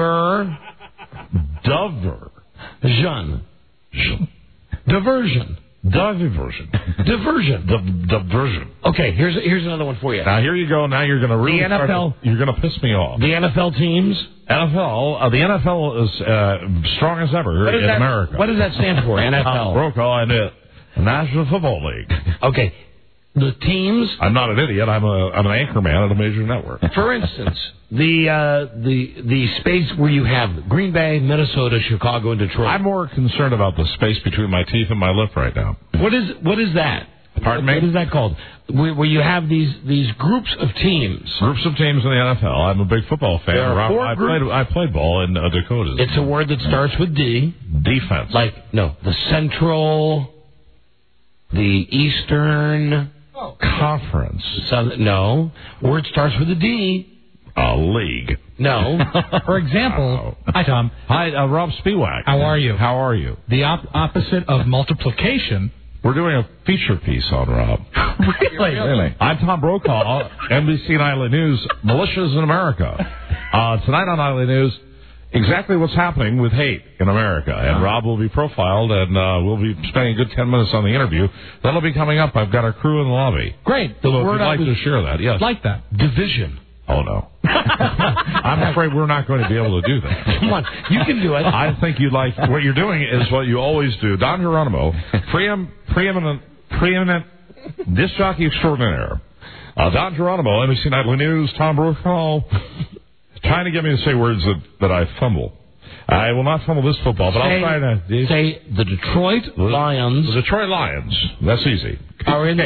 Speaker 19: Ver.
Speaker 4: Dover.
Speaker 19: Jean. Diversion.
Speaker 4: Diversion. Diversion.
Speaker 19: Okay, here's another one for you.
Speaker 4: Now, here you go. Now you're going to really you're going to piss me off.
Speaker 19: The NFL teams?
Speaker 4: The NFL is strong as ever in America.
Speaker 19: What does that stand for, NFL?
Speaker 4: Brokaw and the National Football League.
Speaker 19: Okay. The teams.
Speaker 4: I'm not an idiot. I'm an anchor man at a major network.
Speaker 19: For instance, the space where you have Green Bay, Minnesota, Chicago, and Detroit.
Speaker 4: I'm more concerned about the space between my teeth and my lip right now.
Speaker 19: What is that?
Speaker 4: Pardon me?
Speaker 19: What is that called? Where you have these groups of teams.
Speaker 4: Groups of teams in the NFL. I'm a big football fan. I played ball in Dakotas.
Speaker 19: It's a word that starts with D.
Speaker 4: Defense.
Speaker 19: The Central, the Eastern
Speaker 4: Conference.
Speaker 19: No. Word starts with a D.
Speaker 4: A league.
Speaker 19: No.
Speaker 21: For example, hi, Tom.
Speaker 4: Hi, Rob Spiewak.
Speaker 21: How are you?
Speaker 4: How are you?
Speaker 21: The opposite of multiplication.
Speaker 4: We're doing a feature piece on Rob.
Speaker 21: Really?
Speaker 4: I'm Tom Brokaw, NBC Nightly News, Militias in America. Tonight on Nightly News, exactly what's happening with hate in America. And Rob will be profiled, and we'll be spending a good 10 minutes on the interview. That'll be coming up. I've got our crew in the lobby.
Speaker 21: Great.
Speaker 4: So if you'd like to share that, yes.
Speaker 21: Like that.
Speaker 19: Division.
Speaker 4: Oh, no. I'm afraid we're not going to be able to do that.
Speaker 19: Come on. You can do it.
Speaker 4: I think you'd like... What you're doing is what you always do. Don Geronimo, preeminent disc jockey extraordinaire. Don Geronimo, NBC Nightly News, Tom Brokaw... trying to get me to say words that I fumble. I will not fumble this football, but I'll try to...
Speaker 19: Say the Detroit Lions.
Speaker 4: The Detroit Lions. That's easy.
Speaker 19: Are in the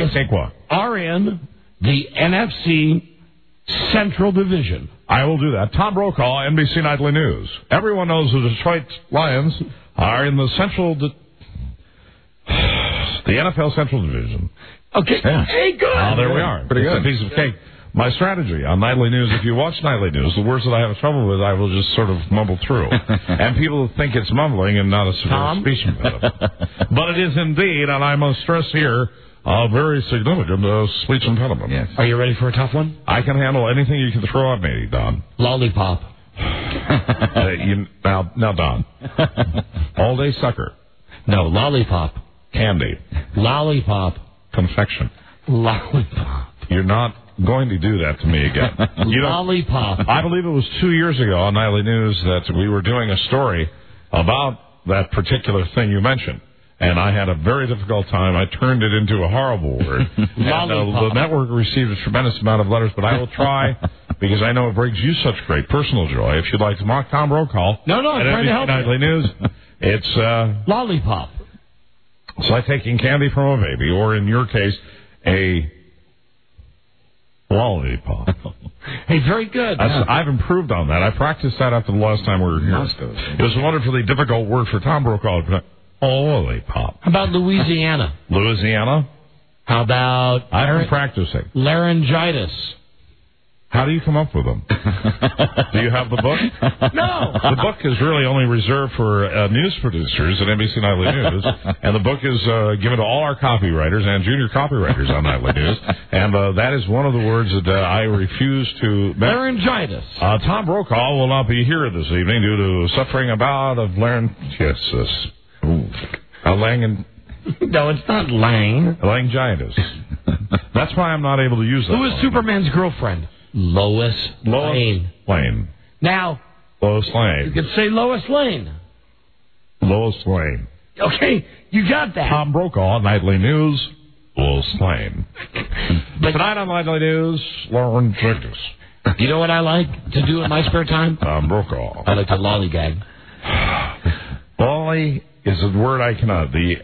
Speaker 19: NFC Central Division.
Speaker 4: I will do that. Tom Brokaw, NBC Nightly News. Everyone knows the Detroit Lions are in the the NFL Central Division.
Speaker 19: Okay.
Speaker 4: Yeah.
Speaker 19: Hey, good.
Speaker 4: There we are.
Speaker 3: Pretty good.
Speaker 4: It's a piece of cake. My strategy on Nightly News, if you watch Nightly News, the words that I have trouble with, I will just sort of mumble through. And people think it's mumbling and not a speech impediment. But it is indeed, and I must stress here, a very significant speech impediment.
Speaker 3: Yes.
Speaker 19: Are you ready for a tough one?
Speaker 4: I can handle anything you can throw at me, Don.
Speaker 19: Lollipop.
Speaker 4: Now, Don. All day sucker.
Speaker 19: No, lollipop.
Speaker 4: Candy.
Speaker 19: Lollipop.
Speaker 4: Confection.
Speaker 19: Lollipop.
Speaker 4: You're not going to do that to me again.
Speaker 19: Lollipop.
Speaker 4: I believe it was 2 years ago on Nightly News that we were doing a story about that particular thing you mentioned. And I had a very difficult time. I turned it into a horrible word. The network received a tremendous amount of letters, but I will try because I know it brings you such great personal joy. If you'd like to mock Tom Brokaw
Speaker 19: I'm trying to help
Speaker 4: Nightly News, it's
Speaker 19: lollipop.
Speaker 4: It's like taking candy from a baby, or in your case, a lollipop.
Speaker 19: Hey, very good.
Speaker 4: I've improved on that. I practiced that after the last time we were here. It was a wonderfully difficult word for Tom Brokaw. Lollipop.
Speaker 19: How about Louisiana?
Speaker 4: Louisiana?
Speaker 19: How about...
Speaker 4: I've been practicing.
Speaker 19: Laryngitis.
Speaker 4: How do you come up with them? Do you have the book?
Speaker 19: No.
Speaker 4: The book is really only reserved for news producers at NBC Nightly News, and the book is given to all our copywriters and junior copywriters on Nightly News, and that is one of the words that I refuse to...
Speaker 19: Laryngitis.
Speaker 4: Tom Brokaw will not be here this evening due to suffering a bout of laryngitis.
Speaker 19: No, it's not Lang.
Speaker 4: Laryngitis. That's why I'm not able to use that.
Speaker 19: Who is Superman's girlfriend? Lois Lane. Now,
Speaker 4: Lois Lane.
Speaker 19: You could say Lois Lane.
Speaker 4: Lois Lane.
Speaker 19: Okay, you got that.
Speaker 4: Tom Brokaw, Nightly News, Lois Lane. But tonight on Nightly News, laryngitis.
Speaker 19: You know what I like to do in my spare time?
Speaker 4: Tom Brokaw.
Speaker 19: I like to lollygag.
Speaker 4: Lolly is a word I cannot. The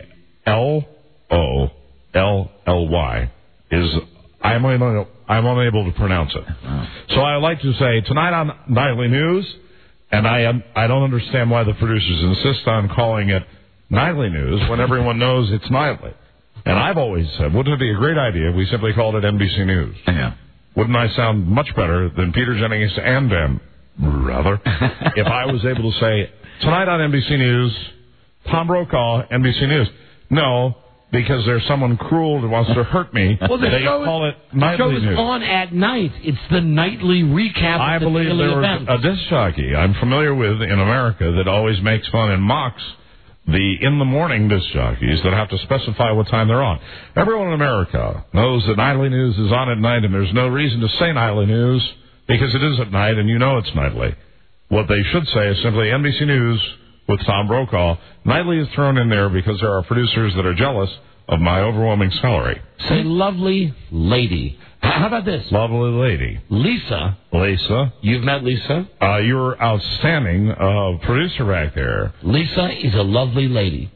Speaker 4: L-O-L-L-Y is... I'm unable to pronounce it. Oh. So I like to say, tonight on Nightly News, and I don't understand why the producers insist on calling it Nightly News when everyone knows it's nightly. And I've always said, wouldn't it be a great idea if we simply called it NBC News?
Speaker 3: Yeah.
Speaker 4: Wouldn't I sound much better than Peter Jennings and Ben, rather, if I was able to say, tonight on NBC News, Tom Brokaw, NBC News. No, because there's someone cruel that wants to hurt me.
Speaker 19: Well, the show
Speaker 4: call it Nightly
Speaker 19: is
Speaker 4: News.
Speaker 19: On at night. It's the nightly recap
Speaker 4: I
Speaker 19: of the
Speaker 4: believe
Speaker 19: daily
Speaker 4: there was
Speaker 19: events.
Speaker 4: a disc jockey I'm familiar with in America that always makes fun and mocks the in-the-morning disc jockeys that have to specify what time they're on. Everyone in America knows that Nightly News is on at night, and there's no reason to say Nightly News because it is at night, and you know it's nightly. What they should say is simply NBC News with Tom Brokaw. Nightly is thrown in there because there are producers that are jealous of my overwhelming salary.
Speaker 19: Say lovely lady. How about this?
Speaker 4: Lovely lady.
Speaker 19: Lisa.
Speaker 4: Lisa.
Speaker 19: You've met Lisa?
Speaker 4: You're outstanding producer back there.
Speaker 19: Lisa is a lovely lady.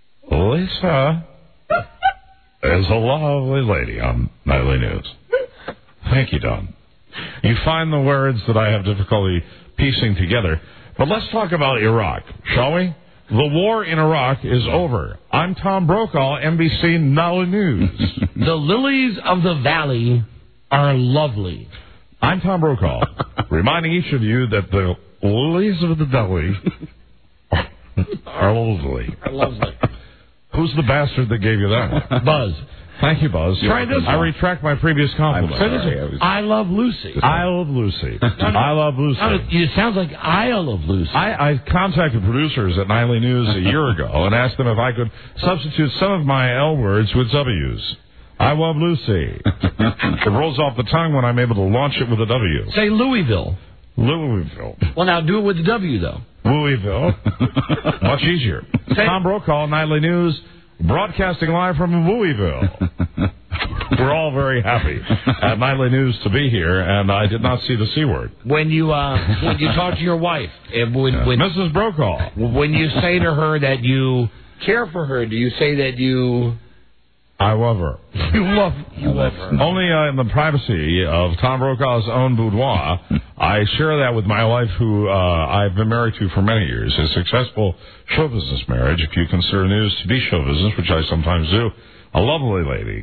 Speaker 4: Lisa is a lovely lady on Nightly News. Thank you, Don. You find the words that I have difficulty piecing together. But let's talk about Iraq, shall we? The war in Iraq is over. I'm Tom Brokaw, NBC Nightly News.
Speaker 19: The lilies of the valley are lovely.
Speaker 4: I'm Tom Brokaw, reminding each of you that the lilies of the valley are lovely. Who's the bastard that gave you that?
Speaker 19: Buzz.
Speaker 4: Thank you, Buzz.
Speaker 19: Try this
Speaker 4: I
Speaker 19: one.
Speaker 4: retract my previous compliment.
Speaker 19: I love Lucy.
Speaker 4: I love Lucy. I love Lucy.
Speaker 19: It sounds like I love Lucy.
Speaker 4: I contacted producers at Nightly News a year ago and asked them if I could substitute some of my L words with W's. I love Lucy. It rolls off the tongue when I'm able to launch it with a W.
Speaker 19: Say Louisville.
Speaker 4: Louisville.
Speaker 19: Well, now do it with the W, though.
Speaker 4: Louisville. Much easier. Tom Brokaw, Nightly News, broadcasting live from Louisville. We're all very happy at Nightly News to be here, and I did not see the C word.
Speaker 19: When you talk to your wife,
Speaker 4: Mrs. Brokaw,
Speaker 19: when you say to her that you care for her, do you say that you...
Speaker 4: I love her.
Speaker 19: You love her.
Speaker 4: Only in the privacy of Tom Brokaw's own boudoir. I share that with my wife, who I've been married to for many years. A successful show business marriage, if you consider news to be show business, which I sometimes do. A lovely lady.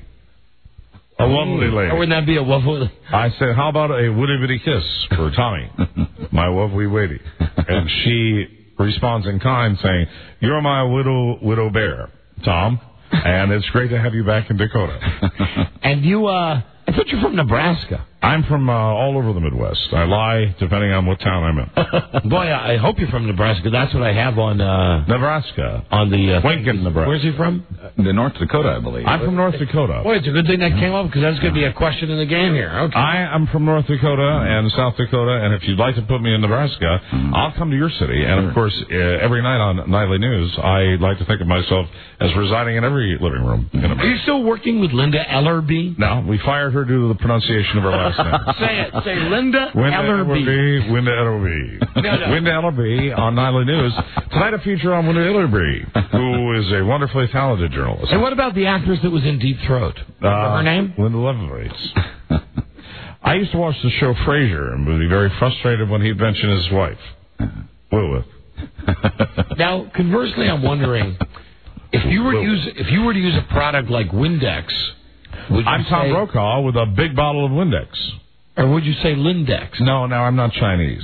Speaker 4: A lovely lady.
Speaker 19: Wouldn't that be a lovely?
Speaker 4: I said, how about a witty-bitty kiss for Tommy, my lovely lady? And she responds in kind, saying, you're my widow bear, Tom. And it's great to have you back in Dakota.
Speaker 19: And you, I thought you're from Nebraska.
Speaker 4: I'm from all over the Midwest. I lie depending on what town I'm in.
Speaker 19: Boy, I hope you're from Nebraska. That's what I have on...
Speaker 4: Nebraska.
Speaker 19: On the...
Speaker 4: Lincoln, Nebraska.
Speaker 19: Where's he from?
Speaker 17: The North Dakota, I believe.
Speaker 4: I'm from North Dakota.
Speaker 19: Boy, it's a good thing that came up, because that's going to be a question in the game here. Okay.
Speaker 4: I am from North Dakota and South Dakota, and if you'd like to put me in Nebraska, I'll come to your city. And, of course, every night on Nightly News, I like to think of myself as residing in every living room in America.
Speaker 19: Are you still working with Linda Ellerby?
Speaker 4: No, we fired her due to the pronunciation of her last name.
Speaker 19: Say it. Say Linda Ellerby.
Speaker 4: Linda Ellerby.
Speaker 19: No.
Speaker 4: Linda Ellerby on Nightly News. Tonight a feature on Linda Ellerby, who is a wonderfully talented journalist.
Speaker 19: And what about the actress that was in Deep Throat? Remember her name?
Speaker 4: Linda Lovelace. I used to watch the show Frasier and would be very frustrated when he'd mention his wife, Lilith.
Speaker 19: Now, conversely, I'm wondering if you were to use a product like Windex.
Speaker 4: I'm Tom Brokaw with a big bottle of Windex.
Speaker 19: Or would you say Lindex?
Speaker 4: No, I'm not Chinese.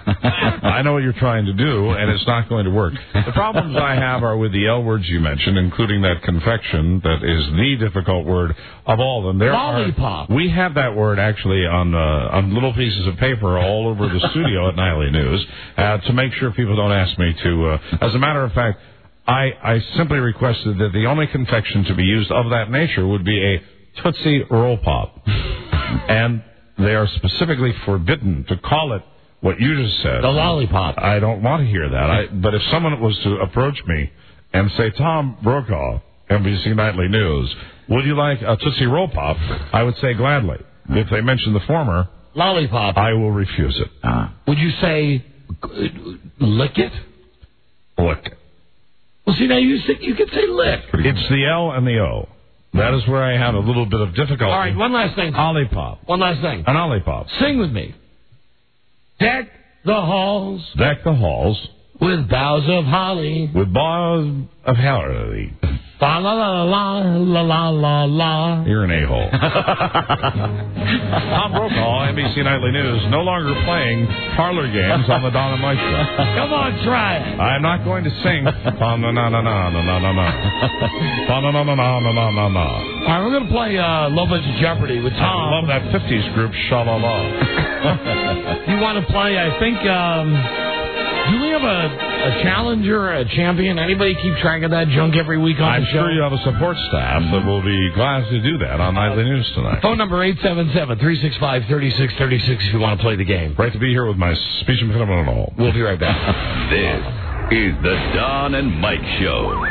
Speaker 4: I know what you're trying to do, and it's not going to work. The problems I have are with the L words you mentioned, including that confection that is the difficult word of all of them.
Speaker 19: Lollipop.
Speaker 4: We have that word actually on little pieces of paper all over the studio at Nightly News to make sure people don't ask me to. As a matter of fact, I simply requested that the only confection to be used of that nature would be a Tootsie Roll Pop. And they are specifically forbidden to call it what you just said.
Speaker 19: The lollipop.
Speaker 4: I don't want to hear that. But if someone was to approach me and say, Tom Brokaw, NBC Nightly News, would you like a Tootsie Roll Pop? I would say gladly. If they mention the former,
Speaker 19: lollipop,
Speaker 4: I will refuse it.
Speaker 19: Would you say lick it?
Speaker 4: Lick it.
Speaker 19: Well, see, now you could say lick.
Speaker 4: It's the L and the O. That is where I have a little bit of difficulty. All
Speaker 19: right, one last thing.
Speaker 4: Olipop.
Speaker 19: One last thing.
Speaker 4: An Olipop.
Speaker 19: Sing with me. Deck the halls.
Speaker 4: Deck the halls.
Speaker 19: With boughs of holly.
Speaker 4: With boughs of holly.
Speaker 19: La la la la la la la la.
Speaker 4: You're an a-hole. Tom Brokaw, NBC Nightly News, no longer playing parlor games on the Don and Mike show.
Speaker 19: Come on, try it.
Speaker 4: I'm not going to sing. All
Speaker 19: right, we're going to play Low Budget Jeopardy with Tom.
Speaker 4: I love that 50s group, Sha-La-La.
Speaker 19: You want to play, I think... Do we have a challenger, a champion? Anybody keep track of that junk every week on
Speaker 4: I'm
Speaker 19: the show?
Speaker 4: sure you have a support staff that will be glad to do that on Nightly News tonight.
Speaker 19: Phone number 877-365-3636 if you want to play the game.
Speaker 4: Great to be here with my speech impediment and all.
Speaker 19: We'll be right back.
Speaker 2: This is the Don and Mike Show.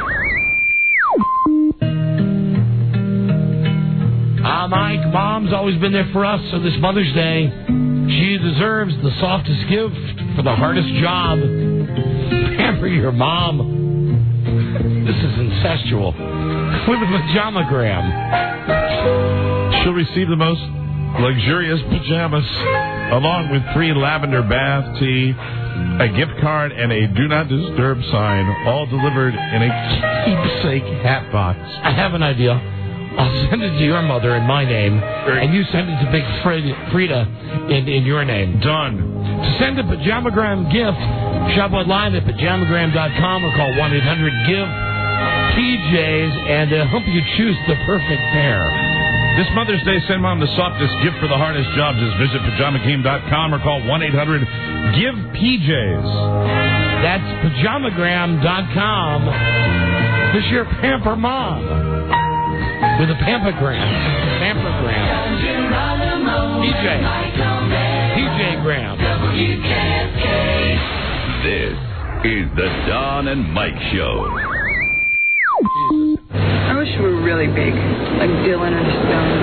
Speaker 19: Mike, Mom's always been there for us, so this Mother's Day, she deserves the softest gift for the hardest job. Pamper your mom. This is incestual. With a pajamagram.
Speaker 4: She'll receive the most luxurious pajamas, along with 3 lavender bath tea, a gift card, and a Do Not Disturb sign, all delivered in a keepsake hat box.
Speaker 19: I have an idea. I'll send it to your mother in my name, and you send it to Big Frida in your name.
Speaker 4: Done.
Speaker 19: To send a pajamagram gift, shop online at pajamagram.com or call 1-800-GIVE-PJs, and they'll help you choose the perfect pair.
Speaker 4: This Mother's Day, send Mom the softest gift for the hardest job. Just visit pajamagram.com or call 1-800-GIVE-PJs.
Speaker 19: That's pajamagram.com. This year, pamper Mom. With a pampergram. PJ Graham.
Speaker 2: This is the Don and Mike Show.
Speaker 5: I wish we were really big, like Dylan or the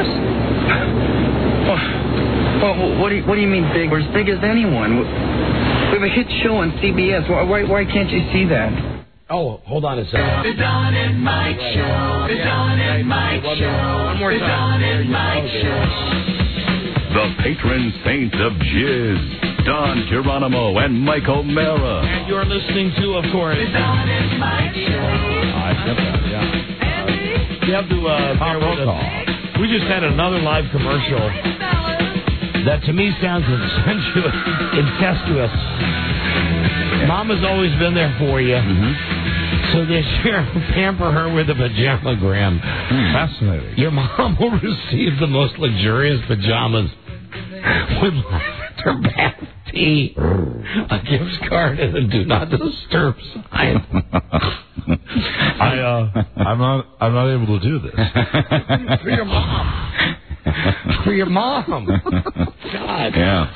Speaker 5: Stones.
Speaker 20: Well, what do you mean big? We're as big as anyone. We have a hit show on CBS. Why can't you see that?
Speaker 19: Oh, hold on a second.
Speaker 23: The Don and Mike Show. The Don and Mike Show.
Speaker 19: One more time.
Speaker 23: The Don and Mike Show.
Speaker 2: The patron saints of jizz, Don Geronimo and Mike O'Mara.
Speaker 19: And you're listening to, of course,
Speaker 23: The Don and Mike Show.
Speaker 4: I get that, yeah.
Speaker 19: You have to bear with us. We just had another live commercial that to me sounds incestuous. Mom has always been there for you. So this year, pamper her with a pajamagram.
Speaker 4: Fascinating.
Speaker 19: Your mom will receive the most luxurious pajamas with lavender bath tea, a gift card, and a Do Not Disturb sign.
Speaker 4: I'm not able to do this.
Speaker 19: For your mom. For your mom. God.
Speaker 4: Yeah.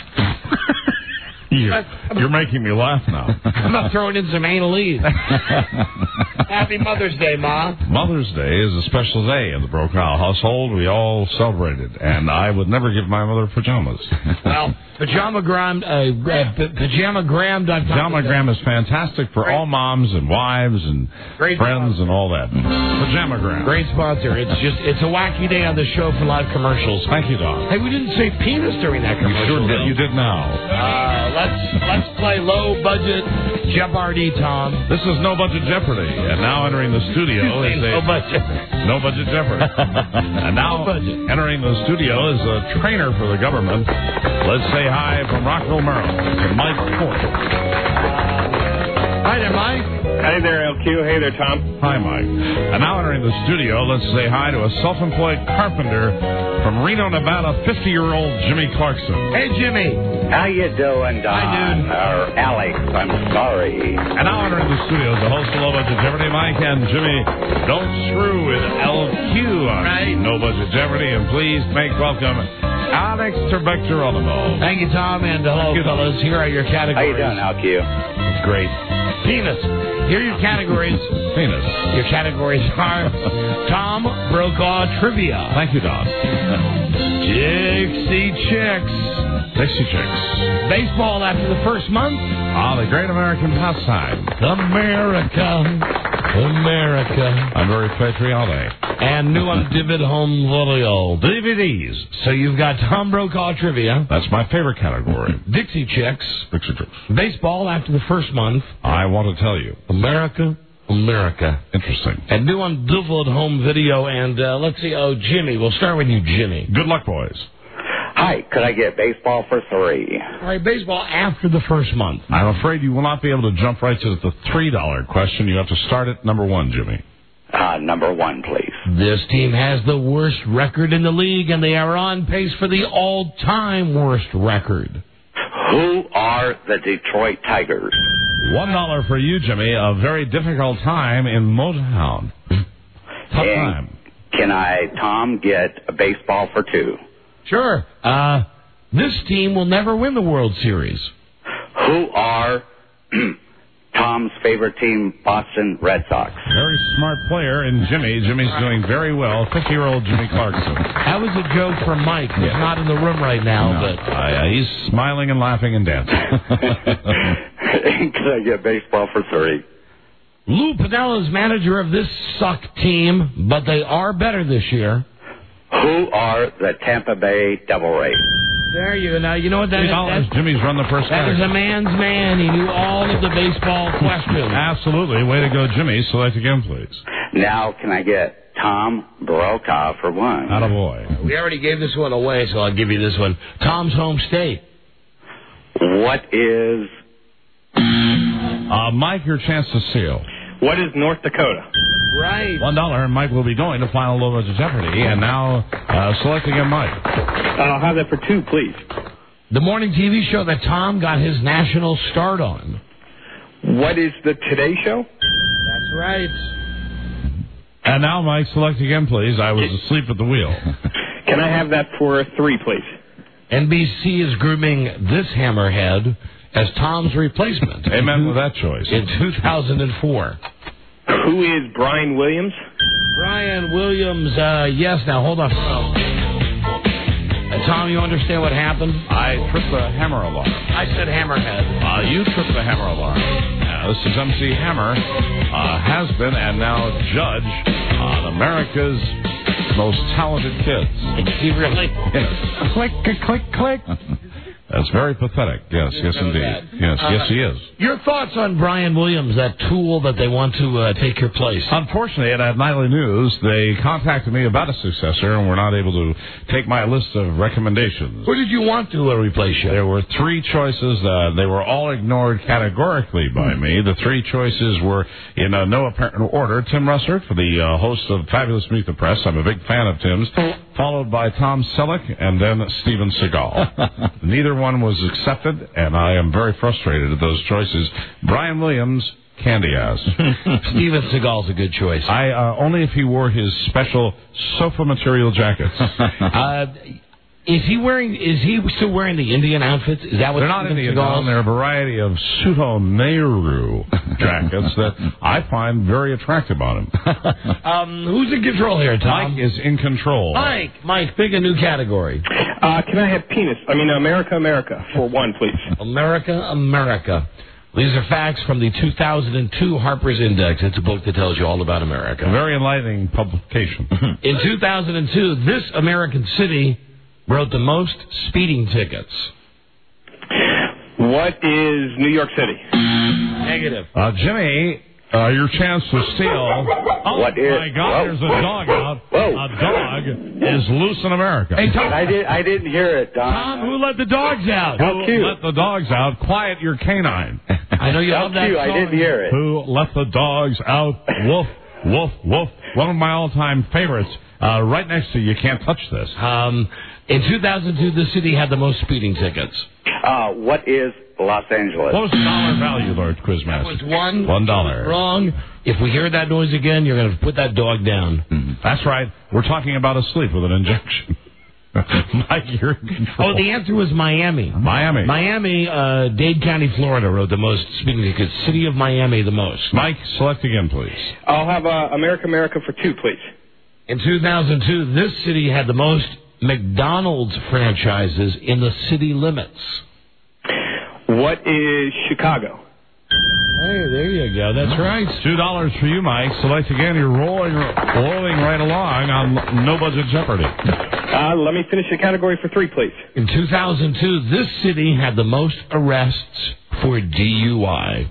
Speaker 4: You're making me laugh now.
Speaker 19: I'm not throwing in some analese. Happy Mother's Day, Ma.
Speaker 4: Mother's Day is a special day in the Brokaw household. We all celebrate it, and I would never give my mother pajamas.
Speaker 19: Well, pajamagram.com.
Speaker 4: Pajamagram is fantastic for all moms and wives and friends and all that. Pajamagram.
Speaker 19: Great sponsor. It's a wacky day on the show for live commercials.
Speaker 4: Thank you, Don.
Speaker 19: Hey, we didn't say penis during that commercial.
Speaker 4: You sure did. You did now.
Speaker 19: Let's play low budget Jeopardy, Tom.
Speaker 4: This is No Budget Jeopardy, and now entering the studio is
Speaker 19: No budget.
Speaker 4: No Budget Jeopardy. And now entering the studio is a trainer for the government. Let's say hi from Rockville, Maryland, to Mike Ford.
Speaker 19: Hi there, Mike.
Speaker 24: Hey there, LQ. Hey there, Tom.
Speaker 4: Hi, Mike. And now entering the studio, let's say hi to a self-employed carpenter from Reno, Nevada, 50-year-old Jimmy Clarkson.
Speaker 19: Hey, Jimmy.
Speaker 25: How you doing, Don?
Speaker 19: Hi, dude.
Speaker 25: Or Alex, I'm sorry.
Speaker 4: And now entering the studio is the host of Low Budget Jeopardy, Mike and Jimmy. Don't screw with LQ on No Budget Jeopardy, and please make welcome Alex Trebek-Geronimo.
Speaker 19: Thank you, Tom, and hello, fellas. Here are your categories.
Speaker 25: How you doing, LQ?
Speaker 19: Great. Penis. Here are your categories.
Speaker 4: Penis.
Speaker 19: Your categories are Tom Brokaw Trivia.
Speaker 4: Thank you, Don.
Speaker 19: Dixie Chicks.
Speaker 4: Dixie Chicks.
Speaker 19: Baseball after the first month.
Speaker 4: The great American pastime.
Speaker 19: America.
Speaker 4: I'm very patriotic.
Speaker 19: And new on Divid Home Video.
Speaker 4: DVDs.
Speaker 19: So you've got Tom Brokaw Trivia.
Speaker 4: That's my favorite category.
Speaker 19: Dixie Chicks.
Speaker 4: Dixie Chicks.
Speaker 19: Baseball after the first month.
Speaker 4: I want to tell you.
Speaker 19: America.
Speaker 4: Interesting.
Speaker 19: And new on Divid Home Video. And let's see. Oh, Jimmy. We'll start with you, Jimmy.
Speaker 4: Good luck, boys.
Speaker 25: Hi, could I get baseball for 3?
Speaker 19: All right, baseball after the first month.
Speaker 4: I'm afraid you will not be able to jump right to the $3 question. You have to start at number 1, Jimmy.
Speaker 25: Number 1, please.
Speaker 19: This team has the worst record in the league, and they are on pace for the all-time worst record.
Speaker 25: Who are the Detroit Tigers?
Speaker 4: $1 for you, Jimmy. A very difficult time in Motown. Tough time.
Speaker 25: Can I, Tom, get a baseball for 2?
Speaker 19: Sure. This team will never win the World Series.
Speaker 25: Who are Tom's favorite team, Boston Red Sox?
Speaker 4: Very smart player, and Jimmy's doing very well. 50-year-old Jimmy Clarkson.
Speaker 19: That was a joke from Mike. He's not in the room right now, but
Speaker 4: he's smiling and laughing and dancing.
Speaker 25: Can I get baseball for 3?
Speaker 19: Lou Piniella is manager of this suck team, but they are better this year.
Speaker 25: Who are the Tampa Bay Devil Rays?
Speaker 19: There you go. Now, you know what that is?
Speaker 4: Jimmy's run the first
Speaker 19: That is a man's man. He knew all of the baseball questions.
Speaker 4: Absolutely. Way to go, Jimmy. Select again, please.
Speaker 25: Now, can I get Tom Brokaw for 1?
Speaker 4: Attaboy.
Speaker 19: We already gave this one away, so I'll give you this one. Tom's home state.
Speaker 25: What is...
Speaker 4: Mike, your chance to steal.
Speaker 24: What is North Dakota?
Speaker 19: Right.
Speaker 4: $1, and Mike will be going to Final Low of Jeopardy. And now, select again, Mike.
Speaker 24: I'll have that for 2, please.
Speaker 19: The morning TV show that Tom got his national start on.
Speaker 24: What is the Today Show?
Speaker 19: That's right.
Speaker 4: And now, Mike, select again, please. I was asleep at the wheel.
Speaker 24: Can I have that for 3, please?
Speaker 19: NBC is grooming this hammerhead as Tom's replacement.
Speaker 4: Amen with that choice.
Speaker 19: In 2004.
Speaker 24: Who is Brian Williams?
Speaker 19: Brian Williams, yes. Now, hold on. Tom, you understand what happened?
Speaker 4: I tripped the hammer alarm.
Speaker 19: I said hammerhead.
Speaker 4: You tripped the hammer alarm. This is MC Hammer, has been and now judge on America's Most Talented Kids.
Speaker 19: Is he really?
Speaker 4: Yes.
Speaker 6: Click, click, click.
Speaker 4: That's very pathetic. Yes, indeed. Yes, he is.
Speaker 19: Your thoughts on Brian Williams, that tool that they want to take your place?
Speaker 4: Unfortunately, at Nightly News, they contacted me about a successor, and were not able to take my list of recommendations.
Speaker 19: Who did you want to replace you?
Speaker 4: There were 3 choices. They were all ignored categorically by me. The 3 choices were, in no apparent order, Tim Russert, for the host of Fabulous Meet the Press. I'm a big fan of Tim's. Followed by Tom Selleck, and then Steven Seagal. Neither one was accepted, and I am very frustrated at those choices. Brian Williams, candy ass.
Speaker 19: Steven Seagal's a good choice.
Speaker 4: Only if he wore his special sofa material jackets.
Speaker 19: Is he still wearing the Indian outfits? Is that what
Speaker 4: they're not Indian? They're a variety of Suto Nehru jackets that I find very attractive on him.
Speaker 19: Who's in control here, Tom?
Speaker 4: Mike is in control.
Speaker 19: Mike, pick a new category.
Speaker 24: Can I have America for 1, please?
Speaker 19: America. These are facts from the 2002 Harper's Index. It's a book that tells you all about America.
Speaker 4: A very enlightening publication.
Speaker 19: In 2002, this American city wrote the most speeding tickets.
Speaker 24: What is New York City?
Speaker 19: Negative.
Speaker 4: Jimmy, your chance to steal. Oh,
Speaker 25: what is,
Speaker 4: my God, there's a dog out. A dog is loose in America.
Speaker 19: Hey, Tom.
Speaker 25: I didn't hear it, Don.
Speaker 19: Tom, who let the dogs out?
Speaker 25: How cute.
Speaker 4: Who let the dogs out? Quiet your canine.
Speaker 19: I know you love that song.
Speaker 25: I didn't hear it.
Speaker 4: Who let the dogs out? Woof, woof, woof. One of my all-time favorites. Right next to You Can't Touch This.
Speaker 19: In 2002, the city had the most speeding tickets.
Speaker 25: What is Los Angeles?
Speaker 4: What was the dollar value, Lord Quizmaster?
Speaker 19: That was $1.
Speaker 4: $1.
Speaker 19: Wrong. If we hear that noise again, you're going to put that dog down.
Speaker 4: Mm-hmm. That's right. We're talking about asleep with an injection. Mike, you're in control.
Speaker 19: Oh, the answer was Miami.
Speaker 4: Miami,
Speaker 19: Dade County, Florida, wrote the most speeding tickets. City of Miami, the most.
Speaker 4: Mike, select again, please.
Speaker 24: I'll have America for 2, please.
Speaker 19: In 2002, this city had the most McDonald's franchises in the city limits.
Speaker 24: What is Chicago?
Speaker 19: Hey, there you go. That's right.
Speaker 4: $2 for you, Mike. Select again. You're rolling right along on No Budget Jeopardy.
Speaker 24: Let me finish the category for 3, please.
Speaker 19: In 2002, this city had the most arrests for DUI.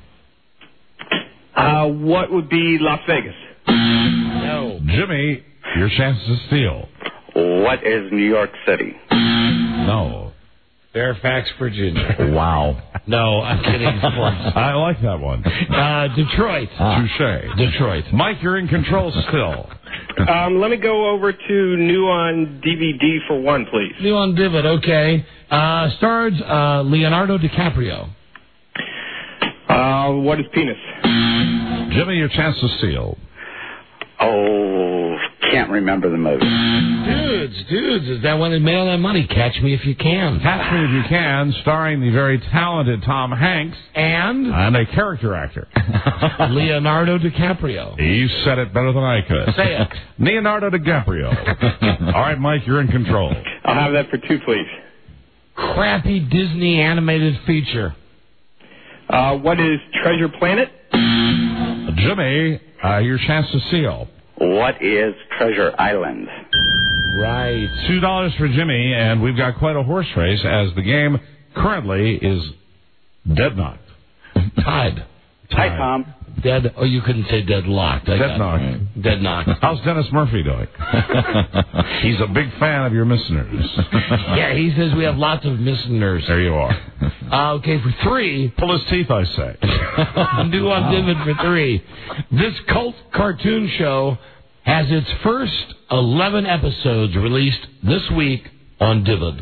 Speaker 24: What would be Las Vegas?
Speaker 19: No.
Speaker 4: Jimmy, your chance to steal.
Speaker 25: What is New York City?
Speaker 4: No.
Speaker 19: Fairfax, Virginia.
Speaker 4: Wow.
Speaker 19: No, I'm kidding.
Speaker 4: I like that one.
Speaker 19: Detroit.
Speaker 4: Touche.
Speaker 19: Detroit.
Speaker 4: Mike, you're in control still.
Speaker 24: Let me go over to New on DVD for 1, please.
Speaker 19: New on Divot, okay. Stars Leonardo DiCaprio.
Speaker 24: I'll What is penis?
Speaker 4: Jimmy, your chance to steal.
Speaker 25: Oh, can't remember the movie.
Speaker 19: Dudes, is that one in Mail That Money? Catch Me If You Can.
Speaker 4: Catch Me If You Can, starring the very talented Tom Hanks
Speaker 19: and
Speaker 4: a character actor.
Speaker 19: Leonardo DiCaprio.
Speaker 4: You said it better than I could.
Speaker 19: Say it.
Speaker 4: Leonardo DiCaprio. All right, Mike, you're in control.
Speaker 24: I'll have that for 2, please.
Speaker 19: Crappy Disney animated feature.
Speaker 24: What is Treasure Planet?
Speaker 4: Jimmy, your chance to steal.
Speaker 25: What is Treasure Island?
Speaker 19: Right.
Speaker 4: $2 for Jimmy, and we've got quite a horse race as the game currently is deadlocked.
Speaker 19: Tied.
Speaker 25: Hi, Tom.
Speaker 19: Dead. Oh, you couldn't say deadlocked. Deadlocked.
Speaker 4: How's Dennis Murphy doing? He's a big fan of your listeners.
Speaker 19: Yeah, he says we have lots of listeners.
Speaker 4: There you are.
Speaker 19: Okay, for 3.
Speaker 4: Pull his teeth, I say.
Speaker 19: Do on Divot for 3. This cult cartoon show has its first 11 episodes released this week on Divot.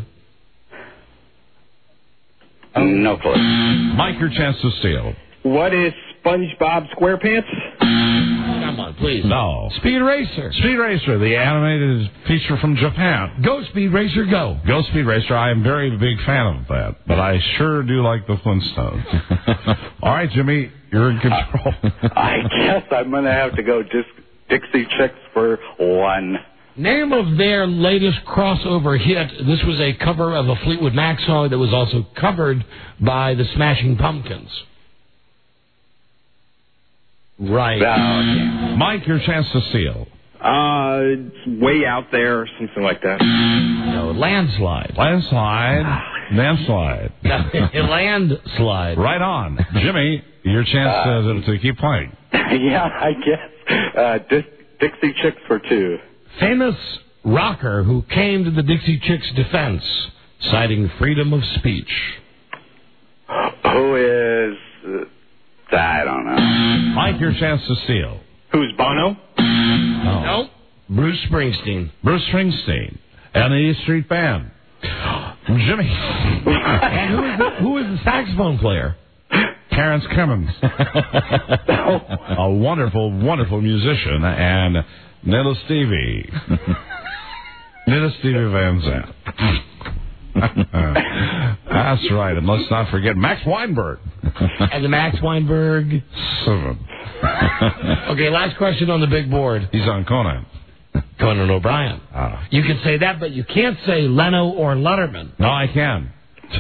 Speaker 25: No clue.
Speaker 4: Mike, your chance to steal.
Speaker 24: What is SpongeBob SquarePants?
Speaker 19: Come on, please.
Speaker 4: No.
Speaker 19: Speed Racer.
Speaker 4: Speed Racer, the animated feature from Japan.
Speaker 19: Go, Speed Racer, go.
Speaker 4: Go, Speed Racer. I am a very big fan of that, but I sure do like the Flintstones. All right, Jimmy, you're in control.
Speaker 25: I guess I'm going to have to go Dixie Chicks for 1.
Speaker 19: Name of their latest crossover hit. This was a cover of a Fleetwood Mac song that was also covered by the Smashing Pumpkins. Right.
Speaker 25: Okay.
Speaker 4: Mike, your chance to steal.
Speaker 24: It's Way Out There, something like that.
Speaker 19: No, Landslide.
Speaker 4: Landslide.
Speaker 19: Landslide.
Speaker 4: Right on. Jimmy, your chance to keep playing.
Speaker 25: Yeah, I guess. Dixie Chicks for 2.
Speaker 19: Famous rocker who came to the Dixie Chicks' defense, citing freedom of speech.
Speaker 25: Who is... I don't know.
Speaker 4: Mike, your chance to steal.
Speaker 24: Who's Bono?
Speaker 4: No.
Speaker 19: Nope. Bruce Springsteen.
Speaker 4: Bruce Springsteen. And the E Street Band. Jimmy.
Speaker 19: And who is the saxophone player?
Speaker 4: Terrence Cummins. A wonderful, wonderful musician. And Little Stevie. Little Stevie Van Zandt. That's right. And let's not forget Max Weinberg.
Speaker 19: And the Max Weinberg
Speaker 4: 7.
Speaker 19: Okay, last question on the big board.
Speaker 4: He's on Conan.
Speaker 19: Conan O'Brien. You can say that, but you can't say Leno or Letterman.
Speaker 4: No, I can.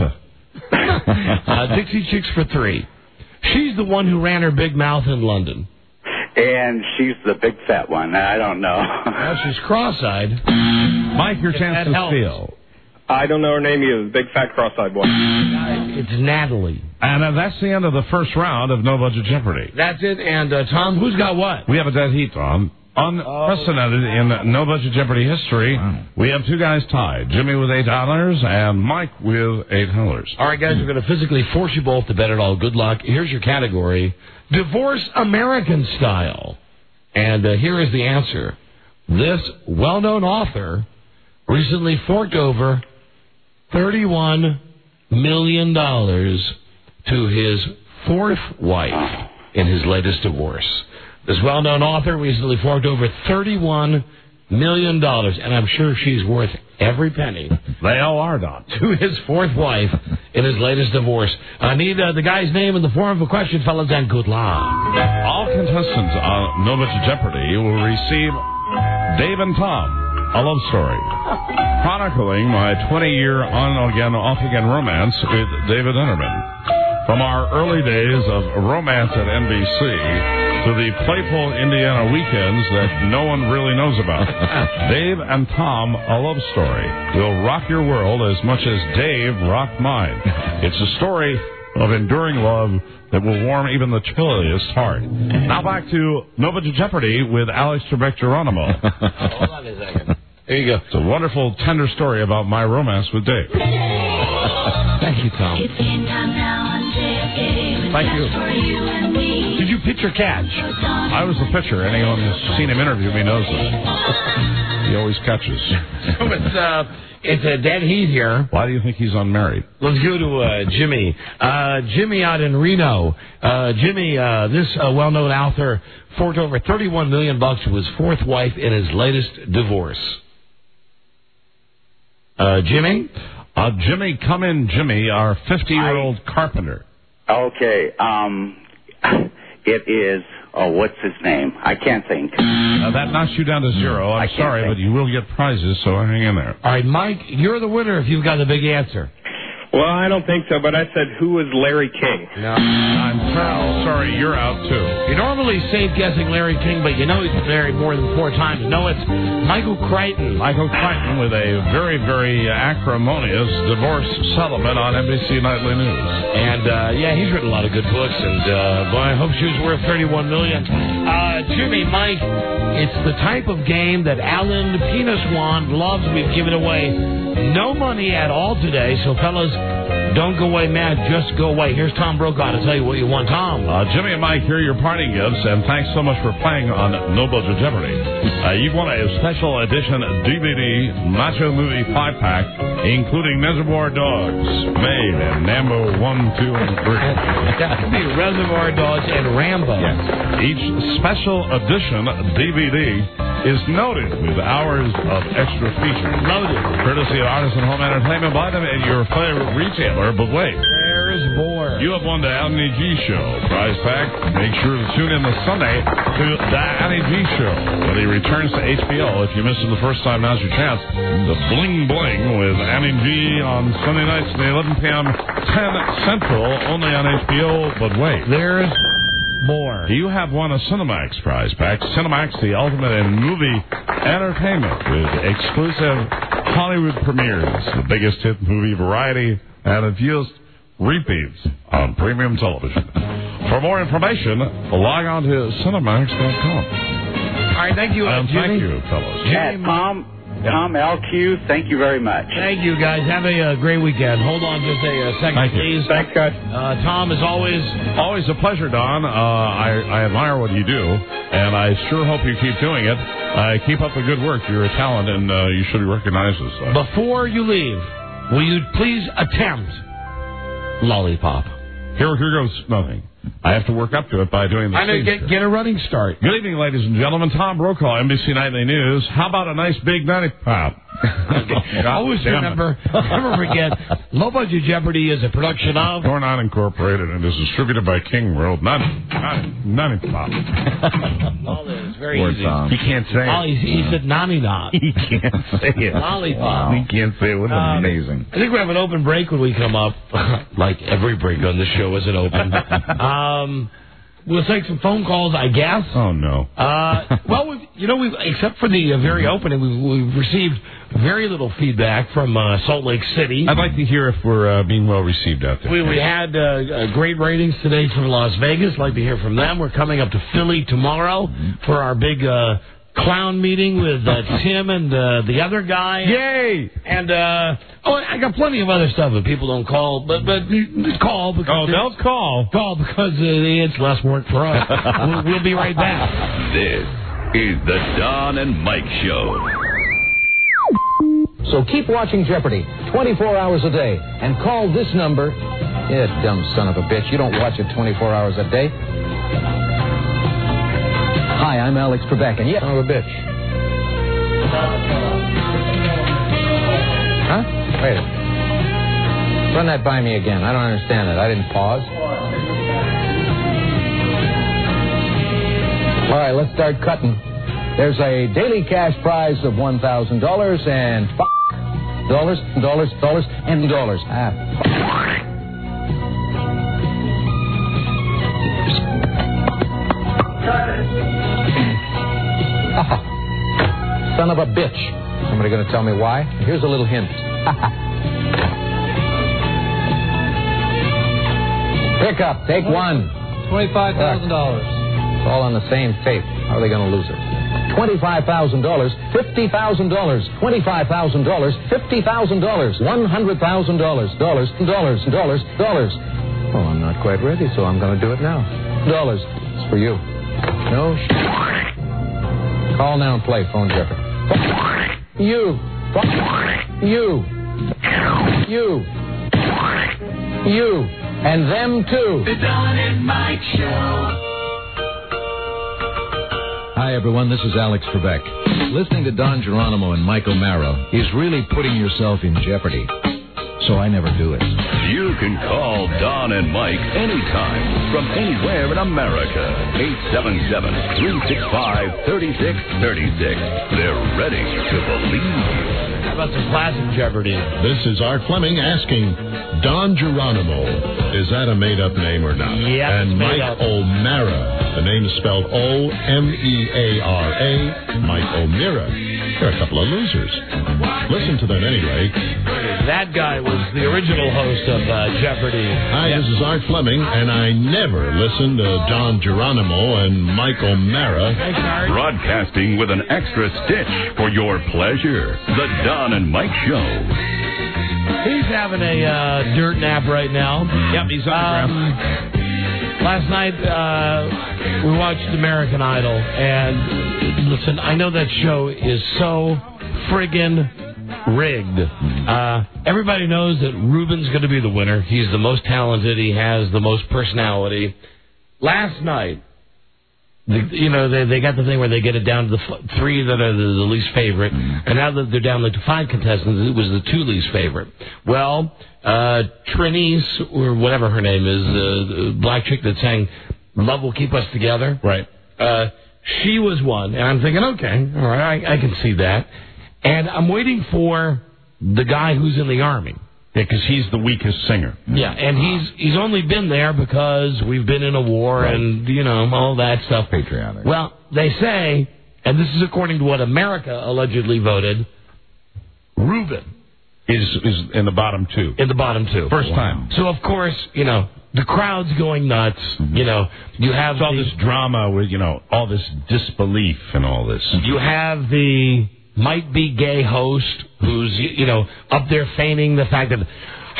Speaker 19: Dixie Chicks for 3. She's the one who ran her big mouth in London.
Speaker 25: And she's the big fat one. I don't know.
Speaker 19: Well, she's cross-eyed.
Speaker 4: Mike, your chance to steal.
Speaker 24: I don't know her name either. The big fat cross-eyed one.
Speaker 19: It's Natalie.
Speaker 4: And that's the end of the first round of No Budget Jeopardy.
Speaker 19: That's it. And Tom, who's got what?
Speaker 4: We have a dead heat, Tom. Unprecedented in No Budget Jeopardy history. Wow. We have 2 guys tied. Jimmy with $8 and Mike with $8.
Speaker 19: All right, guys, we're going to physically force you both to bet it all. Good luck. Here's your category. Divorce American style. And here is the answer. This well-known author recently forked over $31 million to his 4th wife in his latest divorce. This well-known author recently forked over $31 million, and I'm sure she's worth every penny.
Speaker 4: They all are, Don.
Speaker 19: To his 4th wife in his latest divorce. I need the guy's name in the form of a question, fellas, and good luck.
Speaker 4: All contestants on No Budget Jeopardy will receive Dave and Tom. A love story, chronicling my 20-year on-again, off-again romance with David Enterman. From our early days of romance at NBC to the playful Indiana weekends that no one really knows about. Dave and Tom, a love story, will rock your world as much as Dave rocked mine. It's a story of enduring love that will warm even the chilliest heart. Now back to No Budget Jeopardy with Alex Trebek-Geronimo.
Speaker 19: Hold on a second. There you go.
Speaker 4: It's a wonderful, tender story about my romance with Dave.
Speaker 19: Thank you, Tom. Thank you. Did you pitch or catch?
Speaker 4: I was the pitcher. Anyone who's seen him interview me knows this. He always catches.
Speaker 19: It's a dead heat here.
Speaker 4: Why do you think he's unmarried?
Speaker 19: Let's go to Jimmy. Jimmy out in Reno. Jimmy, this well-known author forked over $31 million to his fourth wife in his latest divorce. Jimmy?
Speaker 4: Jimmy, come in, Jimmy, our 50-year-old carpenter.
Speaker 7: Okay. It is... Oh, what's his name? I can't think.
Speaker 4: That knocks you down to zero. I'm sorry, but you will get prizes, so hang in there.
Speaker 19: All right, Mike, you're the winner if you've got the big answer.
Speaker 24: Well, I don't think so, but I said, who was Larry King?
Speaker 19: No.
Speaker 4: I'm sorry, you're out, too.
Speaker 19: You're normally safe guessing Larry King, but you know he's been married more than 4 times. No, it's Michael Crichton.
Speaker 4: Michael Crichton with a very, very acrimonious divorce settlement on NBC Nightly News.
Speaker 19: And, he's written a lot of good books, and, boy, I hope she was worth $31 million. Jimmy, Mike, it's the type of game that Alan Penis Wand loves. We've given away no money at all today, so fellas, don't go away mad, just go away. Here's Tom Brokaw to tell you what you want, Tom.
Speaker 4: Jimmy and Mike, here are your party gifts, and thanks so much for playing on No Budget Jeopardy. You've won a special edition DVD Macho Movie 5-pack, including Reservoir Dogs, made in Nambo 1, 2, and 3.
Speaker 19: That could be Reservoir Dogs and Rambo.
Speaker 4: Yes. Each special edition DVD is noted with hours of extra features.
Speaker 19: Loaded.
Speaker 4: Courtesy of Artisan Home Entertainment. Buy them at your favorite retailer, but wait.
Speaker 19: There's more.
Speaker 4: You have won the Annie G Show prize pack. Make sure to tune in this Sunday to the Annie G Show when he returns to HBO. If you missed him the first time, now's your chance. The Bling Bling with Annie G on Sunday nights at 11 p.m. 10 Central, only on HBO, but wait.
Speaker 19: There's more.
Speaker 4: You have won a Cinemax prize pack. Cinemax, the ultimate in movie entertainment with exclusive Hollywood premieres, the biggest hit movie variety, and the fewest repeats on premium television. For more information, log on to Cinemax.com.
Speaker 19: All right, thank you,
Speaker 4: Jimmy.
Speaker 7: Thank you, fellows. Tom LQ, thank you very much.
Speaker 19: Thank you, guys. Have a great weekend. Hold on just a second, please.
Speaker 24: Thanks, guys.
Speaker 19: Tom, as always.
Speaker 4: Always a pleasure, Don. I admire what you do, and I sure hope you keep doing it. Keep up the good work. You're a talent, and you should be recognized as such.
Speaker 19: Before you leave, will you please attempt Lollipop?
Speaker 4: Here goes nothing. I have to work up to it by doing the
Speaker 19: I know, get a running start.
Speaker 4: Good evening, ladies and gentlemen. Tom Brokaw, NBC Nightly News. How about a nice big nutty pop?
Speaker 19: Always never forget, Low Budget Jeopardy is a production of
Speaker 4: Torn On Incorporated and is distributed by King World. Nutty pop.
Speaker 19: It's very
Speaker 4: Word
Speaker 19: easy.
Speaker 4: Tom. He can't say it.
Speaker 19: He said Nani Not.
Speaker 4: He can't say it.
Speaker 19: Lollipop.
Speaker 4: He can't say it. What's amazing.
Speaker 19: I think we have an open break when we come up. Like every break on this show is an open. We'll take some phone calls, I guess.
Speaker 4: Oh, no.
Speaker 19: Well, we've except for the very opening, we've received very little feedback from Salt Lake City.
Speaker 4: I'd like to hear if we're being well received out there.
Speaker 19: We had great ratings today from Las Vegas. Like to hear from them. We're coming up to Philly tomorrow for our big clown meeting with Tim and the other guy.
Speaker 4: Yay!
Speaker 19: And I got plenty of other stuff that people don't call, but call because
Speaker 4: they'll call
Speaker 19: because it's less work for us. we'll be right back.
Speaker 2: This is the Don and Mike Show.
Speaker 9: So keep watching Jeopardy 24 hours a day and call this number. Yeah, dumb son of a bitch. You don't watch it 24 hours a day. Hi, I'm Alex Trebek, and son of a bitch. Huh? Wait a minute. Run that by me again. I don't understand it. I didn't pause. All right, let's start cutting. There's a daily cash prize of $1,000 and dollars. Son of a bitch. Somebody going to tell me why? Here's a little hint. Pick up. Take one.
Speaker 10: $25,000.
Speaker 9: It's all on the same tape. How are they going to lose it? $25,000, $50,000, $25,000, $50,000, $100,000, Well, I'm not quite ready, so I'm going to do it now. Dollars. It's for you. No. Call now and play. Phone Jeopardy. you. You. You. You. And them too.
Speaker 23: The Don and Mike Show.
Speaker 11: Hi, everyone. This is Alex Trebek. Listening to Don Geronimo and Mike O'Mara is really putting yourself in jeopardy. So I never do it.
Speaker 2: You can call Don and Mike anytime from anywhere in America. 877-365-3636. They're ready to believe you.
Speaker 19: How about some classic Jeopardy?
Speaker 12: This is Art Fleming asking Don Geronimo. Is that a made-up name or not?
Speaker 19: Yeah,
Speaker 12: and
Speaker 19: it's made
Speaker 12: Mike
Speaker 19: up.
Speaker 12: O'Mara. The name is spelled O-M-E-A-R-A. Mike O'Mara. They're a couple of losers. Listen to them anyway.
Speaker 19: That guy was the original host of Jeopardy.
Speaker 12: Hi, this is Art Fleming, and I never listen to Don Geronimo and Mike O'Mara.
Speaker 2: Broadcasting with an extra stitch for your pleasure. The Don and Mike Show.
Speaker 19: He's having a dirt nap right now.
Speaker 4: Yep, he's on the ground.
Speaker 19: Last night, we watched American Idol, and listen, I know that show is so friggin' rigged. Everybody knows that Ruben's going to be the winner. He's the most talented. He has the most personality. Last night, they got the thing where they get it down to the three that are the least favorite, and now that they're down to 5 contestants, it was the 2 least favorite. Well, Trinice, or whatever her name is, the black chick that sang "Love Will Keep Us Together,"
Speaker 4: right?
Speaker 19: She was one, and I'm thinking, okay, all right, I can see that. And I'm waiting for the guy who's in the Army.
Speaker 4: Yeah, because he's the weakest singer.
Speaker 19: Yeah, and he's only been there because we've been in a war and, all that stuff.
Speaker 17: Patriotic.
Speaker 19: Well, they say, and this is according to what America allegedly voted, Ruben
Speaker 4: is in the bottom 2.
Speaker 19: In the bottom 2.
Speaker 4: First time.
Speaker 19: So, of course, the crowd's going nuts. You have
Speaker 4: all this drama with, all this disbelief and all this.
Speaker 19: You have the might be gay host who's, up there feigning the fact that,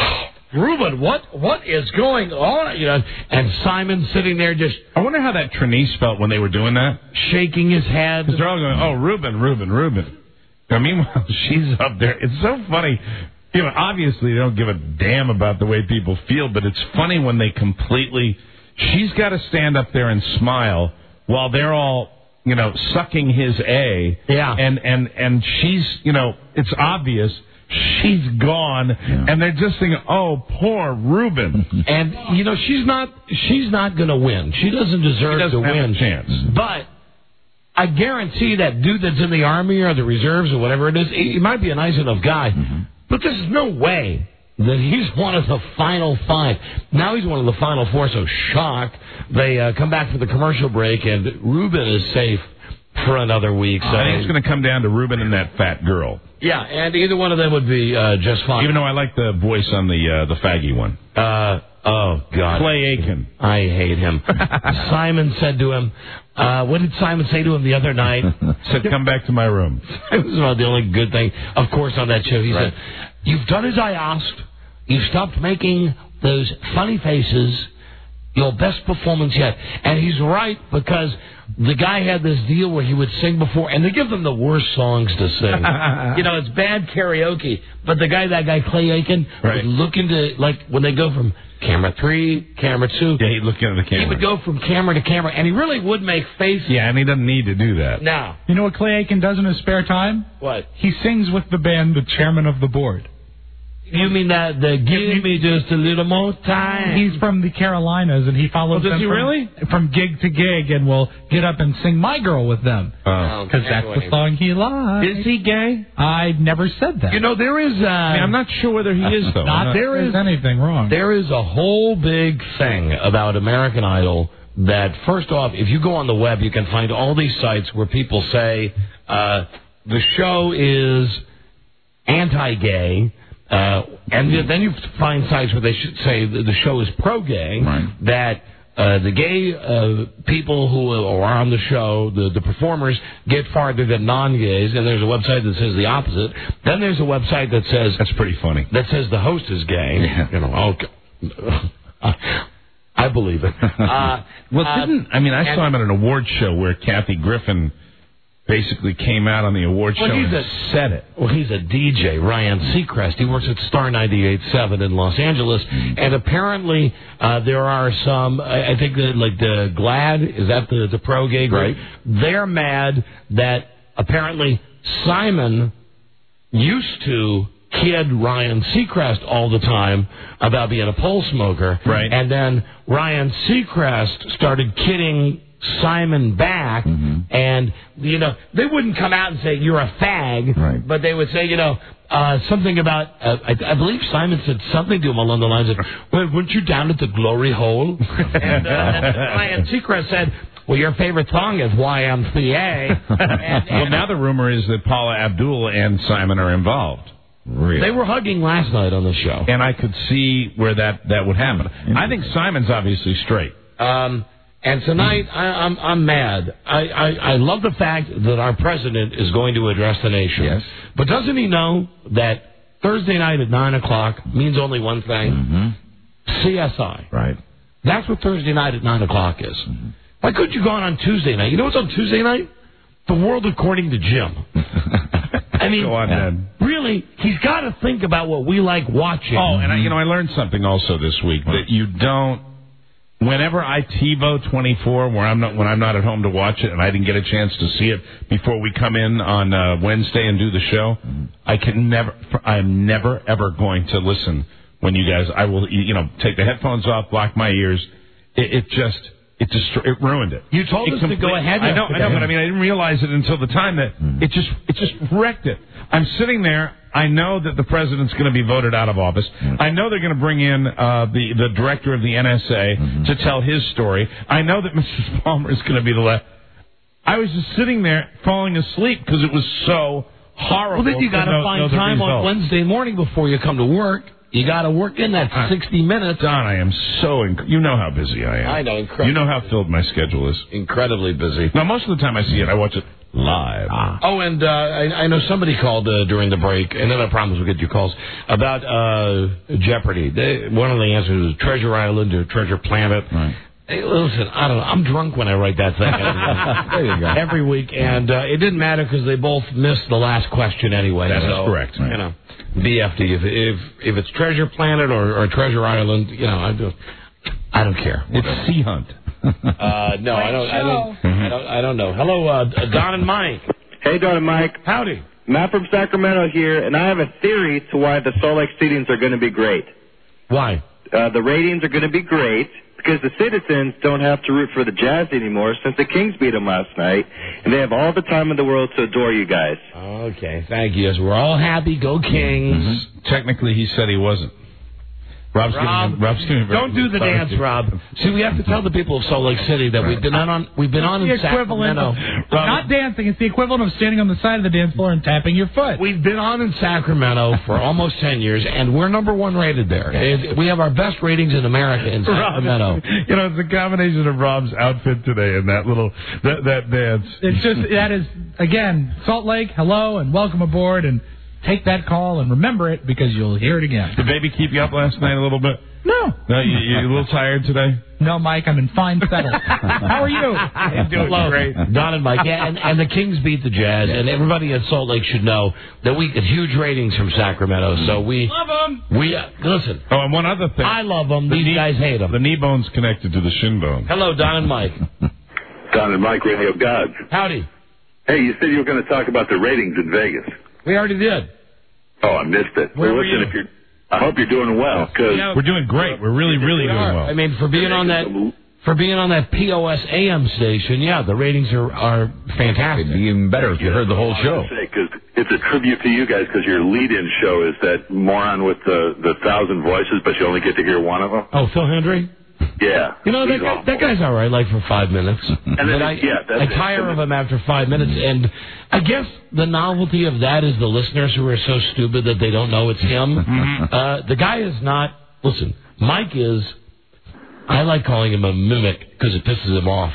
Speaker 19: Ruben, what is going on? And Simon sitting there just...
Speaker 4: I wonder how that Trinice felt when they were doing that.
Speaker 19: Shaking his head.
Speaker 4: Because they're all going, oh, Ruben. Now, meanwhile, she's up there. It's so funny. Obviously, they don't give a damn about the way people feel, but it's funny when they completely... She's got to stand up there and smile while they're all... sucking his A.
Speaker 19: Yeah.
Speaker 4: And she's, it's obvious she's gone. Yeah. And they're just thinking, oh, poor Ruben.
Speaker 19: And, she's not going to win. She doesn't deserve to win.
Speaker 4: Have a chance.
Speaker 19: But I guarantee that dude that's in the Army or the reserves or whatever it is, he might be a nice enough guy. Mm-hmm. But there's no way that he's one of the final 5. Now he's one of the final 4, so shock. They come back for the commercial break, and Ruben is safe for another week. So
Speaker 4: I think it's going to come down to Ruben and that fat girl.
Speaker 19: Yeah, and either one of them would be just fine.
Speaker 4: Even though I like the voice on the faggy one.
Speaker 19: Oh, God.
Speaker 4: Clay Aiken.
Speaker 19: I hate him. Simon said to him, what did Simon say to him the other night?
Speaker 4: Said, come back to my room.
Speaker 19: It was about the only good thing, of course, on that show. He said, you've done as I asked. You've stopped making those funny faces. Your best performance yet. And he's right, because the guy had this deal where he would sing before, and they give them the worst songs to sing. It's bad karaoke. But that guy Clay Aiken, would look into, when they go from camera 3, camera 2.
Speaker 4: Yeah, he'd look into the camera.
Speaker 19: He would go from camera to camera, and he really would make faces.
Speaker 4: Yeah, and he doesn't need to do that.
Speaker 19: No.
Speaker 21: You know what Clay Aiken does in his spare time?
Speaker 19: What?
Speaker 21: He sings with the band, the chairman of the board.
Speaker 19: You mean that the give me just a little more time?
Speaker 21: He's from the Carolinas, and he follows them from gig to gig, and will get up and sing My Girl with them. Because that's the song he likes.
Speaker 19: Is he gay?
Speaker 21: I never said that.
Speaker 19: There is...
Speaker 4: I'm not sure whether he is, though.
Speaker 21: There is anything wrong.
Speaker 19: There is a whole big thing about American Idol that, first off, if you go on the web, you can find all these sites where people say the show is anti-gay. And then you find sites where they should say the show is pro-gay, that the gay people who are on the show, the performers, get farther than non-gays, and there's a website that says the opposite. Then there's a website that says...
Speaker 4: That's pretty funny.
Speaker 19: That says the host is gay.
Speaker 4: Yeah.
Speaker 19: I believe it.
Speaker 4: I saw him at an award show where Kathy Griffin basically came out on the award show and said it.
Speaker 19: Well, he's a DJ, Ryan Seacrest. He works at Star 98.7 in Los Angeles. And apparently there are some, I think that like the GLAAD, is that the pro gay group? Right. They're mad that apparently Simon used to kid Ryan Seacrest all the time about being a pole smoker.
Speaker 4: Right.
Speaker 19: And then Ryan Seacrest started kidding Simon back, and, you know, they wouldn't come out and say, you're a fag, but they would say, you know, something about, I believe Simon said something to him along the lines of, well, weren't you down at the glory hole? And Ryan Seacrest said, well, your favorite song is YMCA.
Speaker 4: Well, now the rumor is that Paula Abdul and Simon are involved.
Speaker 19: Really? They were hugging last night on the show.
Speaker 4: And I could see where that would happen. I think Simon's obviously straight.
Speaker 19: And tonight, I'm mad. I love the fact that our president is going to address the nation.
Speaker 4: Yes.
Speaker 19: But doesn't he know that Thursday night at 9 o'clock means only one thing? CSI.
Speaker 4: Right.
Speaker 19: That's what Thursday night at 9 o'clock is. Why couldn't you go on Tuesday night? You know what's on Tuesday night? The World According to Jim. I mean,
Speaker 4: go on,
Speaker 19: really, he's got to think about what we like watching.
Speaker 4: Oh, and I learned something also this week, that you don't, whenever I TiVo 24, when I'm not at home to watch it, and I didn't get a chance to see it before we come in on Wednesday and do the show, I'm never ever going to listen when you guys. I will, take the headphones off, block my ears. It ruined it.
Speaker 19: You told us to go ahead.
Speaker 4: I know, but I didn't realize it until the time that it just wrecked it. I'm sitting there. I know that the president's going to be voted out of office. I know they're going to bring in the director of the NSA to tell his story. I know that Mrs. Palmer is going to be the left. I was just sitting there falling asleep because it was so horrible.
Speaker 19: Well, then you got to find time on Wednesday morning before you come to work. You got to work in that 60 minutes.
Speaker 4: Don, I am so... you know how busy I am.
Speaker 19: I know, incredibly.
Speaker 4: You know how filled my schedule is.
Speaker 19: Incredibly busy.
Speaker 4: Now, most of the time I see it, I watch it live.
Speaker 19: Oh, and I know somebody called during the break, and then I promise we'll get your calls, about Jeopardy. One of the answers was Treasure Island or Treasure Planet.
Speaker 4: Right.
Speaker 19: Hey, listen, I don't know. I'm drunk when I write that thing.
Speaker 4: There you go.
Speaker 19: Every week, and it didn't matter because they both missed the last question anyway.
Speaker 4: That is correct.
Speaker 19: Right. You know, BFD. If it's Treasure Planet or Treasure Island, I don't care.
Speaker 4: It's Sea Hunt.
Speaker 19: No, I don't know. Hello, Don and Mike.
Speaker 8: Hey, Don and Mike.
Speaker 19: Howdy.
Speaker 8: Matt from Sacramento here, and I have a theory to why the Salt Lake seedings are going to be great.
Speaker 19: Why?
Speaker 8: The ratings are going to be great because the citizens don't have to root for the Jazz anymore since the Kings beat them last night, and they have all the time in the world to adore you guys.
Speaker 19: Okay, thank you. Yes, we're all happy. Go Kings.
Speaker 4: Technically, he said he wasn't. Rob's giving
Speaker 21: don't do the dance, Rob.
Speaker 19: See, we have to tell the people of Salt Lake City that we've been on in Sacramento.
Speaker 21: Not dancing. It's the equivalent of standing on the side of the dance floor and tapping your foot.
Speaker 19: We've been on in Sacramento for almost 10 years, and we're number one rated there. We have our best ratings in America in Sacramento.
Speaker 4: It's a combination of Rob's outfit today and that dance.
Speaker 21: It's just, that is, again, Salt Lake, hello, and welcome aboard, and take that call and remember it because you'll hear it again.
Speaker 4: Did baby keep you up last night a little bit?
Speaker 21: No.
Speaker 4: No, you're a little tired today?
Speaker 21: No, Mike, I'm in fine settle. How are you?
Speaker 4: I'm doing great.
Speaker 19: Don and Mike, and the Kings beat the Jazz, and everybody at Salt Lake should know that we get huge ratings from Sacramento, so we...
Speaker 21: Love them!
Speaker 19: Listen.
Speaker 4: Oh, and one other thing.
Speaker 19: I love them. These guys hate them.
Speaker 4: The knee bone's connected to the shin bone.
Speaker 19: Hello, Don and Mike.
Speaker 13: Don and Mike, Radio Gods.
Speaker 19: Howdy.
Speaker 13: Hey, you said you were going to talk about the ratings in Vegas.
Speaker 19: We already did.
Speaker 13: Oh, I missed it.
Speaker 19: Where were you?
Speaker 13: I hope you're doing well.
Speaker 4: We're doing great. We're really, really doing well.
Speaker 19: I mean, for being on that POS AM station, the ratings are fantastic.
Speaker 11: It'd be even better if you heard the whole show.
Speaker 13: Because it's a tribute to you guys because your lead-in show is that moron with the 1,000 voices, but you only get to hear one of them.
Speaker 19: Oh, Phil Hendry?
Speaker 13: Yeah.
Speaker 19: That guy's all right, like for 5 minutes.
Speaker 13: And
Speaker 19: I tire of him after 5 minutes, and I guess the novelty of that is the listeners who are so stupid that they don't know it's him. The guy is not... Listen, Mike is... I like calling him a mimic because it pisses him off.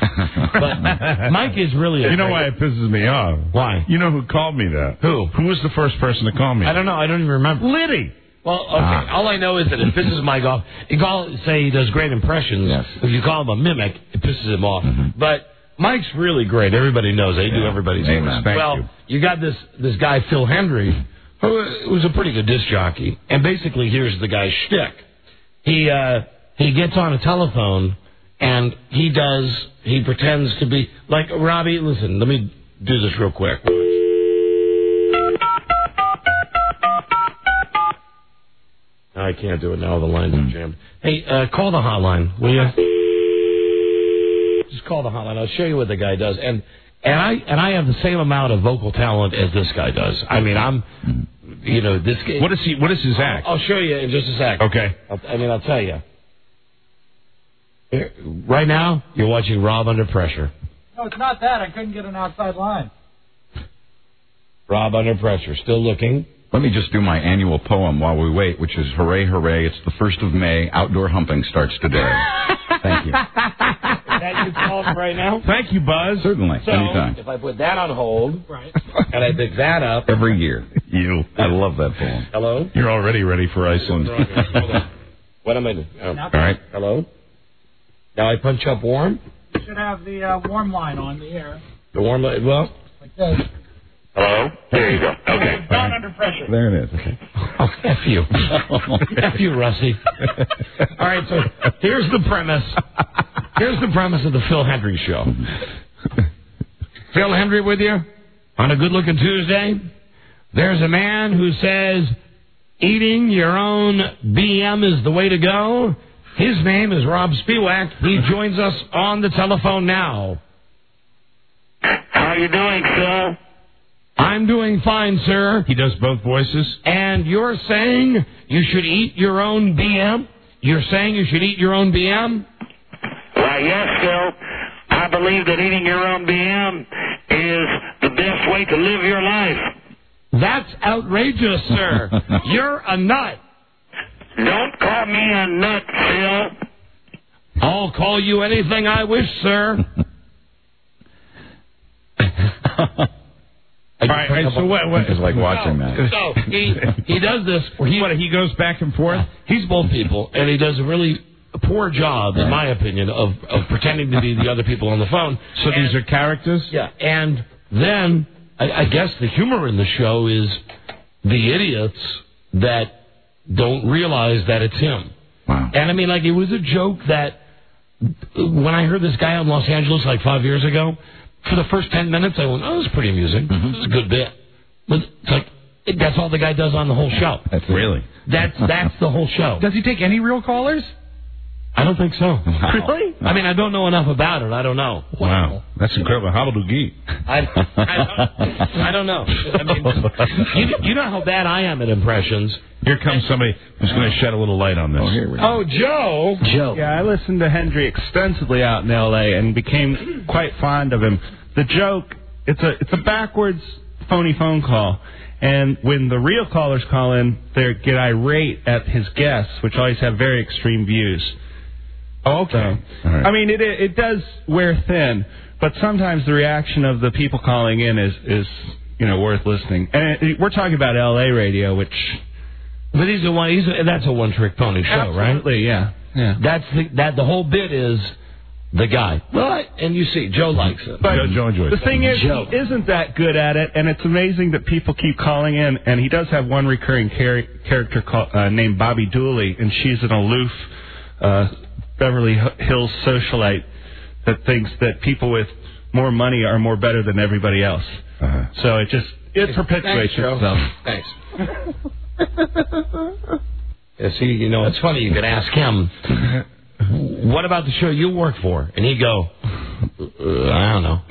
Speaker 19: But Mike is really...
Speaker 4: You know why it pisses me off?
Speaker 19: Why?
Speaker 4: You know who called me that?
Speaker 19: Who?
Speaker 4: Who was the first person to call me?
Speaker 19: I don't know. I don't even remember.
Speaker 4: Liddy.
Speaker 19: Well, okay. All I know is that it pisses Mike off. Say he does great impressions.
Speaker 11: Yes.
Speaker 19: If you call him a mimic, it pisses him off. But Mike's really great. Everybody knows. They do everybody's
Speaker 17: Amen. Thank
Speaker 19: well, you got this guy, Phil Hendry, who's a pretty good disc jockey. And basically, here's the guy's shtick. He gets on a telephone, and he pretends to be, like, Robbie, listen, let me do this real quick. I can't do it now. The lines are jammed. Hey, call the hotline, will you? Just call the hotline. I'll show you what the guy does. And I have the same amount of vocal talent as this guy does. I mean, this guy.
Speaker 17: What is his act?
Speaker 19: I'll show you in just a sec.
Speaker 17: Okay.
Speaker 19: I'll tell you. Here, right now, you're watching Rob Under Pressure.
Speaker 21: No, it's not that. I couldn't get an outside line.
Speaker 19: Rob Under Pressure, still looking.
Speaker 17: Let me just do my annual poem while we wait, which is Hooray, Hooray, it's the 1st of May, outdoor humping starts today. Thank you.
Speaker 19: Is that your poem right now?
Speaker 17: Thank you, Buzz. Certainly,
Speaker 19: so,
Speaker 17: anytime.
Speaker 19: If I put that on hold, and I pick that up.
Speaker 17: Every year. I love that poem.
Speaker 19: Hello?
Speaker 17: You're already ready for Iceland.
Speaker 19: Hold on. What am I doing? Oh.
Speaker 17: All right.
Speaker 19: Hello? Now I punch up warm?
Speaker 21: You should have the warm line on the air.
Speaker 19: The warm line, well?
Speaker 21: Like this.
Speaker 13: Hello? There you go. Okay.
Speaker 21: Don Under Pressure.
Speaker 17: There it is. Okay.
Speaker 19: Oh, F you. F you, Rusty. All right, so here's the premise. Here's the premise of the Phil Hendry Show. Phil Hendry with you on a good-looking Tuesday. There's a man who says eating your own BM is the way to go. His name is Rob Spiewak. He joins us on the telephone now.
Speaker 7: How you doing, Phil?
Speaker 19: I'm doing fine, sir.
Speaker 17: He does both voices.
Speaker 19: And you're saying you should eat your own BM? You're saying you should eat your own BM?
Speaker 7: Why, yes, Phil. I believe that eating your own BM is the best way to live your life.
Speaker 19: That's outrageous, sir. You're a nut.
Speaker 7: Don't call me a nut, Phil.
Speaker 19: I'll call you anything I wish, sir.
Speaker 17: All right, so what is like watching that?
Speaker 19: So he does this.
Speaker 17: He goes back and forth?
Speaker 19: He's both people, and he does a really poor job, in my opinion, of pretending to be the other people on the phone.
Speaker 17: So these are characters?
Speaker 19: Yeah, and then I guess the humor in the show is the idiots that don't realize that it's him.
Speaker 17: Wow.
Speaker 19: And I mean, like, it was a joke that when I heard this guy in Los Angeles like 5 years ago, for the first 10 minutes, I went, oh, this is pretty amusing.
Speaker 17: Mm-hmm.
Speaker 19: This is a good bit. But it's like, that's all the guy does on the whole show.
Speaker 17: Really?
Speaker 19: That's the whole show.
Speaker 21: Does he take any real callers?
Speaker 19: I don't think so.
Speaker 17: Wow.
Speaker 21: Really?
Speaker 19: I mean, I don't know enough about it. I don't know.
Speaker 17: Wow. That's incredible. How do you eat?
Speaker 19: I don't know. I mean, you know how bad I am at impressions.
Speaker 17: Here comes somebody who's going to shed a little light on this.
Speaker 19: Oh, here we go. Oh, Joe.
Speaker 1: Yeah, I listened to Hendry extensively out in L.A. and became quite fond of him. The joke, it's a backwards, phony phone call. And when the real callers call in, they get irate at his guests, which always have very extreme views.
Speaker 17: Oh, okay.
Speaker 1: So, right. I mean, it does wear thin, but sometimes the reaction of the people calling in is worth listening. And we're talking about L.A. radio, which...
Speaker 19: But that's a one-trick pony show, right?
Speaker 1: Absolutely, yeah.
Speaker 19: The whole bit is the guy. Well, and you see, Joe likes it.
Speaker 1: But
Speaker 17: Joe enjoys it.
Speaker 1: The thing is, he isn't that good at it, and it's amazing that people keep calling in. And he does have one recurring character named Bobby Dooley, and she's an aloof Beverly Hills socialite that thinks that people with more money are more better than everybody else.
Speaker 17: Uh-huh.
Speaker 1: So it perpetuates itself.
Speaker 19: Thanks. Yeah, see, it's funny. You could ask him, what about the show you work for? And he'd go, I don't know.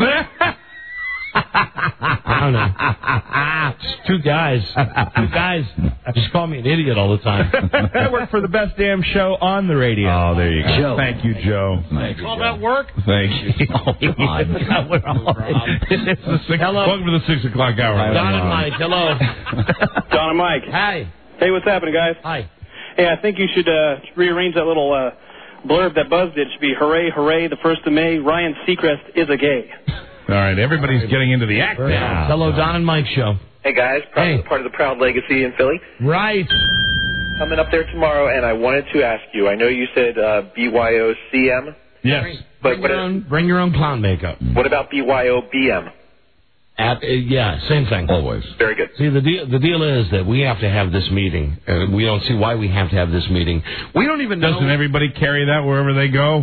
Speaker 19: I don't know. Just two guys just call me an idiot all the time.
Speaker 1: I work for the best damn show on the radio.
Speaker 17: Oh, there you go.
Speaker 1: Joe.
Speaker 17: Thank you, Joe.
Speaker 1: Thank you,
Speaker 21: All
Speaker 1: Joe.
Speaker 21: that work?
Speaker 17: Thank you.
Speaker 19: Hello.
Speaker 17: Welcome to the 6 o'clock hour.
Speaker 19: Don and Mike, hello.
Speaker 24: Don and Mike.
Speaker 19: Hi.
Speaker 24: Hey, what's happening, guys?
Speaker 19: Hi.
Speaker 24: Hey, I think you should rearrange that little blurb that Buzz did. It should be, hooray, hooray, the 1st of May, Ryan Seacrest is a gay.
Speaker 17: All right, everybody's getting into the act now.
Speaker 19: Hello, Don and Mike show.
Speaker 8: Hey, guys. Part of the Proud Legacy in Philly.
Speaker 19: Right.
Speaker 8: Coming up there tomorrow, and I wanted to ask you, I know you said BYOCM.
Speaker 4: Yes.
Speaker 19: Bring your own clown makeup.
Speaker 14: What about BYOBM?
Speaker 19: Yeah, same thing.
Speaker 17: Always.
Speaker 14: Very good.
Speaker 19: See, the deal is that we have to have this meeting. We don't see why we have to have this meeting. We don't even know.
Speaker 4: Doesn't everybody carry that wherever they go?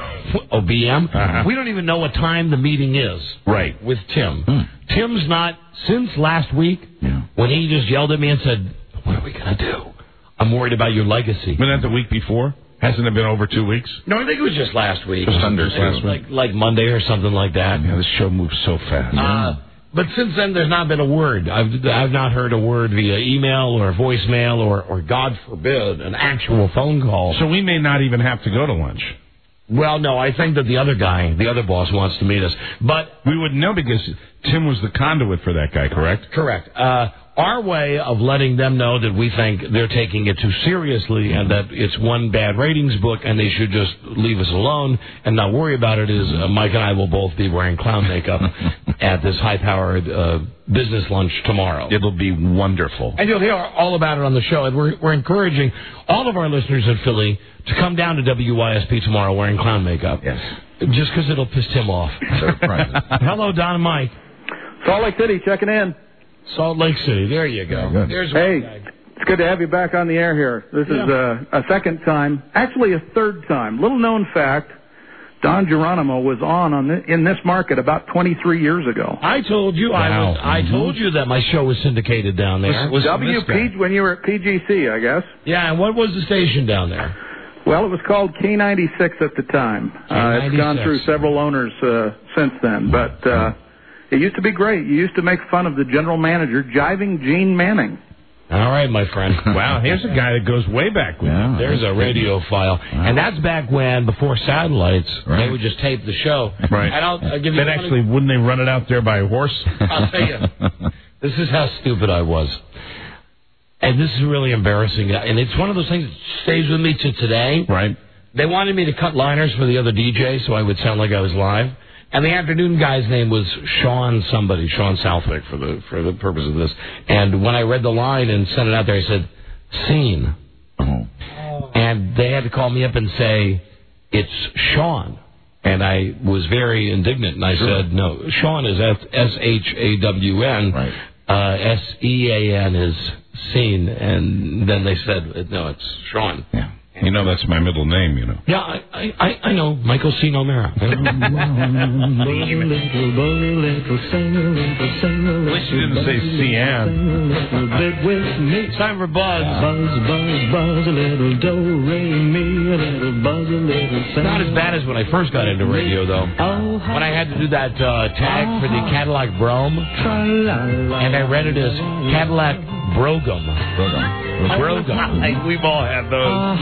Speaker 19: BM?
Speaker 4: Uh-huh.
Speaker 19: We don't even know what time the meeting is.
Speaker 4: Right.
Speaker 19: With Tim. Tim's not, since last week, when he just yelled at me and said, what are we going to do? I'm worried about your legacy.
Speaker 4: Wasn't that the week before? Hasn't it been over 2 weeks?
Speaker 19: No, I think it was just last week.
Speaker 4: Just under last week.
Speaker 19: Like Monday or something like that.
Speaker 4: Yeah, this show moves so fast.
Speaker 19: But since then, there's not been a word. I've not heard a word via email or voicemail or God forbid, an actual phone call.
Speaker 4: So we may not even have to go to lunch.
Speaker 19: Well, no, I think that the other boss wants to meet us. But
Speaker 4: we wouldn't know because Tim was the conduit for that guy, correct?
Speaker 19: Correct. Our way of letting them know that we think they're taking it too seriously and that it's one bad ratings book and they should just leave us alone and not worry about it is Mike and I will both be wearing clown makeup at this high-powered business lunch tomorrow.
Speaker 4: It'll be wonderful.
Speaker 19: And you'll hear all about it on the show. And we're encouraging all of our listeners in Philly to come down to WYSP tomorrow wearing clown makeup.
Speaker 4: Yes.
Speaker 19: Just because it'll piss Tim off. Hello, Don and Mike.
Speaker 15: Salt Lake City, checking in.
Speaker 19: Salt Lake City. There you go. There's
Speaker 15: hey, it's good to have you back on the air here. This is a second time, actually a third time. Little known fact, Don Geronimo was in this market about 23 years ago.
Speaker 19: I told you I told you that my show was syndicated down there.
Speaker 15: Was WP when you were at PGC, I guess.
Speaker 19: Yeah, and what was the station down there?
Speaker 15: Well, it was called K96 at the time. It's gone through several owners since then, but it used to be great. You used to make fun of the general manager, jiving Gene Manning.
Speaker 19: All right, my friend.
Speaker 4: Wow, here's a guy that goes way back with you.
Speaker 19: There's a radio file. Wow. And that's back when, before satellites, they would just tape the show.
Speaker 4: Right.
Speaker 19: And I'll give you
Speaker 4: actually, wouldn't they run it out there by a horse?
Speaker 19: I'll tell you. This is how stupid I was. And this is really embarrassing. And it's one of those things that stays with me to today.
Speaker 4: Right.
Speaker 19: They wanted me to cut liners for the other DJ so I would sound like I was live. And the afternoon guy's name was Sean Southwick for the purpose of this. And when I read the line and sent it out there, I said, scene.
Speaker 4: Oh.
Speaker 19: And they had to call me up and say, it's Sean. And I was very indignant, and I said, no, Sean is S-H-A-W-N.
Speaker 4: Right.
Speaker 19: S-E-A-N is scene. And then they said, no, it's Sean.
Speaker 4: Yeah. You know that's my middle name, you know.
Speaker 19: Yeah, I know. Michael C. O'Mara.
Speaker 4: At least you didn't say CN.
Speaker 19: It's time for Buzz.
Speaker 16: Buzz, a little do, re, mi, a little buzz, a little sound.
Speaker 19: Not as bad as when I first got into radio, though. When I had to do that tag for the Cadillac Brougham, and I read it as Cadillac Brougham. We've all had those.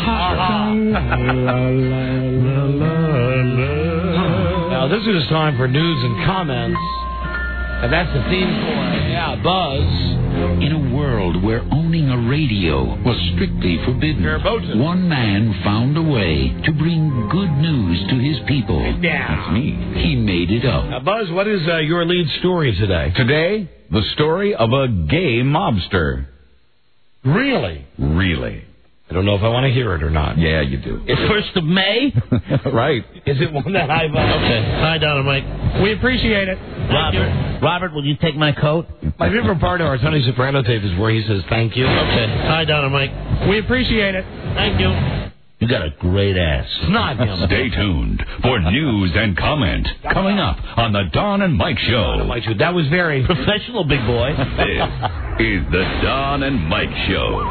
Speaker 19: Now, this is time for news and comments. And that's the theme for Buzz.
Speaker 18: In a world where owning a radio was strictly forbidden, one man found a way to bring good news to his people.
Speaker 19: Yeah.
Speaker 18: That's me. He made it up.
Speaker 19: Now, Buzz, what is your lead story today?
Speaker 17: Today, the story of a gay mobster.
Speaker 19: Really?
Speaker 17: Really.
Speaker 19: I don't know if I want to hear it or not.
Speaker 17: Yeah, you do.
Speaker 19: It's 1st of May?
Speaker 17: Right.
Speaker 19: Is it one that I buy?
Speaker 22: Okay. Hi, Don and Mike.
Speaker 21: We appreciate it.
Speaker 22: Robert, will you take my coat?
Speaker 19: My favorite part of our Tony Soprano tape is where he says thank you.
Speaker 22: Okay. Hi, Don and Mike.
Speaker 21: We appreciate it.
Speaker 22: Thank you. You got a great ass.
Speaker 19: Not him.
Speaker 2: Stay tuned for news and comment coming up on the Don and Mike Show.
Speaker 19: That was very
Speaker 22: professional, big boy.
Speaker 2: This is the Don and Mike Show.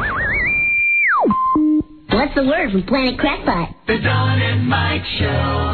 Speaker 26: What's the word from Planet Crackpot?
Speaker 23: The Don and Mike Show.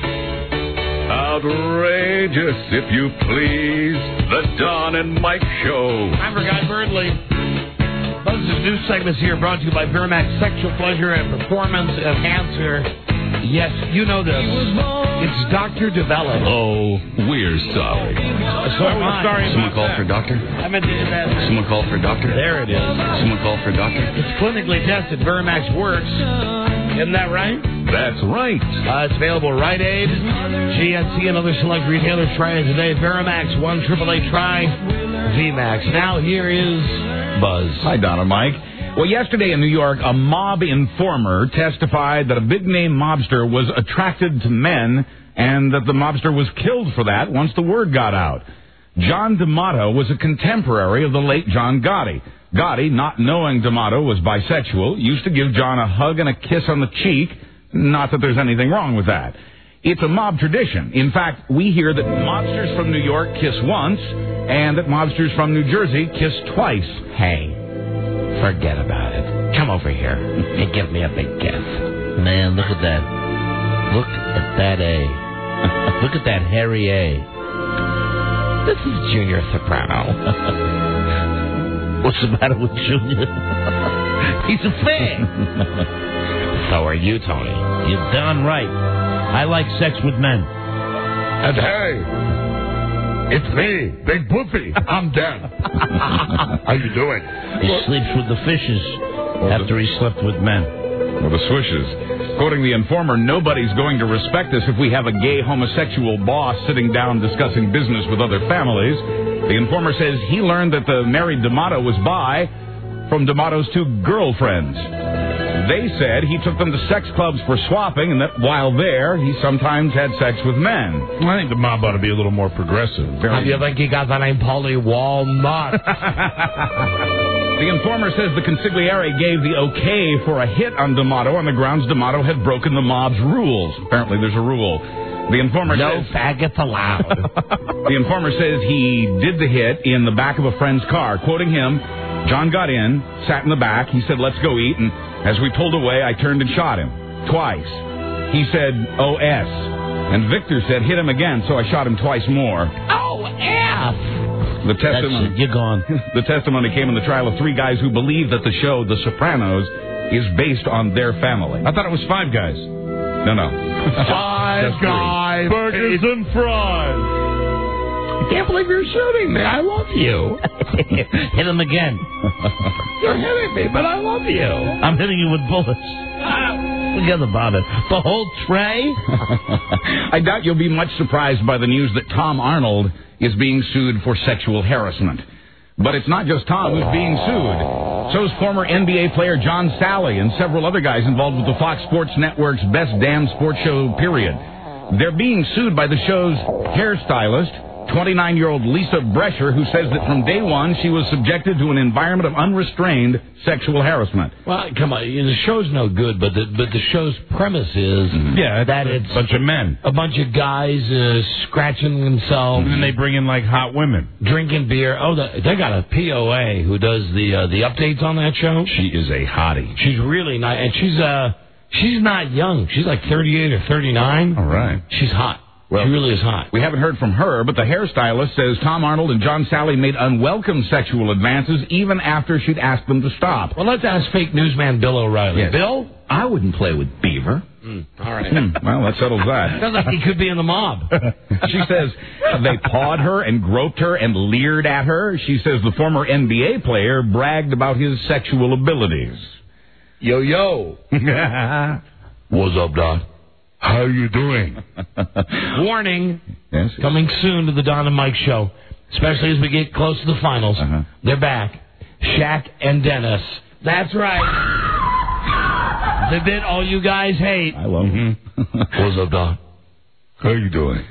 Speaker 2: Outrageous, if you please. The Don and Mike Show.
Speaker 19: I'm for Guy Birdley. Buzz's news segments here brought to you by Vermax Sexual Pleasure and Performance Enhancer. Yes, you know this. It's Dr. Develop.
Speaker 2: Oh, we're sorry.
Speaker 19: Sorry.
Speaker 27: Someone call for a doctor?
Speaker 19: I meant that.
Speaker 27: Someone call for a doctor?
Speaker 19: There it is.
Speaker 27: Someone call for a doctor?
Speaker 19: It's clinically tested. Vermax works. Isn't that right?
Speaker 2: That's right.
Speaker 19: It's available at Rite Aid, GNC, and other select retailers. Try it today. Veramax 1-888-TRY VMAX. Now here is Buzz.
Speaker 17: Hi, Don and Mike. Well, yesterday in New York, a mob informer testified that a big-name mobster was attracted to men and that the mobster was killed for that once the word got out. John D'Amato was a contemporary of the late John Gotti. Gotti, not knowing D'Amato was bisexual, used to give John a hug and a kiss on the cheek. Not that there's anything wrong with that. It's a mob tradition. In fact, we hear that mobsters from New York kiss once and that mobsters from New Jersey kiss twice.
Speaker 22: Hey, forget about it. Come over here and give me a big kiss. Man, look at that. Look at that A. Look at that hairy A. This is Junior Soprano. What's the matter with Junior? He's a fan. So are you, Tony. You're darn right. I like sex with men.
Speaker 4: And hey, it's me, Big Boofy. I'm Dan. How you doing?
Speaker 22: He sleeps with the fishes after he slept with men.
Speaker 17: Well, the swishes. Quoting the informer, nobody's going to respect us if we have a gay homosexual boss sitting down discussing business with other families. The informer says he learned that the married D'Amato was bi from D'Amato's two girlfriends. They said he took them to sex clubs for swapping and that while there, he sometimes had sex with men.
Speaker 4: I think the mob ought to be a little more progressive.
Speaker 22: You think he got the name Polly Walnut?
Speaker 17: The informer says the consigliere gave the okay for a hit on D'Amato on the grounds D'Amato had broken the mob's rules. Apparently there's a rule. The informer
Speaker 22: no
Speaker 17: says...
Speaker 22: faggots allowed.
Speaker 17: The informer says he did the hit in the back of a friend's car. Quoting him, John got in, sat in the back. He said, let's go eat. And as we pulled away, I turned and shot him. Twice. He said, OS. And Victor said, hit him again, so I shot him twice more.
Speaker 22: OF!
Speaker 17: The testimony,
Speaker 22: you're gone.
Speaker 17: The testimony came in the trial of three guys who believe that the show, The Sopranos, is based on their family.
Speaker 4: I thought it was five guys.
Speaker 17: No.
Speaker 4: Five guys.
Speaker 1: Burgers and fries.
Speaker 22: I can't believe you're shooting me. I love you. Hit him again. You're hitting me, but I love you. I'm hitting you with bullets. Forget about it. The whole tray?
Speaker 17: I doubt you'll be much surprised by the news that Tom Arnold is being sued for sexual harassment. But it's not just Tom who's being sued. So is former NBA player John Sally and several other guys involved with the Fox Sports Network's Best Damn Sports Show, period. They're being sued by the show's hairstylist, 29-year-old Lisa Brescher, who says that from day one she was subjected to an environment of unrestrained sexual harassment.
Speaker 22: Well, come on, the show's no good, but the show's premise is that it's
Speaker 4: a bunch of men,
Speaker 22: a bunch of guys scratching themselves,
Speaker 4: and then they bring in like hot women,
Speaker 22: drinking beer. Oh, they got a POA who does the updates on that show.
Speaker 4: She is a hottie.
Speaker 22: She's really nice, and she's not young. She's like 38 or 39.
Speaker 4: All right,
Speaker 22: she's hot.
Speaker 17: Well,
Speaker 22: she really is hot.
Speaker 17: We haven't heard from her, but the hairstylist says Tom Arnold and John Sally made unwelcome sexual advances even after she'd asked them to stop.
Speaker 22: Well, let's ask fake newsman Bill O'Reilly.
Speaker 17: Yes.
Speaker 22: Bill?
Speaker 11: I wouldn't play with Beaver.
Speaker 22: All right.
Speaker 17: Well, that settles that.
Speaker 22: Sounds like he could be in the mob.
Speaker 17: She says they pawed her and groped her and leered at her. She says the former NBA player bragged about his sexual abilities.
Speaker 22: Yo.
Speaker 4: What's up, Doc? How you doing?
Speaker 22: Warning.
Speaker 17: Yes.
Speaker 22: Coming soon to the Don and Mike show, especially as we get close to the finals. They're back. Shaq and Dennis. That's right. The bit all you guys hate.
Speaker 17: I love him.
Speaker 4: What's up, Doc? How you doing?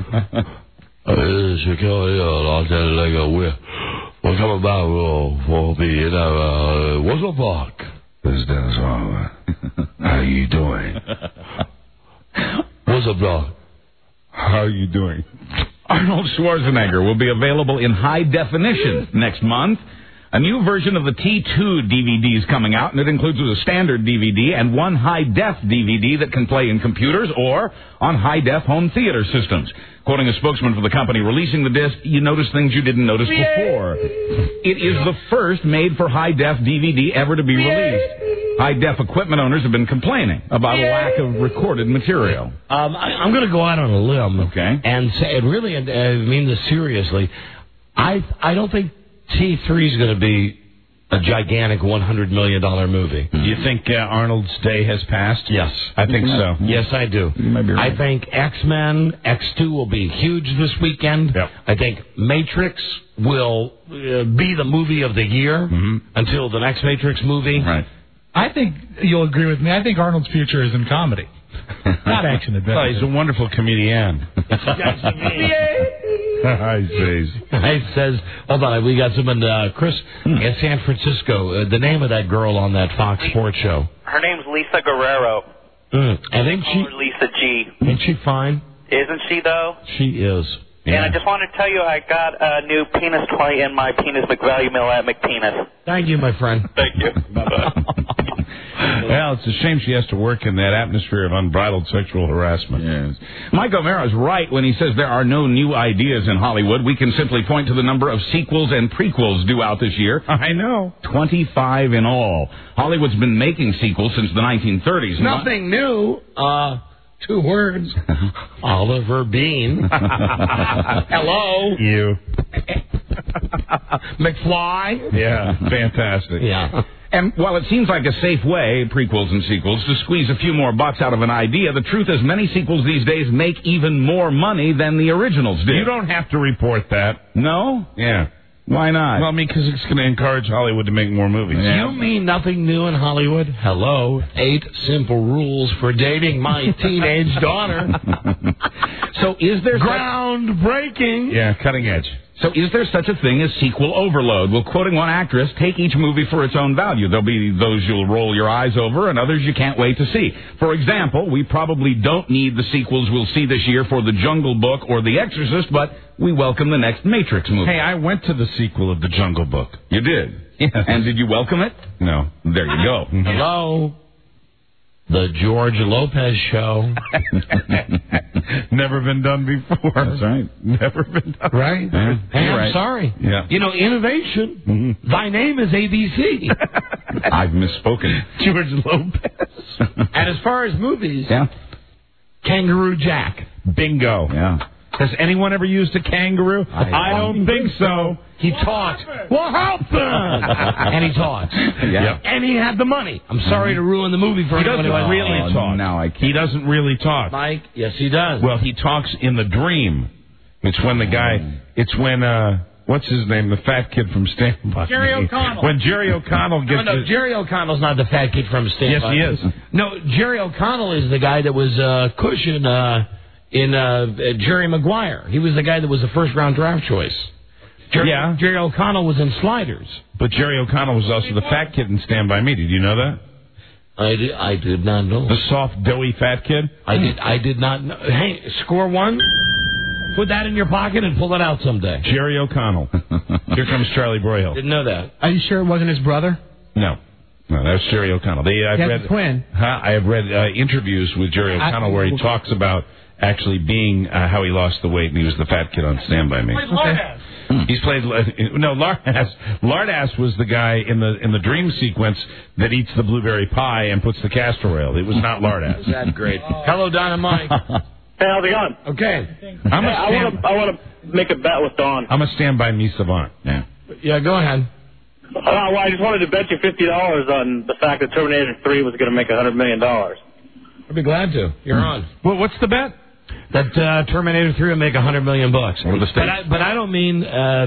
Speaker 4: We're coming back for me, what's up, Doc? This is Dennis Harwood. How you doing? What's up, Doc? How you doing?
Speaker 17: Arnold Schwarzenegger will be available in high definition next month. A new version of the T2 DVD is coming out, and it includes a standard DVD and one high-def DVD that can play in computers or on high-def home theater systems. Quoting a spokesman for the company releasing the disc, you notice things you didn't notice before. It is the first made-for-high-def DVD ever to be released. High-def equipment owners have been complaining about a lack of recorded material.
Speaker 22: I'm going to go out on a limb and say, and really, I mean this seriously, I don't think T3 is going to be
Speaker 19: a gigantic $100 million movie.
Speaker 4: You think Arnold's day has passed?
Speaker 19: Yes.
Speaker 4: I think so.
Speaker 19: Yes, I do.
Speaker 4: You might be right.
Speaker 19: I think X-Men, X2 will be huge this weekend.
Speaker 4: Yep.
Speaker 19: I think Matrix will be the movie of the year until the next Matrix movie.
Speaker 4: Right.
Speaker 21: I think you'll agree with me. I think Arnold's future is in comedy, not action adventure.
Speaker 4: Oh, he's a wonderful comedian.
Speaker 19: He says, hold on, we got someone, Chris, in San Francisco. The name of that girl on that Fox Sports show.
Speaker 14: Her name's Lisa Guerrero.
Speaker 19: I think
Speaker 14: Or Lisa G.
Speaker 19: Isn't she fine?
Speaker 14: Isn't she, though?
Speaker 19: She is.
Speaker 14: And I just wanted to tell you I got a new penis toy in my penis McValue mill at McPenis.
Speaker 19: Thank you, my friend.
Speaker 14: Thank you.
Speaker 4: Well, it's a shame she has to work in that atmosphere of unbridled sexual harassment.
Speaker 17: Yes. Mike O'Mara's right when he says there are no new ideas in Hollywood. We can simply point to the number of sequels and prequels due out this year.
Speaker 4: I know.
Speaker 17: 25 in all. Hollywood's been making sequels since the 1930s.
Speaker 19: Nothing new. 2 words. Oliver Bean. Hello.
Speaker 4: You.
Speaker 19: McFly.
Speaker 4: Yeah, fantastic.
Speaker 19: Yeah.
Speaker 17: And while it seems like a safe way, prequels and sequels, to squeeze a few more bucks out of an idea, the truth is many sequels these days make even more money than the originals did.
Speaker 4: You don't have to report that.
Speaker 17: No?
Speaker 4: Yeah.
Speaker 17: Why not?
Speaker 4: Well, I mean, because it's going to encourage Hollywood to make more movies.
Speaker 19: You mean nothing new in Hollywood? Hello. 8 simple rules for dating my teenage daughter.
Speaker 17: So is there
Speaker 19: groundbreaking?
Speaker 4: Yeah, cutting edge.
Speaker 17: So is there such a thing as sequel overload? Well, quoting one actress, take each movie for its own value. There'll be those you'll roll your eyes over and others you can't wait to see. For example, we probably don't need the sequels we'll see this year for The Jungle Book or The Exorcist, but we welcome the next Matrix movie.
Speaker 4: Hey, I went to the sequel of The Jungle Book.
Speaker 17: You did?
Speaker 4: Yes.
Speaker 17: And did you welcome it?
Speaker 4: No.
Speaker 17: There you go.
Speaker 19: Hello. The George Lopez Show.
Speaker 4: Never been done before.
Speaker 17: That's right.
Speaker 4: Never been done.
Speaker 19: Right?
Speaker 17: Yeah,
Speaker 19: Hey, I'm
Speaker 17: right.
Speaker 19: sorry.
Speaker 4: Yeah.
Speaker 19: You know, innovation. Thy name is ABC.
Speaker 17: I've misspoken.
Speaker 4: George Lopez.
Speaker 19: And as far as movies,
Speaker 17: Yeah.
Speaker 19: Kangaroo Jack.
Speaker 4: Bingo.
Speaker 17: Yeah.
Speaker 4: Has anyone ever used a kangaroo? I don't think so.
Speaker 19: He talked. What happened? And he talks.
Speaker 17: Yeah.
Speaker 19: And he had the money. I'm sorry to ruin the movie for
Speaker 4: He
Speaker 19: anyone
Speaker 4: doesn't
Speaker 19: who
Speaker 4: really talk.
Speaker 17: Now I can't.
Speaker 4: He doesn't really talk.
Speaker 19: Mike, yes, he does.
Speaker 4: Well, he talks in the dream. It's when the guy. It's when what's his name? The fat kid from Stand By
Speaker 21: Jerry
Speaker 4: Me.
Speaker 21: O'Connell.
Speaker 4: When Jerry O'Connell gets.
Speaker 19: No, Jerry O'Connell's not the fat kid from Stand
Speaker 4: Yes,
Speaker 19: By
Speaker 4: he
Speaker 19: Me.
Speaker 4: is.
Speaker 19: No, Jerry O'Connell is the guy that was Cush in Jerry Maguire. He was the guy that was the first-round draft choice. Jerry O'Connell was in Sliders.
Speaker 4: But Jerry O'Connell was also the fat kid in Stand By Me. Did you know that?
Speaker 19: I did not know.
Speaker 4: The soft, doughy fat kid?
Speaker 19: I did not know. Hey, score one. Put that in your pocket and pull it out someday.
Speaker 4: Jerry O'Connell. Here comes Charlie Broyhill.
Speaker 19: Didn't know that.
Speaker 21: Are you sure it wasn't his brother?
Speaker 4: No, that's Jerry O'Connell.
Speaker 21: That's a twin.
Speaker 4: I have read interviews with Jerry O'Connell where he talks about actually being how he lost the weight and he was the fat kid on Stand By Me. He's played Lardass was the guy in the dream sequence that eats the blueberry pie and puts the castor oil. It was not Lardass.
Speaker 19: That's great. Hello, Don and Mike.
Speaker 3: Hey, how's it going?
Speaker 19: Okay.
Speaker 3: I want to make a bet with Don.
Speaker 4: I'm a Stand By Me savant.
Speaker 19: Yeah, go ahead.
Speaker 3: Well, I just wanted to bet you $50 on the fact that Terminator 3 was going to make $100 million.
Speaker 19: I'd be glad to. You're on.
Speaker 4: Well, what's the bet?
Speaker 19: That Terminator 3 will make $100 million. But I don't mean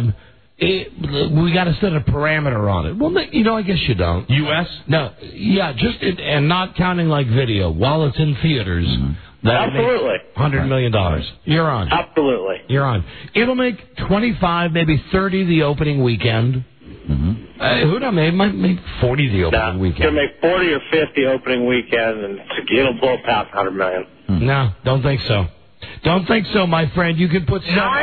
Speaker 19: we got to set a parameter on it. Well, I guess you don't.
Speaker 4: U.S.
Speaker 19: No, yeah, and not counting like video while it's in theaters.
Speaker 3: Absolutely.
Speaker 19: $100 million. You're on.
Speaker 3: Absolutely.
Speaker 19: You're on. It'll make 25, maybe 30 the opening weekend. Who knows? Maybe might make 40 the opening weekend.
Speaker 3: It's going to make 40 or 50 opening weekend, and it'll blow past $100 million.
Speaker 19: No, don't think so. Don't think so, my friend. You can put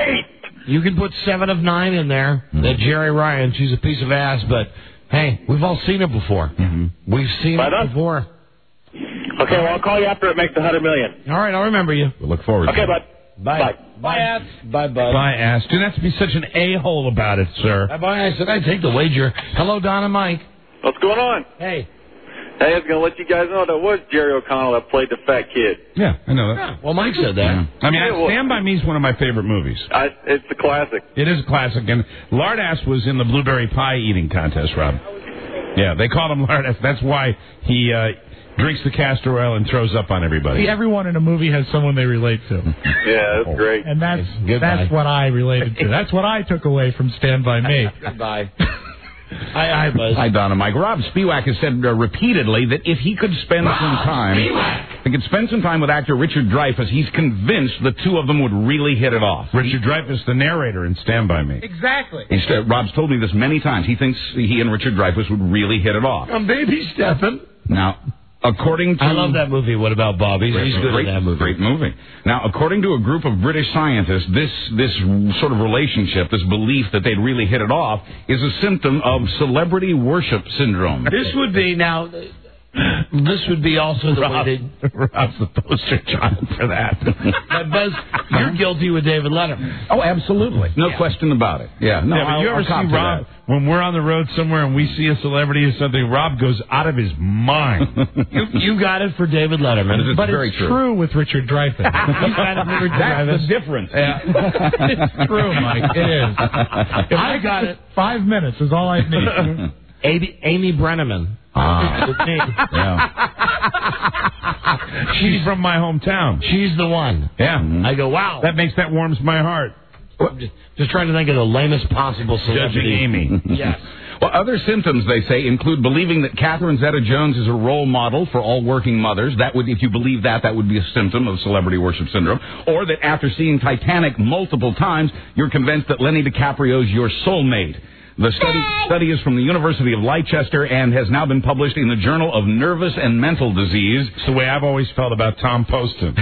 Speaker 19: 7 of 9 in there. That Jerry Ryan, she's a piece of ass, but hey, we've all seen it before. We've seen it before.
Speaker 3: Okay, well, I'll call you after it makes $100 million.
Speaker 19: All right, I'll remember you.
Speaker 4: We'll look forward to it.
Speaker 3: Okay, bud.
Speaker 19: Bye. Bye, ass. Bye, bud.
Speaker 4: Bye, ass. Do not be such an a-hole about it, sir.
Speaker 19: Bye, I said I'd take the wager. Hello, Don and Mike.
Speaker 3: What's going on?
Speaker 19: Hey.
Speaker 3: Hey, I was going to let you guys know that was Jerry O'Connell that played the fat kid.
Speaker 4: Yeah, I know that.
Speaker 19: Yeah, well, Mike said that.
Speaker 4: I mean, Stand By Me is one of my favorite movies.
Speaker 3: It's a classic.
Speaker 4: It is a classic. And Lardass was in the blueberry pie eating contest, Rob. Yeah, they call him Lard. That's why he drinks the castor oil and throws up on everybody.
Speaker 21: See, everyone in a movie has someone they relate to.
Speaker 13: Yeah, that's great.
Speaker 21: And that's what I related to. That's what I took away from Stand By Me.
Speaker 19: Goodbye. Hi, Buzz.
Speaker 17: Hi, Don and Mike. Rob Spiewak has said repeatedly that if he could spend some time, he could spend some time with actor Richard Dreyfuss, he's convinced the two of them would really hit it off.
Speaker 4: Richard Dreyfuss, the narrator in Stand By Me.
Speaker 21: Exactly.
Speaker 17: Rob's told me this many times. He thinks he and Richard Dreyfuss would really hit it off.
Speaker 19: I'm baby stepping.
Speaker 17: Now, according to...
Speaker 19: I love that movie, What About Bobby? He's good in that movie.
Speaker 17: Great movie. Now, according to a group of British scientists, this sort of relationship, this belief that they'd really hit it off, is a symptom of celebrity worship syndrome.
Speaker 19: This would be, now... This would be also the way they...
Speaker 4: Rob's the poster child for that.
Speaker 19: But Buzz, you're guilty with David Letterman.
Speaker 17: Oh, absolutely. No question about it. Yeah. No,
Speaker 4: but you ever see Rob, when we're on the road somewhere and we see a celebrity or something, Rob goes out of his mind.
Speaker 19: You got it for David Letterman.
Speaker 21: But it's true with Richard Dreyfuss.
Speaker 17: That's the difference.
Speaker 21: Yeah. It's true, Mike. It is. If I got it, 5 minutes is all I need.
Speaker 19: Amy Brenneman.
Speaker 4: She's from my hometown.
Speaker 19: She's the one.
Speaker 4: Yeah.
Speaker 19: I go, wow.
Speaker 4: That warms my heart.
Speaker 19: I'm just trying to think of the lamest possible celebrity.
Speaker 4: Judging Amy.
Speaker 19: Yes.
Speaker 17: Well, other symptoms, they say, include believing that Catherine Zeta-Jones is a role model for all working mothers. That would, if you believe that would be a symptom of celebrity worship syndrome. Or that after seeing Titanic multiple times, you're convinced that Lenny DiCaprio's your soulmate. The study is from the University of Leicester and has now been published in the Journal of Nervous and Mental Disease.
Speaker 4: It's the way I've always felt about Tom Poston.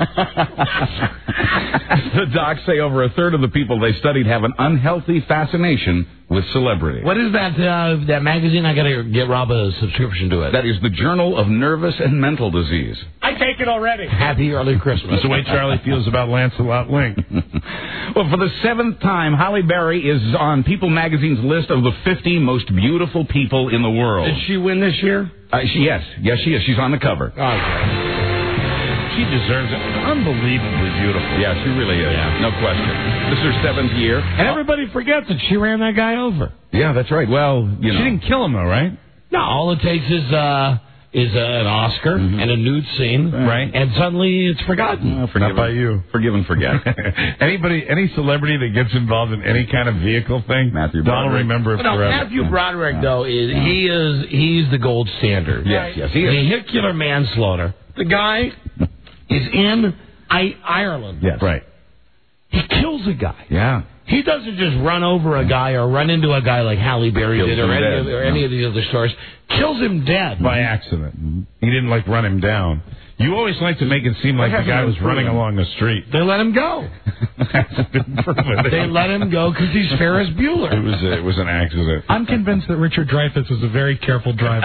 Speaker 17: The docs say over a third of the people they studied have an unhealthy fascination with celebrity.
Speaker 19: What is that that magazine? I got to get Rob a subscription to it.
Speaker 17: That is the Journal of Nervous and Mental Disease.
Speaker 21: I take it already.
Speaker 19: Happy early Christmas.
Speaker 4: That's the way Charlie feels about Lancelot Link.
Speaker 17: Well, for the 7th time, Halle Berry is on People magazine's list of the 50 most beautiful people in the world.
Speaker 19: Did she win this year?
Speaker 17: Yes, she is. She's on the cover.
Speaker 19: Okay.
Speaker 4: She deserves it. Unbelievably beautiful.
Speaker 17: Yeah, she really is. Yeah. No question. This is her 7th year.
Speaker 19: And everybody forgets that she ran that guy over.
Speaker 17: Yeah, that's right. Well,
Speaker 4: she didn't kill him, though, right?
Speaker 19: No, all it takes is an Oscar and a nude scene,
Speaker 4: right?
Speaker 19: And suddenly it's forgotten.
Speaker 4: Not by you.
Speaker 17: Forgive and forget.
Speaker 4: Any celebrity that gets involved in any kind of vehicle thing,
Speaker 17: Matthew
Speaker 4: Don will remember it forever.
Speaker 19: Matthew Broderick, though, he's the gold standard.
Speaker 17: Yes, he is.
Speaker 19: Vehicular manslaughter. The guy is in Ireland.
Speaker 17: Yes.
Speaker 4: Right.
Speaker 19: He kills a guy.
Speaker 17: Yeah.
Speaker 19: He doesn't just run over a guy or run into a guy like Halle Berry did or any of these other stars. Kills him dead.
Speaker 4: By accident. He didn't, run him down. You always like to make it seem like the guy was running along the street.
Speaker 19: They let him go. They let him go because he's Ferris Bueller.
Speaker 4: It was an accident.
Speaker 21: I'm convinced that Richard Dreyfuss was a very careful driver.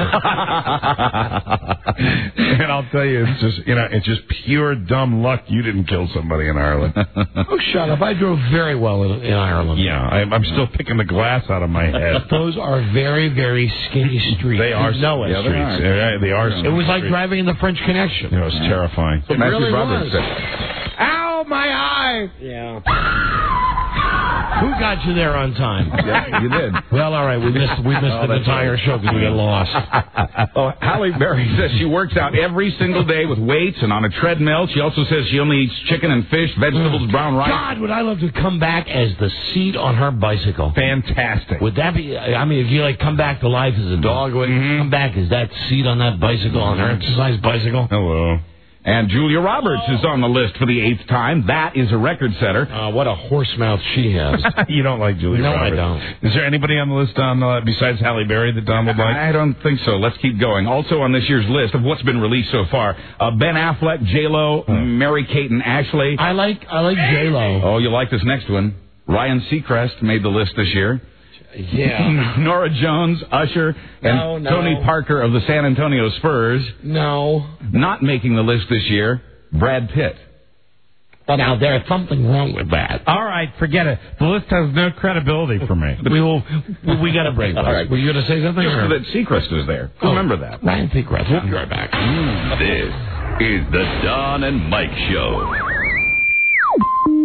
Speaker 4: And I'll tell you, it's just pure dumb luck you didn't kill somebody in Ireland.
Speaker 19: Oh, shut up. I drove very well in Ireland.
Speaker 4: Yeah, I'm still picking the glass out of my head.
Speaker 19: Those are very, very skinny streets.
Speaker 4: They are skinny streets. They are skinny.
Speaker 19: It was like driving in the French Connection.
Speaker 4: It was terrifying.
Speaker 19: It really was.
Speaker 21: Ow, my eye!
Speaker 19: Yeah. Who got you there on time?
Speaker 17: Yeah, you did.
Speaker 19: Well, all right, we missed the entire show because we got lost.
Speaker 17: Halle Berry says she works out every single day with weights and on a treadmill. She also says she only eats chicken and fish, vegetables, brown rice.
Speaker 19: God, would I love to come back as the seat on her bicycle.
Speaker 4: Fantastic.
Speaker 19: Would that be, if you come back to life as a dog, come back as that seat on that bicycle, on her exercise bicycle?
Speaker 4: Hello.
Speaker 17: And Julia Roberts is on the list for the 8th time. That is a record setter.
Speaker 19: What a horse mouth she has.
Speaker 4: You don't like Julia Roberts?
Speaker 19: No, I don't.
Speaker 4: Is there anybody on the list besides Halle Berry that Don would like?
Speaker 17: I don't think so. Let's keep going. Also on this year's list of what's been released so far, Ben Affleck, J-Lo, Mary-Kate and Ashley.
Speaker 19: I like J-Lo.
Speaker 17: Oh, you like this next one. Ryan Seacrest made the list this year.
Speaker 19: Yeah.
Speaker 17: Norah Jones, Usher, and Tony Parker of the San Antonio Spurs.
Speaker 19: No.
Speaker 17: Not making the list this year, Brad Pitt.
Speaker 19: But now there's something wrong with that.
Speaker 4: All right, forget it. The list has no credibility for me.
Speaker 19: We got a break. All right. Were you going to say something?
Speaker 17: Just that Seacrest was there. Remember that.
Speaker 19: Ryan Seacrest. We'll be right back.
Speaker 2: This is the Don and Mike Show.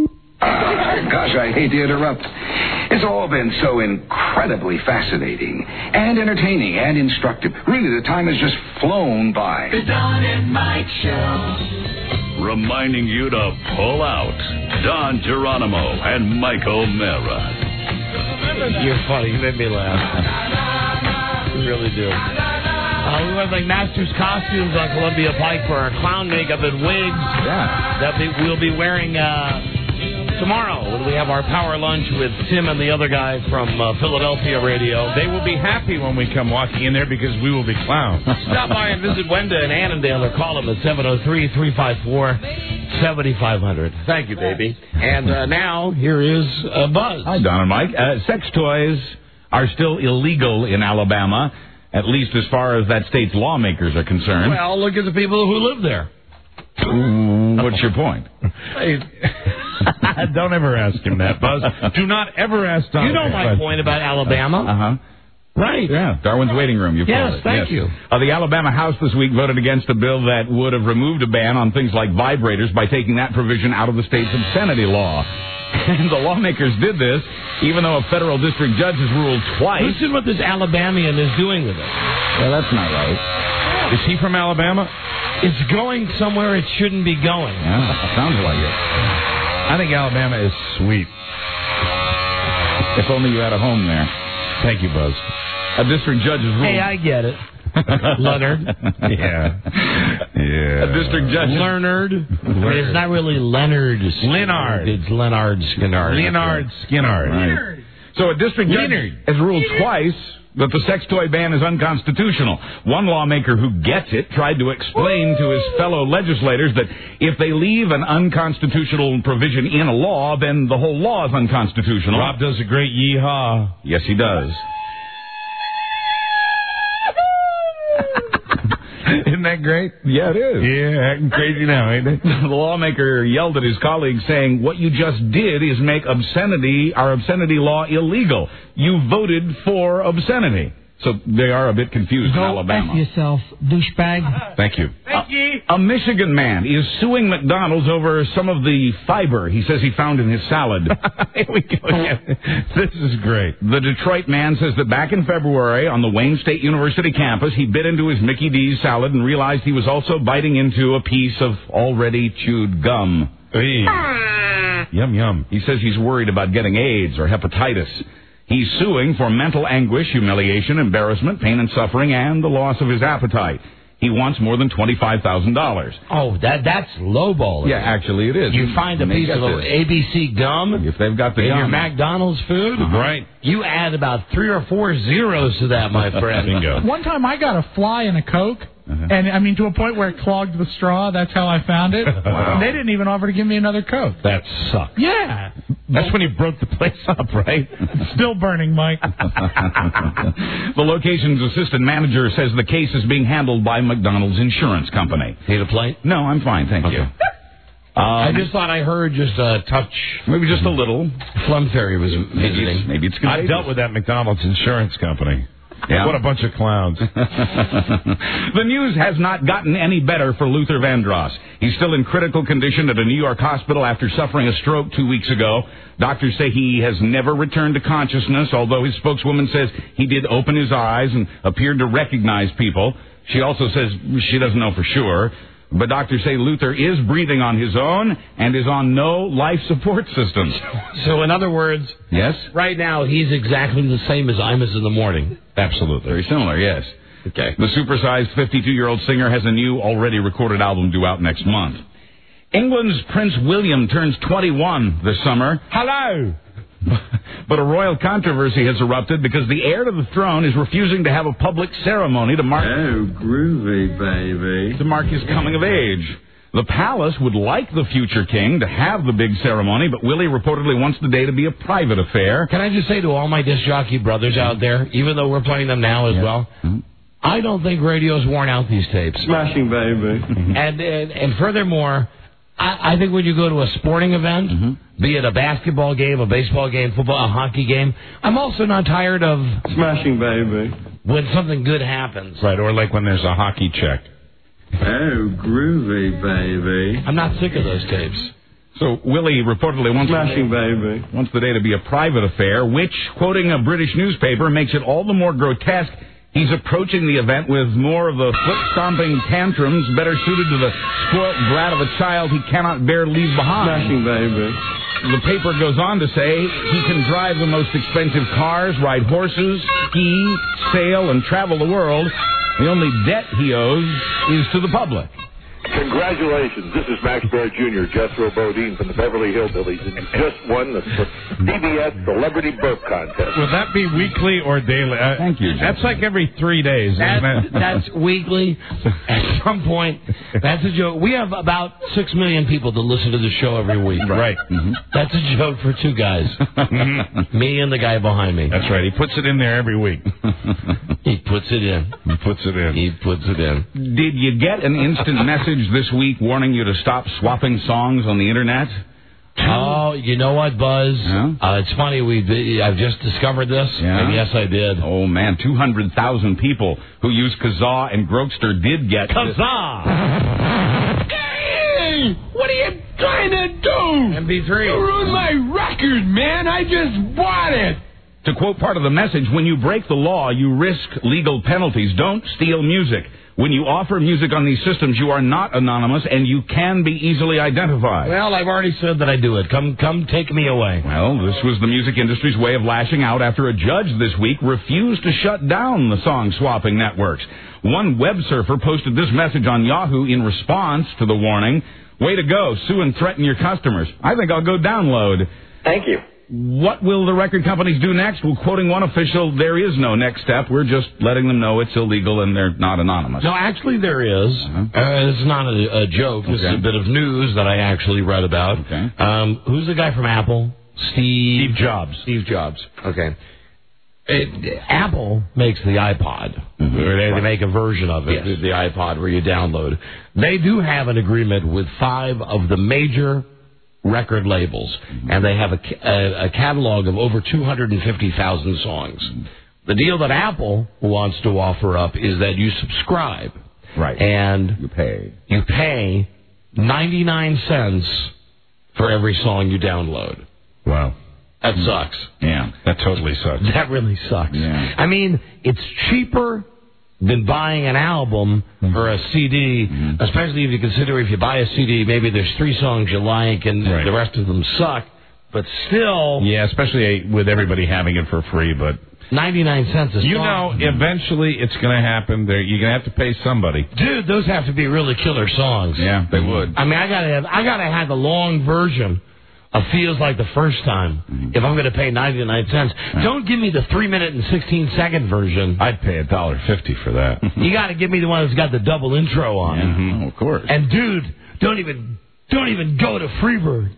Speaker 5: Gosh, I hate to interrupt. It's all been so incredibly fascinating and entertaining and instructive. Really, the time has just flown by.
Speaker 23: The Don and Mike Show.
Speaker 2: Reminding you to pull out. Don Geronimo and Mike O'Mara.
Speaker 22: You're funny. You made me laugh. You really do. We wear like Masters costumes on Columbia Pike for our clown makeup and wigs. Yeah. We'll be wearing tomorrow when we have our power lunch with Tim and the other guy from Philadelphia Radio.
Speaker 4: They will be happy when we come walking in there because we will be clowns.
Speaker 22: Stop by and visit Wenda and Annandale or call them at 703-354-7500. Thank you, baby. And now, here is Buzz.
Speaker 17: Hi, Don and Mike. Sex toys are still illegal in Alabama, at least as far as that state's lawmakers are concerned.
Speaker 22: Well, look at the people who live there.
Speaker 17: What's your point?
Speaker 4: Don't ever ask him that, Buzz. Do not ever ask Don.
Speaker 22: You know my point about Alabama.
Speaker 17: Uh-huh.
Speaker 22: Right.
Speaker 17: Yeah, Darwin's waiting room, you call
Speaker 22: Yes,
Speaker 17: it.
Speaker 22: thank you.
Speaker 17: The Alabama House this week voted against a bill that would have removed a ban on things like vibrators by taking that provision out of the state's obscenity law. And the lawmakers did this, even though a federal district judge has ruled twice.
Speaker 22: Listen what this Alabamian is doing with it.
Speaker 17: Yeah, that's not right.
Speaker 4: Is he from Alabama?
Speaker 22: It's going somewhere it shouldn't be going.
Speaker 17: Yeah, sounds like it.
Speaker 4: I think Alabama is sweet.
Speaker 17: If only you had a home there.
Speaker 4: Thank you, Buzz.
Speaker 17: A district judge has ruled.
Speaker 22: Hey, I get it. Leonard.
Speaker 4: Yeah.
Speaker 17: A district judge.
Speaker 22: Leonard. It's not really Leonard.
Speaker 4: Leonard.
Speaker 22: It's Leonard Skinnard.
Speaker 4: Leonard Skinnard.
Speaker 17: Right. So a district judge has ruled twice that the sex toy ban is unconstitutional. One lawmaker who gets it tried to explain to his fellow legislators that if they leave an unconstitutional provision in a law, then the whole law is unconstitutional.
Speaker 4: Rob does a great yeehaw.
Speaker 17: Yes, he does.
Speaker 4: Isn't that great?
Speaker 17: Yeah, it is.
Speaker 4: Yeah, acting crazy now, ain't it?
Speaker 17: The lawmaker yelled at his colleagues saying, what you just did is make our obscenity law illegal. You voted for obscenity. So they are a bit confused in Alabama.
Speaker 6: Go F yourself, douchebag.
Speaker 4: Thank you.
Speaker 17: A Michigan man is suing McDonald's over some of the fiber he says he found in his salad.
Speaker 4: Here we go again. This is great.
Speaker 17: The Detroit man says that back in February on the Wayne State University campus, he bit into his Mickey D's salad and realized he was also biting into a piece of already chewed gum.
Speaker 4: Hey. Yum, yum.
Speaker 17: He says he's worried about getting AIDS or hepatitis. He's suing for mental anguish, humiliation, embarrassment, pain and suffering, and the loss of his appetite. He wants more than $25,000.
Speaker 22: Oh, that's lowballing.
Speaker 17: Yeah, actually it is.
Speaker 22: You find a piece of ABC gum
Speaker 17: if they've got the
Speaker 22: in
Speaker 17: gum.
Speaker 22: your McDonald's food,
Speaker 4: right?
Speaker 22: You add about 3 or 4 zeros to that, my friend.
Speaker 4: Bingo.
Speaker 21: One time I got a fly in a Coke. And, I mean, to a point where it clogged the straw. That's how I found it.
Speaker 4: Wow.
Speaker 21: They didn't even offer to give me another Coke.
Speaker 4: That sucks.
Speaker 21: Yeah.
Speaker 4: That's when you broke the place up, right?
Speaker 21: Still burning, Mike.
Speaker 17: The location's assistant manager says the case is being handled by McDonald's insurance company.
Speaker 22: Need a plate?
Speaker 17: No, I'm fine, thank you.
Speaker 22: I just thought I heard just a touch.
Speaker 17: Maybe just a little.
Speaker 22: Flum Fairy was visiting.
Speaker 17: Maybe it's
Speaker 4: I dealt with that McDonald's insurance company.
Speaker 17: Yeah.
Speaker 4: What a bunch of clowns.
Speaker 17: The news has not gotten any better for Luther Vandross. He's still in critical condition at a New York hospital after suffering a stroke 2 weeks ago. Doctors say he has never returned to consciousness, although his spokeswoman says he did open his eyes and appeared to recognize people. She also says she doesn't know for sure. But doctors say Luther is breathing on his own and is on no life support system.
Speaker 22: So in other words,
Speaker 17: yes,
Speaker 22: right now he's exactly the same as Imus in the morning.
Speaker 17: Absolutely. Very similar, yes.
Speaker 22: Okay.
Speaker 17: The supersized 52-year-old singer has a new, already recorded album due out next month. England's Prince William turns 21 this summer.
Speaker 22: Hello!
Speaker 17: But a royal controversy has erupted because the heir to the throne is refusing to have a public ceremony to mark...
Speaker 9: Oh, groovy, baby.
Speaker 17: ...to mark his coming of age. The palace would like the future king to have the big ceremony, but Willie reportedly wants the day to be a private affair.
Speaker 22: Can I just say to all my disc jockey brothers out there, even though we're playing them now as well, I don't think radio's worn out these tapes.
Speaker 9: Smashing, baby.
Speaker 22: And furthermore... I think when you go to a sporting event, be it a basketball game, a baseball game, football, a hockey game, I'm also not tired of...
Speaker 9: Smashing, baby.
Speaker 22: When something good happens.
Speaker 4: Right, or like when there's a hockey check.
Speaker 9: Oh, groovy, baby.
Speaker 22: I'm not sick of those tapes.
Speaker 17: So Willie reportedly wants the day to be a private affair, which, quoting a British newspaper, makes it all the more grotesque. He's approaching the event with more of the foot-stomping tantrums better suited to the spoilt brat of a child he cannot bear to leave behind. The paper goes on to say he can drive the most expensive cars, ride horses, ski, sail, and travel the world. The only debt he owes is to the public.
Speaker 13: Congratulations. This is Max Baer Jr., Jethro Bodine from the Beverly Hillbillies, and you just won the CBS Celebrity Birth Contest.
Speaker 4: Will that be weekly or daily?
Speaker 17: Thank you.
Speaker 4: That's like every 3 days, isn't it?
Speaker 22: That's weekly. At some point, that's a joke. We have about 6 million people that listen to the show every week.
Speaker 4: Right.
Speaker 22: Mm-hmm. That's a joke for two guys. Me and the guy behind me.
Speaker 4: That's right. He puts it in there every week.
Speaker 22: He puts it in.
Speaker 4: He puts it in.
Speaker 22: He puts it in.
Speaker 17: Did you get an instant message this week warning you to stop swapping songs on the Internet?
Speaker 22: Oh, you know what, Buzz?
Speaker 17: Yeah?
Speaker 22: It's funny. I've just discovered this.
Speaker 17: Yeah?
Speaker 22: And yes, I did.
Speaker 17: Oh, man. 200,000 people who use Kazaa and Grokster did get...
Speaker 22: Kazaa!
Speaker 23: Hey! What are you trying to do?
Speaker 22: MP3.
Speaker 23: You ruined my record, man. I just bought it.
Speaker 17: To quote part of the message, when you break the law, you risk legal penalties. Don't steal music. When you offer music on these systems, you are not anonymous, and you can be easily identified.
Speaker 22: Well, I've already said that I do it. Come take me away.
Speaker 17: Well, this was the music industry's way of lashing out after a judge this week refused to shut down the song-swapping networks. One web surfer posted this message on Yahoo in response to the warning. Way to go. Sue and threaten your customers. I think I'll go download.
Speaker 3: Thank you.
Speaker 17: What will the record companies do next? Well, quoting one official, there is no next step. We're just letting them know it's illegal and they're not anonymous.
Speaker 22: No, actually there is. It's not a joke. This is a bit of news that I actually read about.
Speaker 17: Okay.
Speaker 22: Who's the guy from Apple? Steve
Speaker 4: Jobs.
Speaker 22: Steve Jobs. Okay. Apple makes the iPod. Or they make a version of it, the iPod, where you download. They do have an agreement with 5 of the major record labels, and they have a catalog of over 250,000 songs. The deal that Apple wants to offer up is that you subscribe.
Speaker 17: Right.
Speaker 22: And
Speaker 17: you
Speaker 22: pay 99 cents for every song you download.
Speaker 4: Wow.
Speaker 22: That sucks.
Speaker 17: Yeah,
Speaker 4: that totally sucks.
Speaker 22: That really sucks.
Speaker 17: Yeah.
Speaker 22: I mean, it's cheaper than buying an album or a CD, especially if you consider if you buy a CD, maybe there's 3 songs you like and the rest of them suck, but still...
Speaker 4: Yeah, especially with everybody having it for free, but...
Speaker 22: 99 cents a song.
Speaker 4: You know, eventually it's going to happen. You're going to have to pay somebody.
Speaker 22: Dude, those have to be really killer songs.
Speaker 4: Yeah, they would.
Speaker 22: I mean, I gotta have the long version of Feels Like the First Time if I'm going to pay 99 cents. Don't give me the 3-minute and 16-second version.
Speaker 4: I'd pay $1.50 for that.
Speaker 22: You got to give me the one that's got the double intro on it.
Speaker 17: Mm-hmm. Of course.
Speaker 22: And dude, don't even go to Freebird.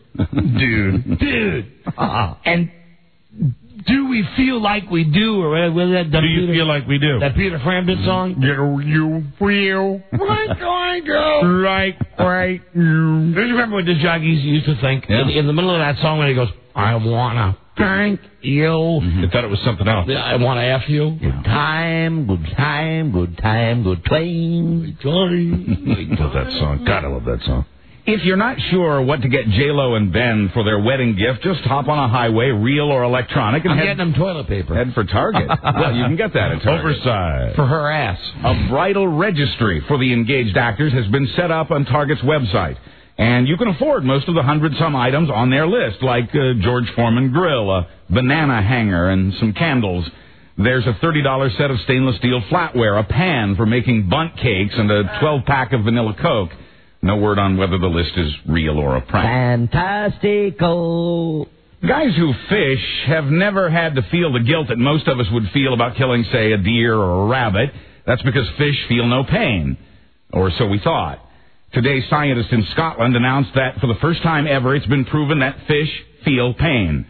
Speaker 22: Dude. And do we feel like we do, or was that?
Speaker 4: Do you feel like we do?
Speaker 22: That Peter Frampton song.
Speaker 4: You feel
Speaker 22: like I go.
Speaker 4: Right.
Speaker 22: Do you remember what the jockeys used to think in the middle of that song when he goes, "I wanna thank you."
Speaker 4: I thought it was something else.
Speaker 22: I wanna F you. Good time, good time, good time, good time.
Speaker 4: I love that song. God, I love that song.
Speaker 17: If you're not sure what to get J-Lo and Ben for their wedding gift, just hop on a highway, real or electronic, and
Speaker 22: I'm getting them toilet paper.
Speaker 17: Head for Target. Well, you can get that at Target.
Speaker 4: Oversized.
Speaker 22: For her ass.
Speaker 17: A bridal registry for the engaged actors has been set up on Target's website. And you can afford most of the 100-some items on their list, like George Foreman grill, a banana hanger, and some candles. There's a $30 set of stainless steel flatware, a pan for making bundt cakes, and a 12-pack of vanilla Coke. No word on whether the list is real or a prank.
Speaker 22: Fantastico.
Speaker 17: Guys who fish have never had to feel the guilt that most of us would feel about killing, say, a deer or a rabbit. That's because fish feel no pain. Or so we thought. Today, scientists in Scotland announced that for the first time ever, it's been proven that fish feel pain.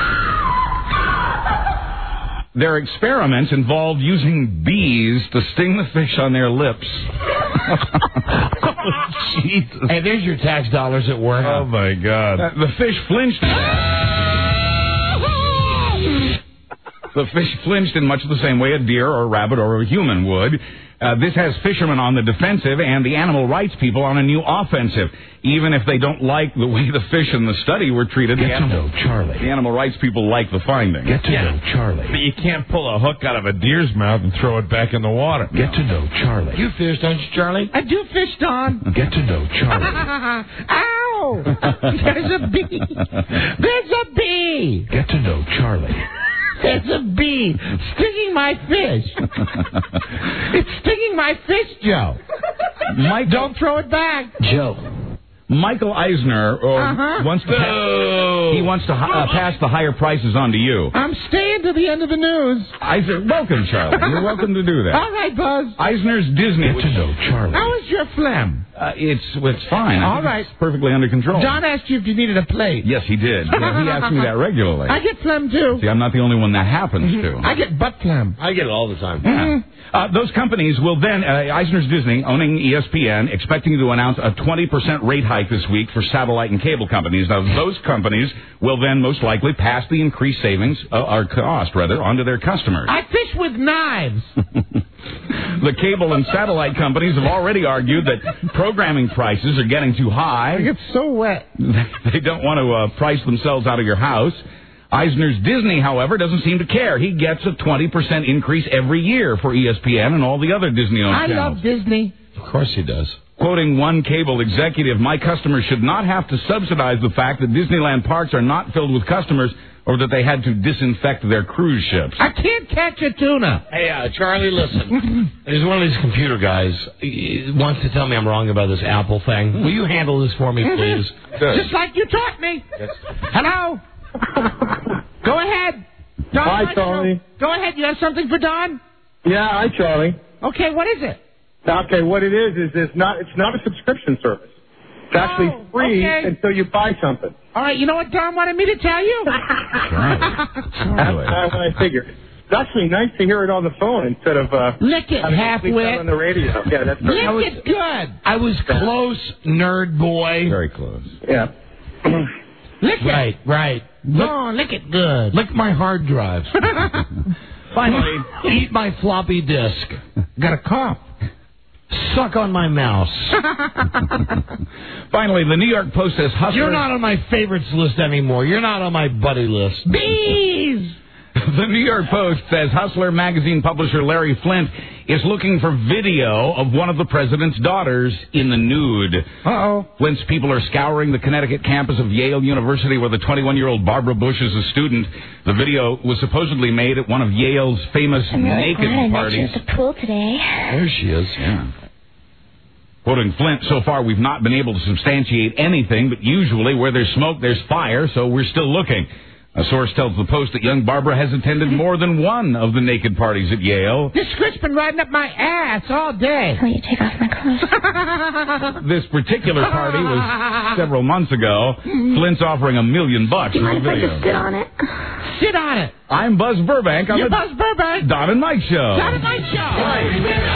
Speaker 17: Their experiments involved using bees to sting the fish on their lips.
Speaker 22: Oh, Jesus. Hey, there's your tax dollars at work.
Speaker 4: Oh, my God.
Speaker 17: The fish flinched. The fish flinched in much the same way a deer or a rabbit or a human would. This has fishermen on the defensive and the animal rights people on a new offensive. Even if they don't like the way the fish in the study were treated, the animal rights people like the finding.
Speaker 4: Get to know Charlie. But you can't pull a hook out of a deer's mouth and throw it back in the water.
Speaker 18: Get to know Charlie.
Speaker 22: You fish, don't you, Charlie?
Speaker 21: I do fish, Don.
Speaker 18: Get to know Charlie.
Speaker 21: Ow! There's a bee. There's a bee.
Speaker 18: Get to know Charlie.
Speaker 21: There's a bee stinging my fish. It's stinging my fish, Joe.
Speaker 17: Mike,
Speaker 21: don't throw it back.
Speaker 22: Joe.
Speaker 17: Michael Eisner wants to pass the higher prices on to you.
Speaker 21: I'm staying to the end of the news.
Speaker 17: Eisner, welcome, Charlie. You're welcome to do that.
Speaker 21: All right, Buzz.
Speaker 17: Eisner's Disney.
Speaker 18: Get to know Charlie.
Speaker 21: How is your phlegm?
Speaker 17: It's fine.
Speaker 21: All right.
Speaker 17: It's perfectly under control.
Speaker 21: John asked you if you needed a plate.
Speaker 17: Yes, he did. Yeah, he asks me that regularly.
Speaker 21: I get phlegm, too.
Speaker 17: See, I'm not the only one that happens to.
Speaker 21: I get butt phlegm.
Speaker 22: I get it all the time.
Speaker 17: Yeah. Those companies will then, Eisner's Disney, owning ESPN, expecting to announce a 20% rate hike this week for satellite and cable companies. Now, those companies will then most likely pass the increased savings, or cost, rather, onto their customers.
Speaker 21: I fish with knives.
Speaker 17: The cable and satellite companies have already argued that programming prices are getting too high.
Speaker 21: I get so wet.
Speaker 17: They don't want to price themselves out of your house. Eisner's Disney, however, doesn't seem to care. He gets a 20% increase every year for ESPN and all the other Disney-owned channels.
Speaker 21: I love Disney.
Speaker 22: Of course he does.
Speaker 17: Quoting one cable executive, my customers should not have to subsidize the fact that Disneyland parks are not filled with customers or that they had to disinfect their cruise ships.
Speaker 21: I can't catch a tuna.
Speaker 22: Hey, Charlie, listen. There's one of these computer guys. He wants to tell me I'm wrong about this Apple thing. Will you handle this for me, please?
Speaker 21: Just like you taught me. Hello? Go ahead. Don,
Speaker 3: hi, Charlie.
Speaker 21: Go ahead. You have something for Don?
Speaker 3: Yeah, hi, Charlie.
Speaker 21: Okay, what is it?
Speaker 3: Okay, what it is it's not a subscription service. It's actually free until you buy something.
Speaker 21: All right, you know what Don wanted me to tell you?
Speaker 3: That's what I figured. It's actually nice to hear it on the phone instead of
Speaker 21: lick it halfwit
Speaker 3: on the radio. Yeah, that's
Speaker 21: lick it good.
Speaker 22: I was close, nerd boy.
Speaker 17: Very close.
Speaker 3: Yeah.
Speaker 21: Lick it.
Speaker 22: Right.
Speaker 21: No, lick it good.
Speaker 22: Lick my hard drive.
Speaker 17: Finally,
Speaker 22: eat my floppy disk.
Speaker 21: Got a cough.
Speaker 22: Suck on my mouse.
Speaker 17: Finally, the New York Post says Hustler...
Speaker 22: You're not on my favorites list anymore. You're not on my buddy list.
Speaker 21: Bees!
Speaker 17: The New York Post says Hustler magazine publisher Larry Flint is looking for video of one of the president's daughters in the nude.
Speaker 21: Uh-oh.
Speaker 17: Flint's people are scouring the Connecticut campus of Yale University where the 21-year-old Barbara Bush is a student. The video was supposedly made at one of Yale's famous naked parties.
Speaker 26: At the pool today.
Speaker 22: There she is.
Speaker 17: Yeah. Quoting Flint, so far we've not been able to substantiate anything, but usually where there's smoke, there's fire, so we're still looking. A source tells the Post that young Barbara has attended more than one of the naked parties at Yale.
Speaker 21: This script's been riding up my ass all day.
Speaker 26: Will you take off my clothes?
Speaker 17: This particular party was several months ago. Flint's offering $1 million for the video.
Speaker 26: Just sit on it.
Speaker 21: Sit on it.
Speaker 17: I'm Buzz Burbank on
Speaker 21: You're
Speaker 17: the
Speaker 21: Buzz Burbank.
Speaker 17: Don and Mike Show.
Speaker 21: Don and Mike Show. Right.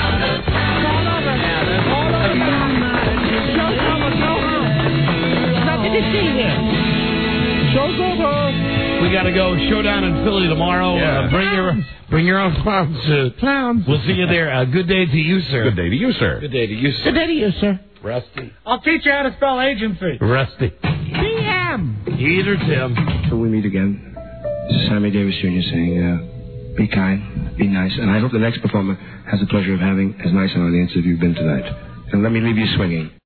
Speaker 21: Nothing to see here. Show's over.
Speaker 22: We got to go. Showdown in Philly tomorrow.
Speaker 17: Yeah.
Speaker 22: Bring your own clown suit.
Speaker 21: Clowns.
Speaker 22: We'll see you there. Good day to you, sir.
Speaker 17: Good day to you, sir.
Speaker 22: Good day to you, sir.
Speaker 21: Good day to you, sir.
Speaker 22: Rusty.
Speaker 21: I'll teach you how to spell agency.
Speaker 22: Rusty.
Speaker 21: PM.
Speaker 22: Either Tim.
Speaker 7: Till we meet again, this is Sammy Davis Jr. saying, be kind, be nice, and I hope the next performer has the pleasure of having as nice an audience as you've been tonight. And let me leave you swinging.